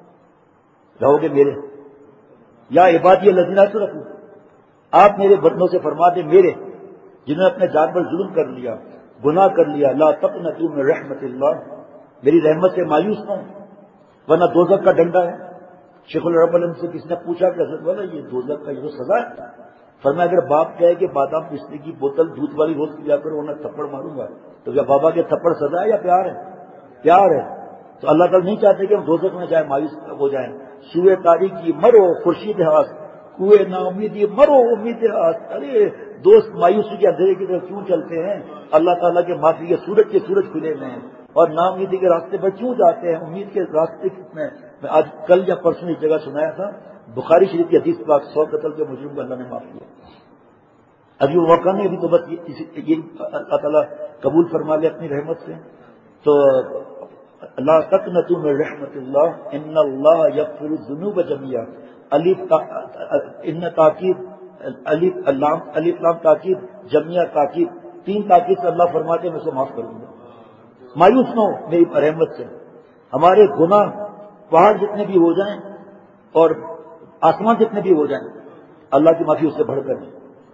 رہو گے میرے۔ یا عبادی الذین اسرفوا، آپ میرے بندوں سے فرما دیں میرے جنہوں نے اپنے جان پر ظلم کر لیا، گناہ کر لیا، لا تقنطوا من رحمت اللہ، میری رحمت سے مایوس نہ ہوں ورنہ دوزخ کا ڈنڈا ہے۔ شیخ العرب علم سے کسی نے پوچھا کہ حضرت والا یہ دوزخ کا یہ تو سزا ہے؟ فرمایا اگر باپ کہے کہ بادام پسنے کی بوتل دودھ والی روز پیا کرو ورنہ تھپڑ ماروں گا، تو کیا بابا کے تھپڑ سزا ہے یا پیار ہے؟ پیار ہے۔ تو اللہ تعالیٰ نہیں چاہتے کہ ہم دوزخ میں جائیں مایوس ہو جائیں۔ سوئے تاریکی مرو خورشید ہاس، کوئے نا امیدی مرو امید ہاس، ارے دوست مایوسی کے اندھیرے کی طرف کیوں چلتے ہیں؟ اللہ تعالیٰ کے معافی کے سورج کے سورج کھلے ہوئے ہیں، اور نا امیدی کے راستے پر کیوں جاتے ہیں؟ امید کے راستے کتنے؟ میں آج کل یا پرسوں ایک جگہ سنایا تھا، بخاری شریف کی حدیث پاک، سو قتل کے مجرم کو اللہ نے معاف کیا۔ ابھی وہ موقع نہیں، ابھی تو بس یہ اللہ تعالیٰ قبول فرما لے اپنی رحمت سے۔ تو لا تقنطوا من رحمت اللہ ان اللہ یغفر الذنوب جميعا، الف ان تاکید، الف لام، الف لام تاکید، جميعا تاکید، تین تاکید سے اللہ فرماتے ہیں میں اسے معاف کروں گا۔ مایوس نہ ہو میری رحمت سے، ہمارے گناہ پہاڑ جتنے بھی ہو جائیں اور آسمان جتنے بھی ہو جائیں، اللہ کی معافی اس سے بڑھ کر ہے۔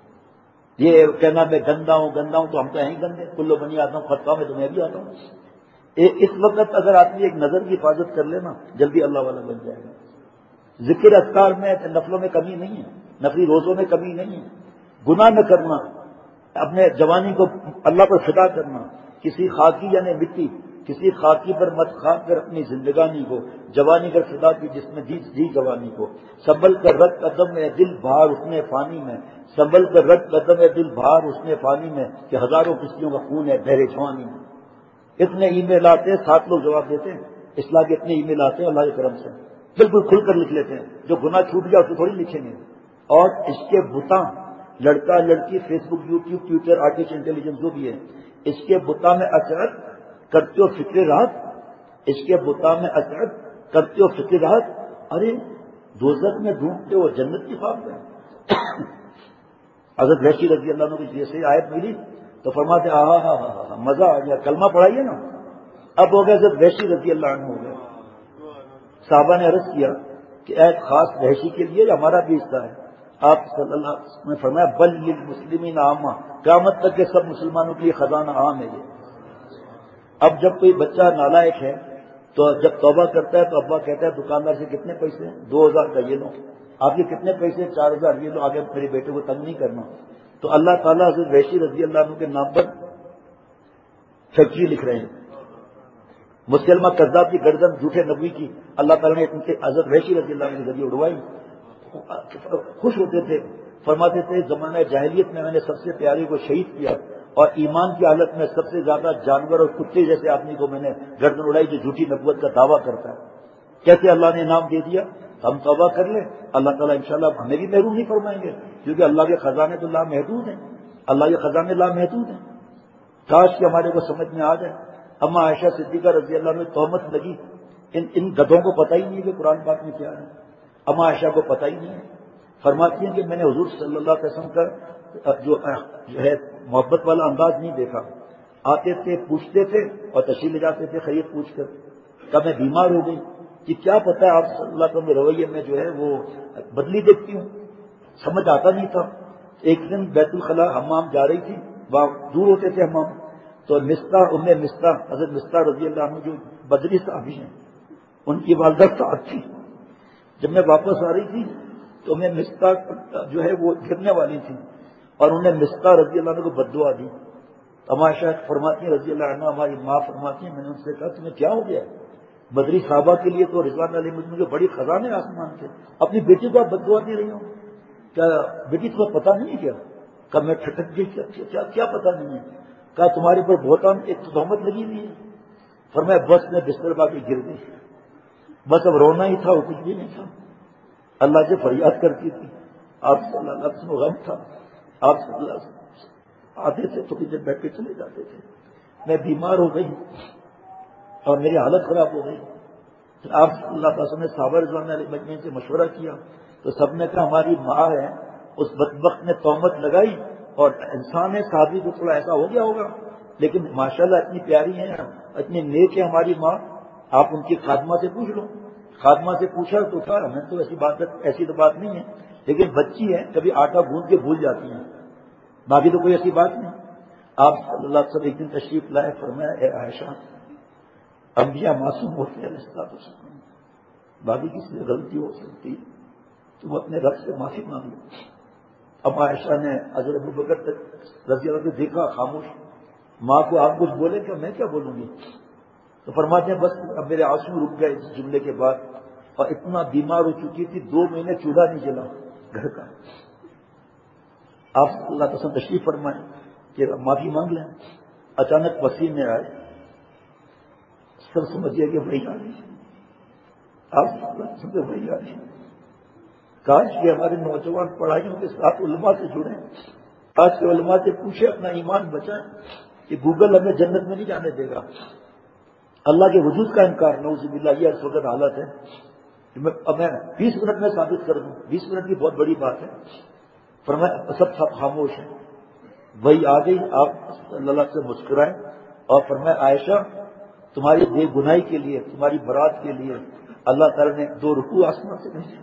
یہ کہنا میں گندا ہوں گندا ہوں تو ہم تو ہیں ہی گندے، کلو بنی آتا ہوں خطا میں تو میں بھی آتا ہوں۔ اس وقت اگر آدمی ایک نظر کی حفاظت کر لینا جلدی اللہ والا بن جائے گا۔ ذکر اذکار میں نفلوں میں کمی نہیں ہے، نفلی روزوں میں کمی نہیں ہے، گناہ نہ کرنا، اپنے جوانی کو اللہ پر فدا کرنا، کسی خاکی یعنی مٹی کسی خاکی پر مت خاک کر اپنی زندگانی کو جوانی کر فدا کی جس میں دی دی جوانی کو، سنبھل کر رد قدم ہے دل بھار اس نے فانی میں، سنبھل کر رد قدم ہے دل بھار اس نے فانی میں، کہ ہزاروں کشتیوں کا خون ہے بحر جوانی میں۔ اتنے ای میل آتے ہیں، سات لوگ جواب دیتے ہیں، اصلاح کے اتنے ای میل آتے ہیں اللہ کے کرم سے، بالکل کھل کر لکھ لیتے ہیں، جو گناہ چھوٹ گیا اسے تھوڑی لکھیں گے۔ اور اس کے بتا لڑکا لڑکی Facebook YouTube Twitter artificial intelligence جو بھی ہے، اس کے بتا میں اثرت کرتے ہو فکر راحت، اس کے بتا میں اثرت کرتے ہو فکر راحت، ارے دوزخ میں ڈھونڈتے ہو جنت کی خواب میں۔ حضرت وحشی رضی اللہ عنہ کی جیسے آیت ملی تو فرماتے آہا ہا ہا مزہ آ گیا، کلمہ پڑھائیے نا۔ اب ہو گیا حضرت وحشی رضی اللہ عنہ ہو گیا۔ صحابہ نے عرض کیا کہ اے خاص وحشی کے لیے ہمارا بھی حصہ ہے؟ آپ صلی اللہ علیہ وسلم نے فرمایا بل للمسلمین عامہ، قیامت تک کے سب مسلمانوں کے لیے خزانہ عام ہے یہ۔ اب جب کوئی بچہ نالائق ہے تو جب توبہ کرتا ہے تو ابا کہتا ہے دکاندار سے کتنے پیسے؟ دو ہزار کا یہ لو، آپ کے کتنے پیسے؟ چار ہزار یہ لو، آگے میرے بیٹے کو تنگ نہیں کرنا۔ تو اللہ تعالیٰ حضرت وحشی رضی اللہ عنہ کے نام پر فیکٹری لکھ رہے ہیں، مسلمہ کذاب کی گردن جھوٹے نبی کی اللہ تعالیٰ نے ان کے حضرت وحشی رضی اللہ عنہ کے ذریعے اڑوائی۔ خوش ہوتے تھے، فرماتے تھے زمانہ جاہلیت میں میں نے سب سے پیارے کو شہید کیا، اور ایمان کی حالت میں سب سے زیادہ جانور اور کتے جیسے آدمی کو میں نے گردن اڑائی جو جھوٹی نبوت کا دعویٰ کرتا ہے۔ کیسے اللہ نے انعام دے دیا؟ ہم توبہ کر لیں، اللہ تعالیٰ انشاءاللہ ہمیں بھی محروم نہیں فرمائیں گے، کیونکہ اللہ کے خزانے تو لامحدود ہیں، اللہ کے خزانے لامحدود ہیں۔ کاش کہ ہمارے کو سمجھ میں آ جائے۔ اما عائشہ صدیقہ رضی اللہ عنہ تہمت لگی، ان ان گدھوں کو پتہ ہی نہیں کہ قرآن پاک میں کیا ہے، اما عائشہ کو پتہ ہی نہیں ہے۔ فرماتی ہیں کہ میں نے حضور صلی اللہ علیہ وسلم کا جو ہے محبت والا انداز نہیں دیکھا، آتے تھے پوچھتے تھے اور تشریف لے جاتے تھے خرید پوچھ کر، کب میں بیمار ہو گئی کہ کیا پتہ ہے آپ صلی اللہ علیہ وسلم کے رویے میں جو ہے وہ بدلی دیکھتی ہوں، سمجھ آتا نہیں تھا۔ ایک دن بیت الخلاء حمام جا رہی تھی، وہاں دور ہوتے تھے حمام، تو مستہ ام مستہ حضرت مستہ رضی اللہ عنہ جو بدری صحابی ہیں ان کی والدہ ساتھ تھی۔ جب میں واپس آ رہی تھی تو میں مستہ جو ہے وہ گرنے والی تھی، اور انہیں مستہ رضی اللہ عنہ کو بد دعا دی عائشہ فرماتی ہیں رضی اللہ عنہ، ہماری ماں فرماتی ہیں میں نے ان سے کہا تمہیں کیا ہو گیا؟ بدری صحابہ کے لیے تو رضوان علیہ مجموعہ کے بڑی خزانے آسمان تھے، اپنی بیٹی کو آپ بد دعا دے رہی ہوں، کیا بیٹی تمہیں پتا نہیں ہے کیا؟ کہا میں ٹھٹک گئی، کیا کیا پتا نہیں ہے؟ کہا تمہارے پر بہتان ایک تہمت لگی ہوئی ہے۔ فرمایا بس میں بستر با کے گر گئی، بس اب رونا ہی تھا اور کچھ بھی نہیں تھا۔ اللہ سے فریاد کرتی تھی، آپ صلی اللہ علیہ وسلم غم تھا، آپ صلی اللہ علیہ وسلم آتے تھے تو کچھ دیر بیٹھ کے چلے جاتے تھے۔ میں بیمار ہو گئی اور میری حالت خراب ہو گئی، آپ صلی اللہ علیہ وسلم نے صحابہ رضوان علیہ مجمعین سے مشورہ کیا تو سب نے کہا ہماری ماں ہے، اس بدبخت نے تہمت لگائی اور انسان ہے، صحابی کو تھوڑا ایسا ہو گیا ہوگا، لیکن ماشاءاللہ اتنی پیاری ہیں، اتنی نیک ہے ہماری ماں، آپ ان کی خادمہ سے پوچھ لو۔ خادمہ سے پوچھا تو کہا ہمیں تو ایسی بات ایسی تو بات نہیں ہے، لیکن بچی ہے کبھی آٹا گوندھ کے بھول جاتی ہیں، باقی تو کوئی ایسی بات نہیں۔ آپ صلی اللہ علیہ وسلم ایک دن تشریف لائے، فرمایا اے عائشہ انبیاء معصوم ہوتے ہیں علیہ السلام، باقی کسی سے غلطی ہو سکتی، تم اپنے رب سے معافی مانگ لو۔ اب عائشہ نے حضرت ابوبکر رضی اللہ عنہ کو دیکھا خاموش، ماں کو آپ کچھ بولے کہ میں کیا بولوں گی؟ تو فرماتے ہیں بس اب میرے آنسو رک گئے اس جملے کے بعد، اور اتنا بیمار ہو چکی تھی دو مہینے چولہا نہیں جلا گھر کا۔ آپ اللہ تعالیٰ تشریف فرمائیں کہ معافی مانگ لیں، اچانک پسینے آئے، سب سمجھیے کہ وہی آ رہی، آپ سمجھے وہی آ رہی۔ کاش کہ ہمارے نوجوان پڑھائیوں کے ساتھ علماء سے جڑیں، آج کے علماء سے پوچھے اپنا ایمان بچائیں کہ گوگل ہمیں جنت میں نہیں جانے دے گا، اللہ کے وجود کا انکار، نعوذ باللہ یہ اس وقت حالت ہے۔ اب میں بیس منٹ میں ثابت کر دوں، بیس منٹ کی بہت بڑی بات ہے۔ فرمایا سب سب خاموش ہیں، وہی آ گئی، آپ اللہ سے مسکرائے اور فرمایا عائشہ تمہاری بے گناہی کے لیے، تمہاری برات کے لیے اللہ تعالیٰ نے دو رکوع آسمان سے بھیجے،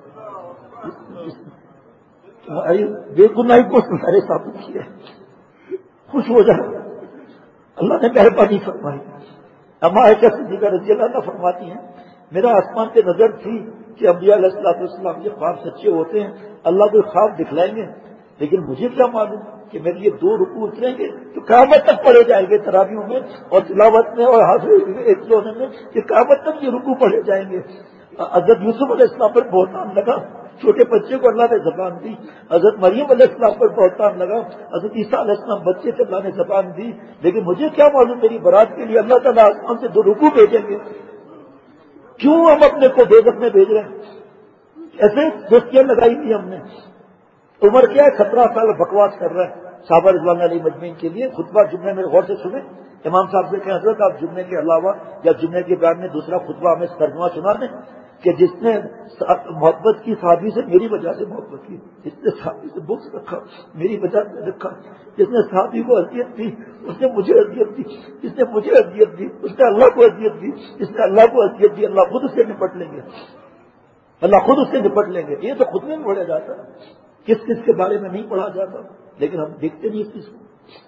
تمہاری بے گناہی کو تمہارے ثابت کیا، خوش ہو جائے، اللہ نے مہربانی فرمائی۔ اما عائشہ صدیقہ رضی اللہ عنہ فرماتی ہیں میرا آسمان پہ نظر تھی کہ انبیاء علیہ الصلوۃ والسلام کے خواب سچے ہوتے ہیں، اللہ کو خواب دکھلائیں گے، لیکن مجھے کیا معلوم کہ میرے لیے دو رکوع اتریں گے تو قیامت تک پڑھے جائیں گے، تراویح میں اور تلاوت میں اور حاضری ایک ہونے میں، کہ قیامت تک یہ رکوع پڑھے جائیں گے۔ حضرت یوسف علیہ السلام پر بہتان لگا، چھوٹے بچے کو اللہ نے زبان دی، حضرت مریم علیہ السلام پر بہتان لگا، حضرت عیسیٰ علیہ السلام بچے سے اللہ نے زبان دی، لیکن مجھے کیا معلوم میری برات کے لیے اللہ تعالیٰ آسمان سے دو رکوع بھیجیں گے۔ کیوں ہم اپنے کو بے میں بھیج رہے ہیں؟ ایسے دوستیاں لگائی تھی ہم نے، عمر کیا ہے سترہ سال بکواس کر رہا ہے صحابہ رضوان علیہ مجمعین کے لیے، خطبہ جمعے میں غور سے سنیں، امام صاحب سے کہیں حضرت آپ جمعے کے علاوہ یا جمعے کے بعد میں دوسرا خطبہ ہمیں ترجمہ سنا دیں کہ جس نے محبت کی صحابی سے میری وجہ سے محبت کی، جس نے صحابی سے بغض رکھا میری وجہ سے رکھا، جس نے صحابی کو اذیت دی اس نے مجھے اذیت دی، جس نے مجھے اذیت دی اس نے اللہ کو اذیت دی، جس نے اللہ کو اذیت دی اللہ خود اس سے نپٹ لیں گے، اللہ خود اس سے نپٹ لیں گے۔ یہ تو خود میں پڑھا جاتا ہے، کس کس کے بارے میں نہیں پڑھا جاتا، لیکن ہم دیکھتے نہیں اس چیز کو۔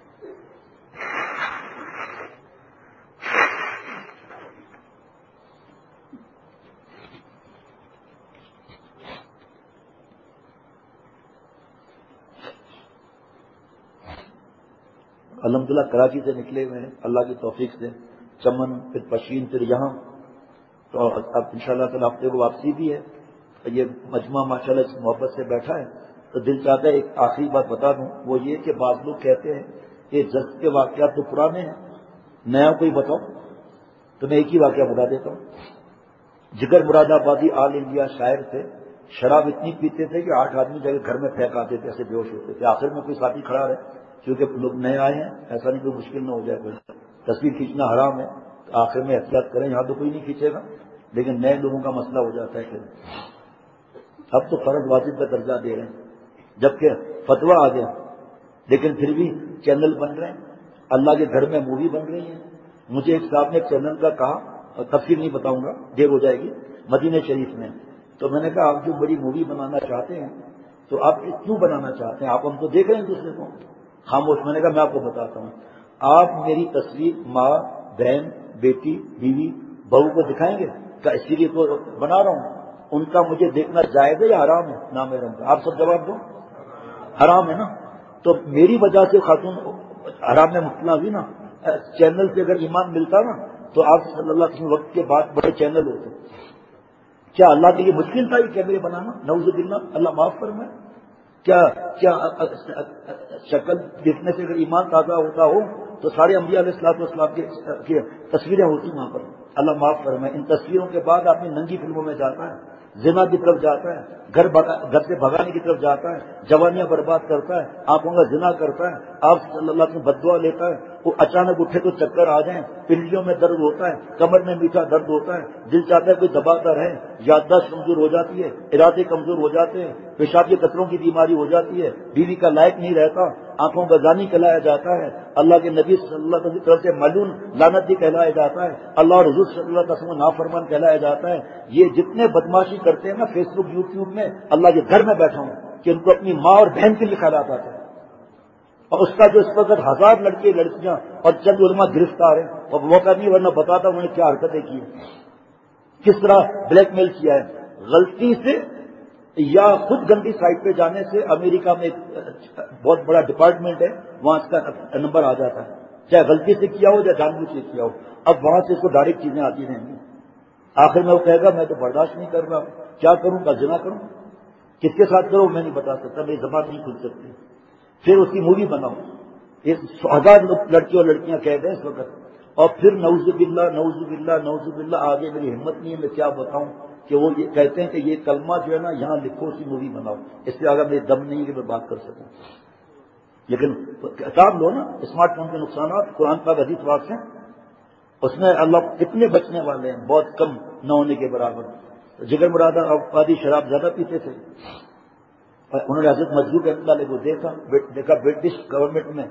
الحمدللہ کراچی سے نکلے ہوئے ہیں اللہ کی توفیق سے، چمن پھر پشین پھر یہاں، تو اب انشاءاللہ تعالی ہفتے کو واپسی بھی ہے۔ یہ مجمع ماشاءاللہ اس محبت سے بیٹھا ہے تو دل چاہتا ہے ایک آخری بات بتا دوں، وہ یہ کہ بعض لوگ کہتے ہیں کہ جذب کے واقعات تو پرانے ہیں، نیا کوئی بتاؤ، تو میں ایک ہی واقعہ بتا دیتا ہوں۔ جگر مراد آبادی آل انڈیا شاعر تھے، شراب اتنی پیتے تھے کہ آٹھ آدمی جگہ گھر میں پھینک آتے تھے، ایسے بے ہوش ہوتے تھے، آخر میں کوئی ساتھی کھڑا رہے کیونکہ لوگ نئے آئے ہیں، ایسا نہیں کوئی مشکل نہ ہو جائے، کوئی تصویر کھینچنا حرام ہے، آخر میں احتیاط کریں، یہاں تو کوئی نہیں کھینچے گا، لیکن نئے لوگوں کا مسئلہ ہو جاتا ہے پھر۔ اب تو فرض واجب کا درجہ دے رہے ہیں، جبکہ فتویٰ آ گیا، لیکن پھر بھی چینل بن رہے ہیں، اللہ کے گھر میں مووی بن رہی ہیں۔ مجھے ایک صاحب نے ایک چینل کا کہا، اور تفصیل نہیں بتاؤں گا دیر ہو جائے گی، مدینہ شریف میں، تو میں نے کہا آپ جو بڑی مووی بنانا چاہتے ہیں تو آپ کیوں بنانا چاہتے ہیں، آپ ہم تو دیکھ رہے ہیں دوسرے کو، خاموش۔ میں نے کہا میں آپ کو بتاتا ہوں، آپ میری تصویر ماں بہن بیٹی بیوی بہو کو دکھائیں گے کیا؟ اسی لیے تو بنا رہا ہوں، ان کا مجھے دیکھنا جائز ہے یا حرام ہے؟ نام ہے، آپ سب جواب دو، حرام ہے نا۔ تو میری وجہ سے خاتون حرام میں مبتلا ہوئی نا، چینل سے اگر ایمان ملتا نا تو آپ صلی اللہ علیہ وسلم وقت کے بعد بڑے چینل ہوتے. کیا اللہ کے لیے مشکل تھا یہ کیمرے بنانا؟ نعوذ باللہ، اللہ معاف فرمائے. کیا کیا شکل دیکھنے سے اگر ایمان تازہ ہوتا ہو تو سارے انبیاء علیہ الصلوۃ والسلام کی تصویریں ہوتی وہاں پر. اللہ معاف فرمائے. ان تصویروں کے بعد آپ نے ننگی فلموں میں جاتا ہے، زنا کی طرف جاتا ہے، گھر گھر سے بھگانے کی طرف جاتا ہے، جوانیاں برباد کرتا ہے، آنکھوں کا زنا کرتا ہے، آپ صلی اللہ سے بددعا لیتا ہے. وہ اچانک اٹھے تو چکر آ جائیں، پنڈلیوں میں درد ہوتا ہے، کمر میں میٹھا درد ہوتا ہے، دل چاہتا ہے کوئی دباتا رہے، یادداشت کمزور ہو جاتی ہے، ارادے کمزور ہو جاتے ہیں، پیشاب کے قطروں کی بیماری ہو جاتی ہے، بیوی کا لائق نہیں رہتا، آنکھوں کا زانی کہلایا جاتا ہے، اللہ کے نبی صلی اللہ علیہ وسلم کی طرف سے ملعون لعنتی کہلایا جاتا ہے، اللہ اور حضور صلی اللہ علیہ وسلم نافرمان کہلایا جاتا ہے. یہ جتنے بدماشی کرتے ہیں نا فیس بک یوٹیوب میں، اللہ کے گھر میں بیٹھا ہوں کہ ان کو اپنی ماں اور بہن کے لیے خیالات آتے ہیں. اور اس کا جو اس وقت ہزار لڑکے لڑکیاں اور چند علماء گرفتار ہیں اور موقع نہیں ورنہ بتاتا انہوں نے کیا حرکتیں کی، کس طرح بلیک میل کیا ہے. غلطی سے یا خود گندی سائٹ پہ جانے سے امریکہ میں ایک بہت بڑا ڈپارٹمنٹ ہے، وہاں اس کا نمبر آ جاتا ہے، چاہے غلطی سے کیا ہو یا جان بوجھ سے کیا ہو. اب وہاں سے اس کو ڈائریکٹ چیزیں آتی رہیں گی. آخر میں وہ کہے گا میں تو برداشت نہیں کر رہا، کیا کروں گا؟ زنا کروں. کس کے ساتھ کروں میں نہیں بتا سکتا، میری زبان نہیں کھل سکتی. پھر اس کی مووی بناؤ، ایک ہزار لڑکے اور لڑکیاں قید ہیں اس وقت، اور پھر نعوذ باللہ نعوذ باللہ نعوذ باللہ آگے میری ہمت نہیں ہے میں کیا بتاؤں کہ وہ یہ کہتے ہیں کہ یہ کلمہ جو ہے نا یہاں لکھو، اسی مووی بناؤ. اس سے آگے میری دم نہیں ہے کہ میں بات کر سکوں. لیکن کتاب لو نا، اسمارٹ فون کے نقصانات قرآن پاک حدیث پاک سے، اس میں اللہ کتنے بچنے والے ہیں، بہت کم نہ ہونے کے برابر. جگر مراد آبادی شراب زیادہ پیتے تھے، انہوں نے حضرت مجذوب رحمۃ اللہ کو دیکھا دیکھا برٹش گورنمنٹ میں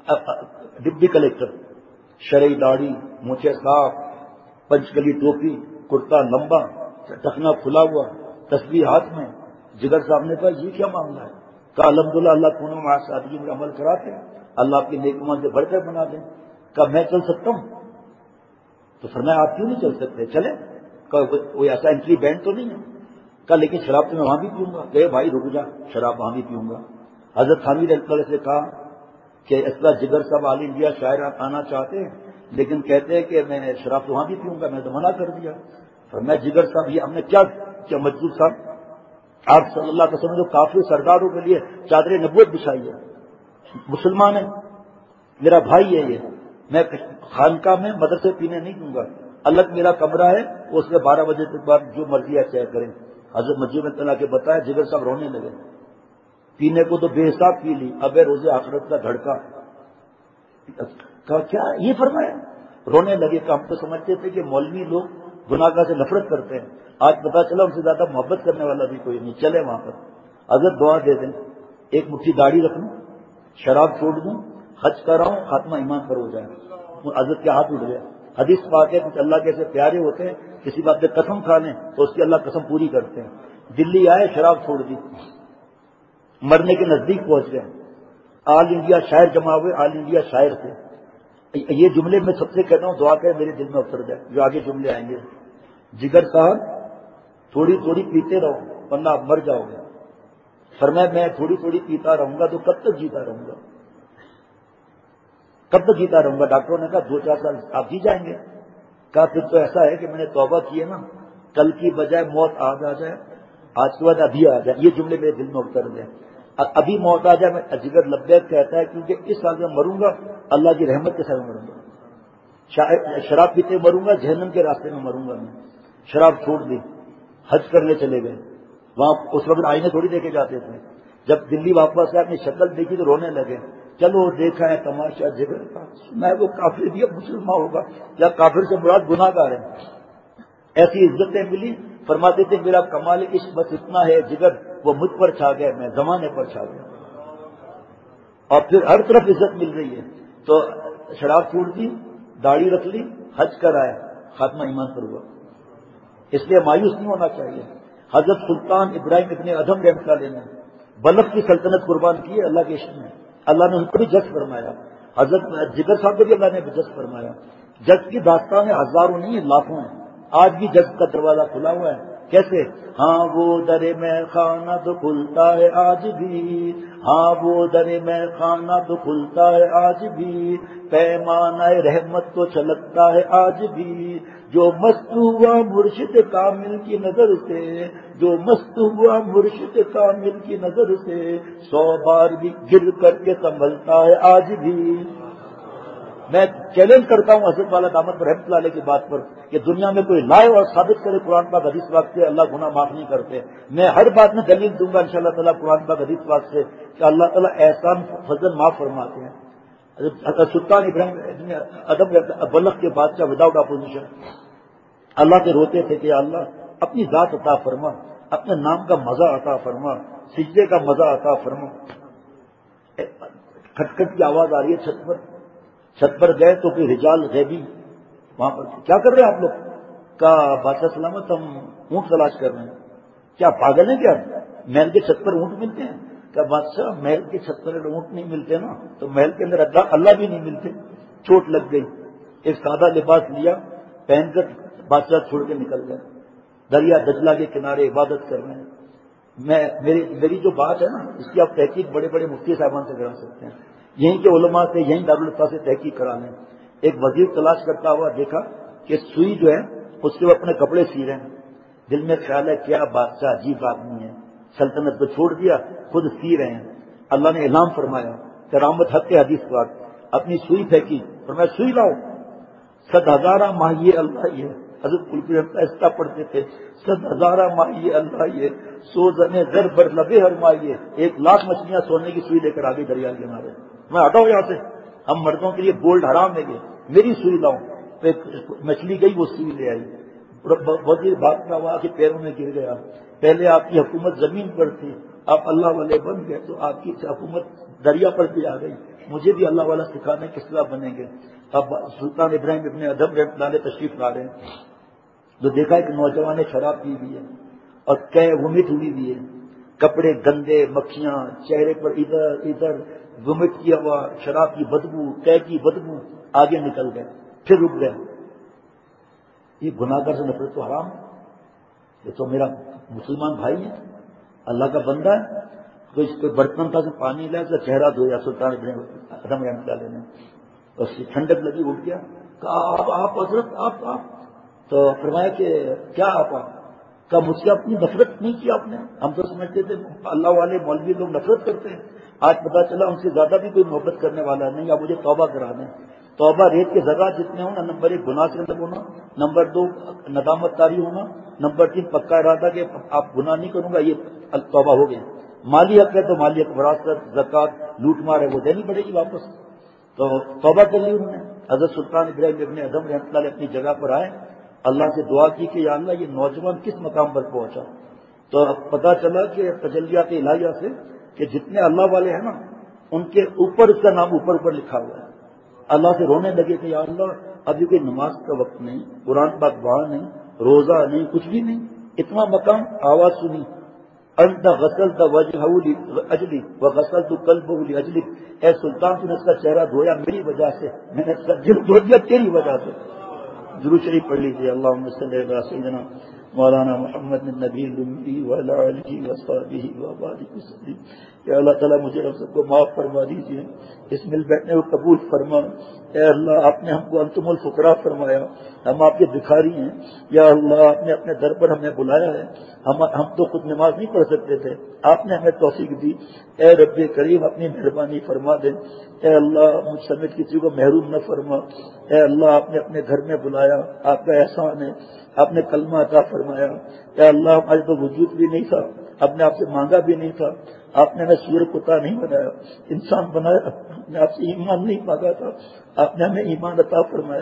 ڈپٹی کلیکٹر، شرعی داڑھی، مونچھیں صاف، پنچکلی ٹوپی، کرتا لمبا، ٹخنا کھلا ہوا، تسبیح ہاتھ میں. جگر صاحب نے کہا یہ کیا معاملہ ہے؟ کہا الحمدللہ اللہ کونوں میں سادگی میں عمل کراتے ہیں، اللہ آپ کی نیکیوں سے بڑھ کر بنا دیں. کہا میں چل سکتا ہوں؟ تو فرمایا آپ کیوں نہیں چل سکتے؟ چلیں. کوئی ایسا انٹری بینڈ تو نہیں ہے. کہا لیکن شراب تو میں وہاں بھی پیوں گا. کہ بھائی رک جا، شراب وہاں بھی پیوں گا. حضرت تھانوی رحمۃ اللہ سے کہا کہ اس طرح جگر صاحب آل انڈیا شاعر آنا چاہتے ہیں لیکن کہتے ہیں کہ میں شراب تو وہاں بھی پیوں گا، میں تو منع کر دیا. فرمایا جگر صاحب یہ ہم نے کیا کیا مجذوب صاحب آپ صلی اللہ علیہ وسلم جو کافی سرداروں کے لیے چادر نبوت بچھائی ہے، مسلمان ہے، میرا بھائی ہے، یہ میں خانقاہ میں مدرسے پینے نہیں دوں گا. الگ میرا کمرہ ہے، اس میں بارہ بجے تک بعد جو مرضی ہے چیک کریں. حضرت مجید میں اللہ کے بتایا جگر صاحب رونے لگے. پینے کو تو بے حساب پی لی، اب روزے آخرت کا دھڑکا. کہا کیا یہ فرمایا؟ رونے لگے. کہ ہم تو سمجھتے تھے کہ مولوی لوگ گناہگار سے نفرت کرتے ہیں، آج پتا چلا ان سے زیادہ محبت کرنے والا بھی کوئی نہیں. چلے وہاں پر حضرت دعا دے دیں، ایک مٹھی داڑھی رکھ لوں، شراب چھوڑ دوں، حج کر رہا ہوں، خاتمہ ایمان پر ہو جائے. حضرت کے ہاتھ اٹھ گیا. حدیث پاک ہے کچھ اللہ کے ایسے پیارے ہوتے ہیں کسی بات پہ قسم کھا لیں تو اس کی اللہ قسم پوری کرتے ہیں. دلی آئے، شراب چھوڑ دی، مرنے کے نزدیک پہنچ گئے. آل انڈیا شاعر جمع ہوئے، آل انڈیا شاعر تھے. یہ جملے میں سب سے کہتا ہوں دعا کرے میرے دل میں اتر جائے جو آگے جملے آئیں گے. جگر صاحب تھوڑی تھوڑی پیتے رہو ورنہ آپ مر جاؤ گے. فرمایا میں تھوڑی تھوڑی پیتا رہوں گا تو کب تک جیتا رہوں گا؟ کب تک جیتا رہوں گا؟ ڈاکٹروں نے کہا دو چار سال آپ جی جائیں گے. کہا پھر تو ایسا ہے کہ میں نے توبہ کی ہے نا، کل کی بجائے موت آج آ جائے، آج کے بعد ابھی آ جائے. یہ جملے میرے دل میں اتر گئے. ابھی موت آ جائے. میں جگر لبیک کہتا ہے کیونکہ اس سال میں مروں گا اللہ کی رحمت کے ساتھ مروں گا. شراب پیتے مروں گا، جہنم کے راستے میں مروں گا. میں شراب چھوڑ دی، حج کرنے چلے گئے. وہاں اس وقت آئینے تھوڑی دیکھے جاتے تھے. جب دلی واپس آئے اپنی شکل دیکھی تو رونے لگے. چلو دیکھا ہے تماشا جگر کا، میں وہ کافر بھی اب مسلمان ہوگا یا کافر سے مراد گناہ گار ہے. ایسی عزتیں ملی. فرماتے تھے میرا کمال عشق بس اتنا ہے جگر وہ مجھ پر چھا گئے، میں زمانے پر چھا گیا. اور پھر ہر طرف عزت مل رہی ہے. تو شراب چھوڑ دی، داڑھی رکھ لی، حج کرائے، خاتمہ ایمان پر ہوا. اس لیے مایوس نہیں ہونا چاہیے. حضرت سلطان ابراہیم ابن ادھم رحمۃ اللہ نے بلخ کی سلطنت قربان کی ہے اللہ کے عشق میں. اللہ نے ان کو بھی جج فرمایا. حضرت جگر صاحب کو بھی اللہ نے جج فرمایا. جج کی داستان ہزاروں نہیں لاکھوں ہیں. آج بھی جج کا دروازہ کھلا ہوا ہے. کیسے؟ ہاں وہ در میں خانہ تو کھلتا ہے آج بھی، ہاں وہ در میں خانہ تو کھلتا ہے آج بھی، پیمانہ رحمت تو چھلکتا ہے آج بھی، جو مست ہوا مرشد کامل کی نظر سے، جو مست ہوا مرشد کامل کی نظر سے، سو بار بھی گر کر کے سنبھلتا ہے آج بھی۔ میں چیلنج کرتا ہوں حضرت والا دامت رحمۃ اللہ علیہ کی بات پر کہ دنیا میں کوئی لائے اور ثابت کرے قرآن پاک حدیث پاک سے اللہ گناہ معاف نہیں کرتے۔ میں ہر بات میں دلیل دوں گا انشاءاللہ تعالیٰ قرآن پاک حدیث پاک سے کہ اللہ تعالیٰ احسان فضل معاف فرماتے ہیں۔ سلطان ابراہیم ادب بلخ کے بادشاہ وداؤٹ اپوزیشن اللہ کے روتے تھے کہ اللہ اپنی ذات عطا فرما، اپنے نام کا مزہ عطا فرما، سجدے کا مزہ عطا فرما۔ کھٹکھٹ کی آواز آ رہی ہے چھت پر، چھت پر گئے تو کوئی رجال غیبی وہاں پر، کیا کر رہے ہیں آپ لوگ؟ کہا بادشاہ سلامت ہم اونٹ تلاش کر رہے ہیں۔ کیا پاگل ہیں کیا؟ محل کے چھت پر اونٹ ملتے ہیں؟ کہا بادشاہ محل کے چھت پر اونٹ نہیں ملتے نا تو محل کے اندر اللہ اللہ بھی نہیں ملتے۔ چوٹ لگ گئی، ایک سادہ لباس لیا پہن کر بادشاہ چھوڑ کے نکل گئے، دریا دجلہ کے کنارے عبادت کر رہے ہیں۔ میں میری میری جو بات ہے نا اس کی آپ تحقیق بڑے بڑے مفتی صاحبان سے کرا سکتے ہیں، یہیں کے علماء سے، یہیں دارالفتہ سے تحقیق کرا لیں۔ ایک وزیر تلاش کرتا ہوا دیکھا کہ سوئی جو ہے اس سے وہ اپنے کپڑے سی رہے ہیں، دل میں خیال ہے کیا بادشاہ عجیب آدمی ہے، سلطنت کو چھوڑ دیا خود سی رہے ہیں۔ اللہ نے اعلان فرمایا کرامت حق کے حدیث پاک، اپنی سوئی پھینکی فرمایا سوئی لاؤ، صد ہزارہ ماہیے اللہ یہ، حضرت قلفی ایسا پڑھتے تھے، صد ہزارہ ماہیے اللہ یہ، سو زنے زر بر لبے ہر ماہیے، ایک لاکھ مچھلیاں سونے کی سوئی لے کر آگے دریا کے کنارے۔ میں ہٹاؤ یہاں سے، ہم مردوں کے لیے گولڈ حرام ہے، میری سوئی لاؤ۔ مچھلی گئی وہ سوئی لے آئی، وزیر بھاگتا ہوا کے پیروں میں گر گیا۔ پہلے آپ کی حکومت زمین پر تھی، آپ اللہ والے بن گئے تو آپ کی حکومت دریا پر بھی آ گئی، مجھے بھی اللہ والا سکھانے کس طرح بنیں گے۔ اب سلطان ابراہیم ابن ادم رحمۃ اللہ تشریف لا رہے ہیں تو دیکھا کہ نوجوان نے شراب پی ہوئی ہے اور کہہ ومٹ ہوئی ہوئی ہے، کپڑے گندے، مکھیاں چہرے پر ادھر ادھر، ومٹ کیا ہوا، شراب کی بدبو، کہہ کی بدبو، آگے نکل گئے، پھر رک گئے۔ یہ گناہگار سے نفرت تو حرام ہے، یہ تو میرا مسلمان بھائی ہے، اللہ کا بندہ ہے، تو اس کو برتن تھا کہ پانی لے کر چہرہ دھویا سلطان ابراہیم ادم رحمۃ اللہ نے، اس کی ٹھنڈک لگی، اٹھ گیا، کہا آپ آپ حضرت آپ آپ تو فرمایا کہ کیا آپ آپ کہا مجھ سے اپنی نفرت نہیں کی آپ نے؟ ہم تو سمجھتے تھے اللہ والے مولوی لوگ نفرت کرتے ہیں، آج پتا چلا ان سے زیادہ بھی کوئی محبت کرنے والا نہیں، آپ مجھے توبہ کرا دیں۔ توبہ ریت کے ذرات جتنے ہوں نا، نمبر ایک گناہ سے الگ ہونا، نمبر دو ندامت کاری ہونا، نمبر تین پکا ارادہ کہ آپ گناہ نہیں کروں گا، یہ توبہ ہو گیا۔ مالی حق ہے تو مالی حق، وراثت، زکوٰۃ، لوٹ مار ہے وہ دینی پڑے گی واپس، تو توبہ کر لی انہوں نے۔ حضرت سلطان ابراہیم ابن ادم رحمۃ اللہ اپنی جگہ پر آئے، اللہ سے دعا کی کہ یا اللہ یہ نوجوان کس مقام پر پہنچا، تو پتا چلا کہ تجلیات الہیہ سے کہ جتنے اللہ والے ہیں نا ان کے اوپر اس کا نام اوپر اوپر لکھا ہوا ہے۔ اللہ سے رونے لگے کہ یا اللہ ابھی کوئی نماز کا وقت نہیں، قرآن پاک وہاں نہیں، روزہ نہیں، کچھ بھی نہیں، اتنا مقام۔ آواز سنی انت غسلت وجہہ لاجلی وغسلت قلبہ لاجلی، اے سلطان تو نے اس کا چہرہ دھویا میری وجہ سے، میں نے اس کا دل دھو دیا تیری وجہ سے۔ درود شریف پڑھ لیجیے، اللہم صلی علی سیدنا مولانا محمد النبی الامی وعلی آلہ وصحبہ وبارک وسلم۔ کہ اللہ تعالیٰ مجھے ہم سب کو معاف فرما دیجیے، اس مل بیٹھنے کو قبول فرما۔ اے اللہ آپ نے ہم کو انتم الفقراء فرمایا، ہم آپ کے بھکاری ہیں، یا اللہ آپ نے اپنے در پر ہمیں بلایا ہے، ہم ہم تو خود نماز نہیں پڑھ سکتے تھے، آپ نے ہمیں توفیق دی۔ اے رب کریم اپنی مہربانی فرما دیں، اے اللہ مجھ سمیت کسی کو محروم نہ فرما۔ اے اللہ آپ نے اپنے گھر میں بلایا، آپ کا احسان ہے، آپ نے کلمہ عطا فرمایا۔ اے اللہ ہمارے تو وجود بھی نہیں تھا، آپ نے آپ سے مانگا بھی نہیں تھا، آپ نے ہمیں سور کتا نہیں بنایا، انسان بنایا، آپ نے آپ سے ایمان نہیں مانگا تھا، آپ نے ہمیں ایمان عطا فرمایا۔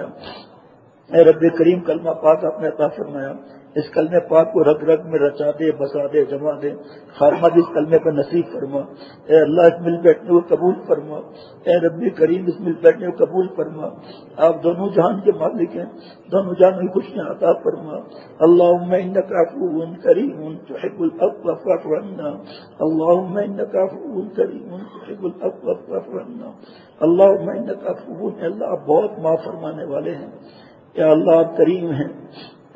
اے رب کریم کلمہ پاک آپ نے عطا فرمایا، اس کلمے پاک کو رگ رگ میں رچا دے، بسا دے، جما دے، خاتمہ اس کلمے پر نصیب فرما۔ اے اللہ اس مل بیٹھنے کو قبول فرما، اے رب کریم اس مل بیٹھنے کو قبول فرما۔ آپ دونوں جہان کے مالک ہیں، دونوں جہان کی خوشیاں عطا فرما۔ اللہم انک عفو کریم تحب العفو فاعف عنا، اللہم انک عفو کریم تحب العفو فاعف عنا، اللہم انک عفو، اے اللہ آپ بہت معاف فرمانے والے ہیں، اے اللہ آپ کریم ہیں،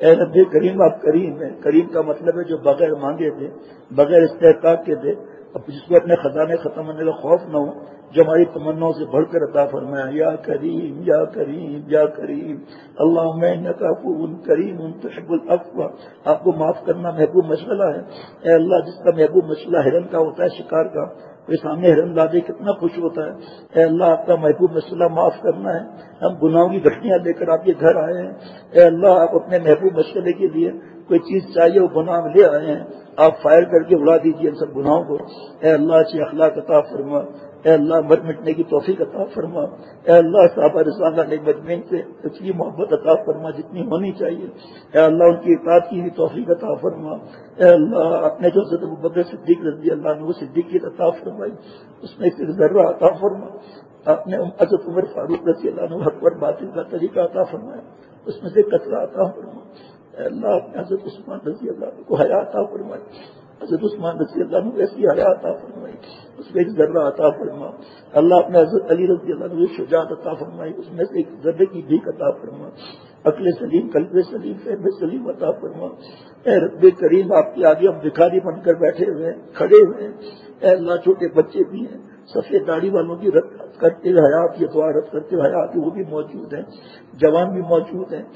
اے رب کریم آپ کریم ہیں. کریم کا مطلب ہے جو بغیر مانگے دے، بغیر استحقاق کے دے، اب جس کو اپنے خزانے ختم ہونے کا خوف نہ ہو، جو ہماری تمناؤں سے بڑھ کر عطا فرمایا. یا کریم یا کریم یا کریم اللہم انک عفو کریم تحب العفو. آپ کو معاف کرنا محبوب مشغلہ ہے. اے اللہ جس کا محبوب مشغلہ ہرن کا ہوتا ہے، شکار کا، کوئی سامنے ہرن لا دے کتنا خوش ہوتا ہے. اے اللہ آپ کا محبوب مشغلہ معاف کرنا ہے. ہم گناہوں کی گٹھیاں لے کر آپ کے گھر آئے ہیں. اے اللہ آپ اپنے محبوب مشغلے کے لیے کوئی چیز چاہیے وہ گناہ لے آئے ہیں، آپ فائر کر کے اڑا دیجیے ان سب گناہوں کو. اے اللہ اچھی اخلاق عطا فرما. اے اللہ مر مٹنے کی توفیق عطا فرما. اے اللہ صحابہ رضوان اللہ مجمعین سے اتنی محبت عطا فرما جتنی ہونی چاہیے. اے اللہ ان کی اطاعت کی بھی توفیق عطا فرما. اے اللہ اپنے جو حضرت ابوبکر صدیق رضی اللہ عنہ صدیقیت عطا فرمائی، اس میں سے ذرہ عطا فرما. آپ نے حضرت عمر فاروق رضی اللہ عنہ حق پر باطل کا طریقہ عطا فرمایا، اس میں سے قطرہ عطا فرما. اے اللہ آپ نے حضرت عثمان رضی اللہ عنہ کو حیا عطا فرمائی، حضرت عثمان رضی اللہ عنہ ایسی حیا عطا فرمائی، اس میں ایک ذرہ عطا فرما. اللہ اپنے حضرت علی رضی اللہ عنہ شجاعت عطا فرمائی، اس میں سے ایک ذرے کی بھیک عطا فرما. عقل سلیم، قلب سلیم، فہم سلیم عطا فرما. اے رب کریم آپ کے آگے ہم بھکاری بن کر بیٹھے ہوئے ہیں، کھڑے ہوئے ہیں. اے اللہ چھوٹے بچے بھی ہیں، سفید داڑھی والوں کی رد کرتے ہوئے حیات، یہ دعا رد کرتے ہوئے حیات وہ بھی موجود ہیں، جوان بھی موجود ہیں.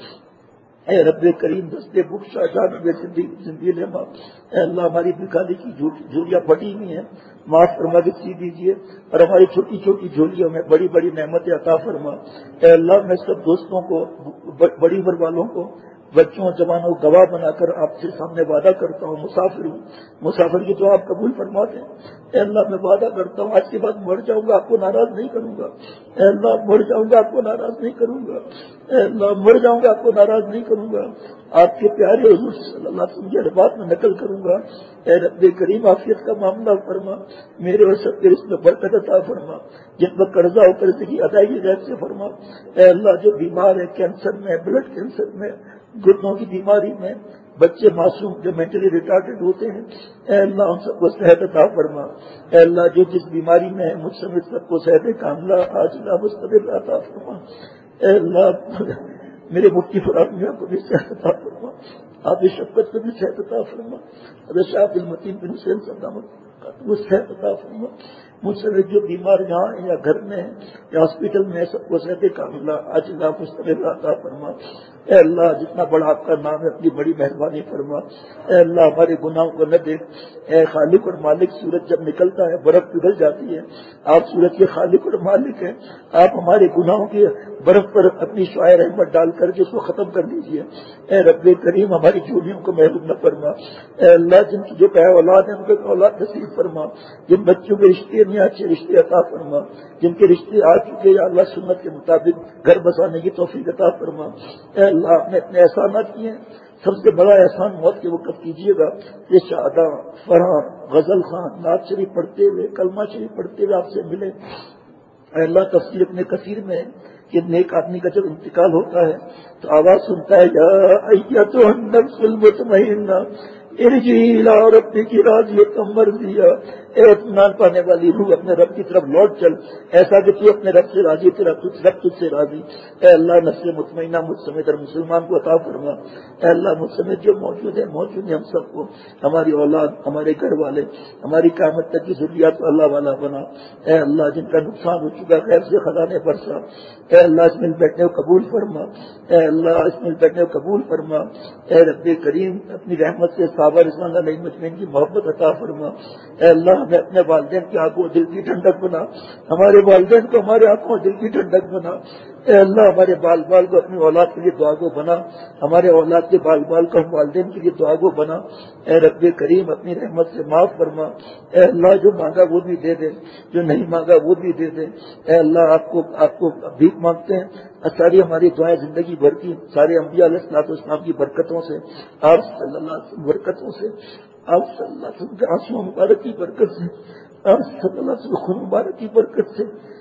اے رب کریم دستے بخشا جان زندگی لما. اے اللہ ہماری بکھالی کی جھولیاں پھٹی ہوئی ہیں، معاف فرما کے سی دیجیے، اور ہماری چھوٹی چھوٹی جھولیوں میں بڑی بڑی نعمتیں عطا فرما. اے اللہ میں سب دوستوں کو، بڑی عمر والوں کو، بچوں جوانوں کو گواہ بنا کر آپ سے سامنے وعدہ کرتا ہوں، مسافر ہوں، مسافر کی دعا آپ قبول فرماتے ہیں. اے اللہ میں وعدہ کرتا ہوں آج کے بعد مر جاؤں گا آپ کو ناراض نہیں کروں گا. اے اللہ مر جاؤں گا آپ کو ناراض نہیں کروں گا. اے اللہ مر جاؤں گا آپ کو ناراض نہیں کروں گا. آپ کے پیارے حضور صلی اللہ علیہ وسلم کی الفاظ میں نقل کروں گا. اے رب کریم عافیت کا معاملہ فرما، میرے اور سب کے رزق میں برکت عطا فرما. جن پر قرضہ ہو قرض کی ادائیگی غیب سے فرما. اے اللہ جو بیمار ہے، کینسر میں، بلڈ کینسر میں، گردوں کی بیماری میں، بچے معصوم جو مینٹلی ریٹارڈڈ ہوتے ہیں، اے اللہ ان سب کو صحت عطا فرما. اے اللہ جو جس بیماری میں ہے مجھ سمیت سب کو صحت کاملہ عاجلہ مستقبل عطا فرما. اے اللہ میرے مفتی فرامیہ کو بھی صحت عطا فرما، آپ کی شفقت کو بھی صحت عطا فرما. حضرت شاہ عبد المتین بن حسین صدامت وہ صحت عطا فرما. مجھ سے جو بیمار یہاں ہیں یا گھر میں ہیں یا ہاسپٹل میں سب کو صحت کاملہ عاجلہ مستقبل عطا فرما. اے اللہ جتنا بڑا آپ کا نام ہے اپنی بڑی مہربانی فرما. اے اللہ ہمارے گناہوں کو نہ دیکھ. اے خالق اور مالک، سورج جب نکلتا ہے برف پگھل جاتی ہے، آپ سورج کے خالق اور مالک ہیں. آپ ہمارے گناہوں کی برف پر اپنی شعاع رحمت ڈال کر کے اس کو ختم کر دیجیے. اے رب کریم ہماری جھولیوں کو محروم نہ فرما. اے اللہ جن کی جو پہ اولاد ہیں ان کو اولاد نصیب فرما. جن بچوں کے رشتے نہیں اچھے رشتے عطا فرما، جن کے رشتے آ چکے یا اللہ سنت کے مطابق گھر بسانے کی توفیق عطا فرما. اے اللہ آپ نے اتنے احسانات کیے ہیں، سب سے بڑا احسان موت کے وقت کیجیے گا. یہ شاداں، فرحان، غزل خان نعت شریف پڑھتے ہوئے، کلمہ شریف پڑھتے ہوئے آپ سے ملے. اے اللہ تفسیر اپنے کثیر میں کہ نیک آدمی کا جب انتقال ہوتا ہے تو آواز سنتا ہے، یا ایتھا النفس المطمئنہ ارجعی الی ربک راضیۃ مرضیہ. اے اطمینان پانے والی روح اپنے رب کی طرف لوٹ چل، ایسا کہ تو اپنے رب سے راضی، تیرا رب تجھ سے راضی. اے اللہ نفس مطمئنہ مجھ سمیت ہر مسلمان کو عطا فرما. اے اللہ مجھ سمیت جو موجود ہے موجود ہے ہم سب کو، ہماری اولاد، ہمارے گھر والے، ہماری قیامت تک کی ضروریات کو اللہ والا بنا. اے اللہ جن کا نقصان ہو چکا خیر سے خزانے برسا. اے اللہ اس مل بیٹھنے کو قبول فرما. اے اللہ اس مل بیٹھنے کو قبول فرما. اے رب کریم اپنی رحمت سے صحابہ رضوان اللہ مجمعین کی محبت عطا فرما. اے اللہ ہمیں اپنے والدین کی آنکھوں دل کی ٹھنڈک بنا، ہمارے والدین کو ہمارے آنکھوں دل کی ٹھنڈک بنا. اے اللہ ہمارے بال بال کو اپنی اولاد کے لیے دعا گو بنا، ہمارے اولاد کے بال بال کو ہم والدین کے لیے دعا گو بنا. اے رب کریم اپنی رحمت سے معاف فرما. اے اللہ جو مانگا وہ بھی دے دے، جو نہیں مانگا وہ بھی دے دے. اے اللہ آپ کو آپ کو بھیک مانگتے ہیں، ساری ہماری دعائیں زندگی بھر کی سارے انبیاء علیہ الصلوۃ والسلام کی برکتوں سے، آپ صلی اللہ علیہ وسلم برکتوں سے، آپ صلی اللہ علیہ وسلم کے آنسو مبارک کی برکت سے، آپ صلی اللہ علیہ وسلم خون مبارک کی برکت سے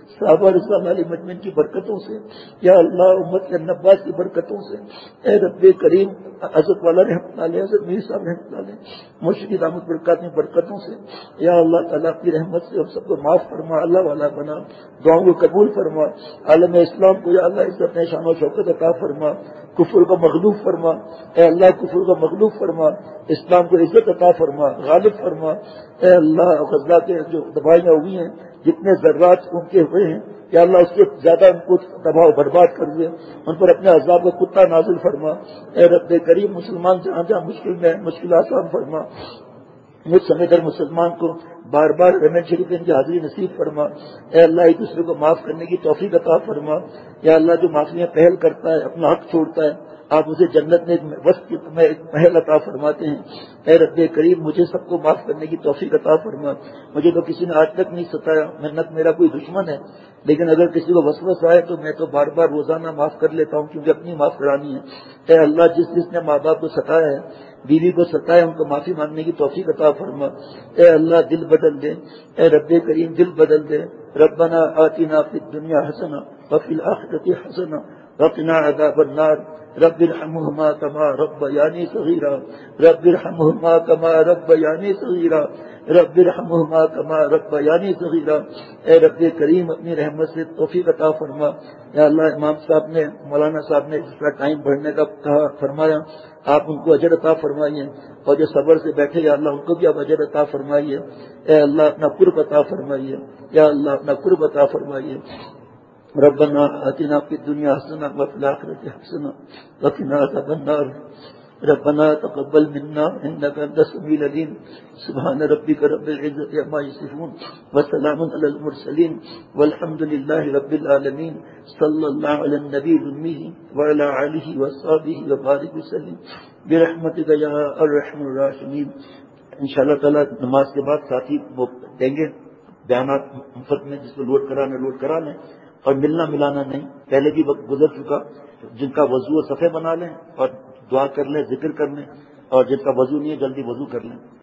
صحابہ رضوان علیہ مجمعین کی برکتوں سے، یا اللہ امت کے نباس کی برکتوں سے، اے رب کریم حضرت والا رحمۃ اللہ علیہ، حضرت میر صاحب رحمۃ اللہ علیہ، مرشد دامت برکات کی برکتوں سے، یا اللہ تعالیٰ کی رحمت سے ہم سب کو معاف فرما، اللہ والا بنا، دعاؤں کو قبول فرما، عالم اسلام کو یا اللہ عزت شان و شوکت عطا فرما، کفر کو مغلوب فرما، اے اللہ کفر کو مغلوب فرما، اسلام کو عزت عطا فرما، غالب فرما، اے اللہ غزہ کے جو دبائیاں ہوئی ہیں، جتنے ذرات ان کے ہوئے ہیں یا اللہ اس کے زیادہ ان کو تباہ و برباد کر ہوئے، ان پر اپنے عذاب کا کتا نازل فرما، اے رب کریم مسلمان جہاں جہاں مشکل میں مشکل آسان فرما، مجھ سمیت ہر مسلمان کو بار بار رمضان شریف ان کی حاضری نصیب فرما، اے اللہ ایک دوسرے کو معاف کرنے کی توفیق عطا فرما، یا اللہ جو معافیاں پہل کرتا ہے اپنا حق چھوڑتا ہے آپ اسے جنت میں وسط میں ایک محل عطا فرماتے ہیں، اے رب کریم مجھے سب کو معاف کرنے کی توفیق عطا فرما، مجھے تو کسی نے آج تک نہیں ستایا، محنت میرا کوئی دشمن ہے، لیکن اگر کسی کو وسوس آئے تو میں تو بار بار روزانہ معاف کر لیتا ہوں کیونکہ اپنی معاف کرانی ہے، اے اللہ جس جس نے ماں باپ کو ستایا ہے، بیوی کو ستایا، ان کو معافی مانگنے کی توفیق عطا فرما، اے اللہ دل بدل دے، اے رب کریم دل بدل دے، ربنا آتنا فی الدنیا حسنہ وفی الآخرۃ حسنہ وقنا عذاب النار، رب ارحمہما کما ربیانی صغیرا، رب ارحمہما کما ربیانی صغیرا، رب ارحمہما کما ربیانی صغیرا، اے رب کریم اپنی رحمت سے توفیق عطا فرما، یا اللہ امام صاحب نے مولانا صاحب نے جس کا ٹائم بڑھنے کا کہا فرمایا، آپ ان کو اجر عطا فرمائیے، اور جو صبر سے بیٹھے یا اللہ ان کو بھی آپ اجر عطا فرمائیے، اے اللہ اپنا قرب عطا فرمائیے، یا اللہ اپنا قرب عطا فرمائیے، ربنا آتنا فی الدنیا حسنہ وفی الآخرۃ حسنہ وقنا عذاب النار، ربنا تقبل منا انك انت السميع العليم، سبحان ربك رب العزة عما يصفون وسلام على المرسلين والحمد لله رب العالمين، صلى الله على النبي الأمي وعلى آله وصحبه وبارك وسلم برحمتك يا ارحم الراحمين۔ انشاءاللہ تعالی نماز کے بعد ساتھی وہ دیں گے بیانات مفت میں، جس کو لوڈ کرانا لوڈ کرا لیں، اور ملنا ملانا نہیں، پہلے بھی وقت گزر چکا، جن کا وضو و صفحے بنا لیں اور دعا کر لیں، ذکر کر لیں، اور جن کا وضو نہیں ہے جلدی وضو کر لیں۔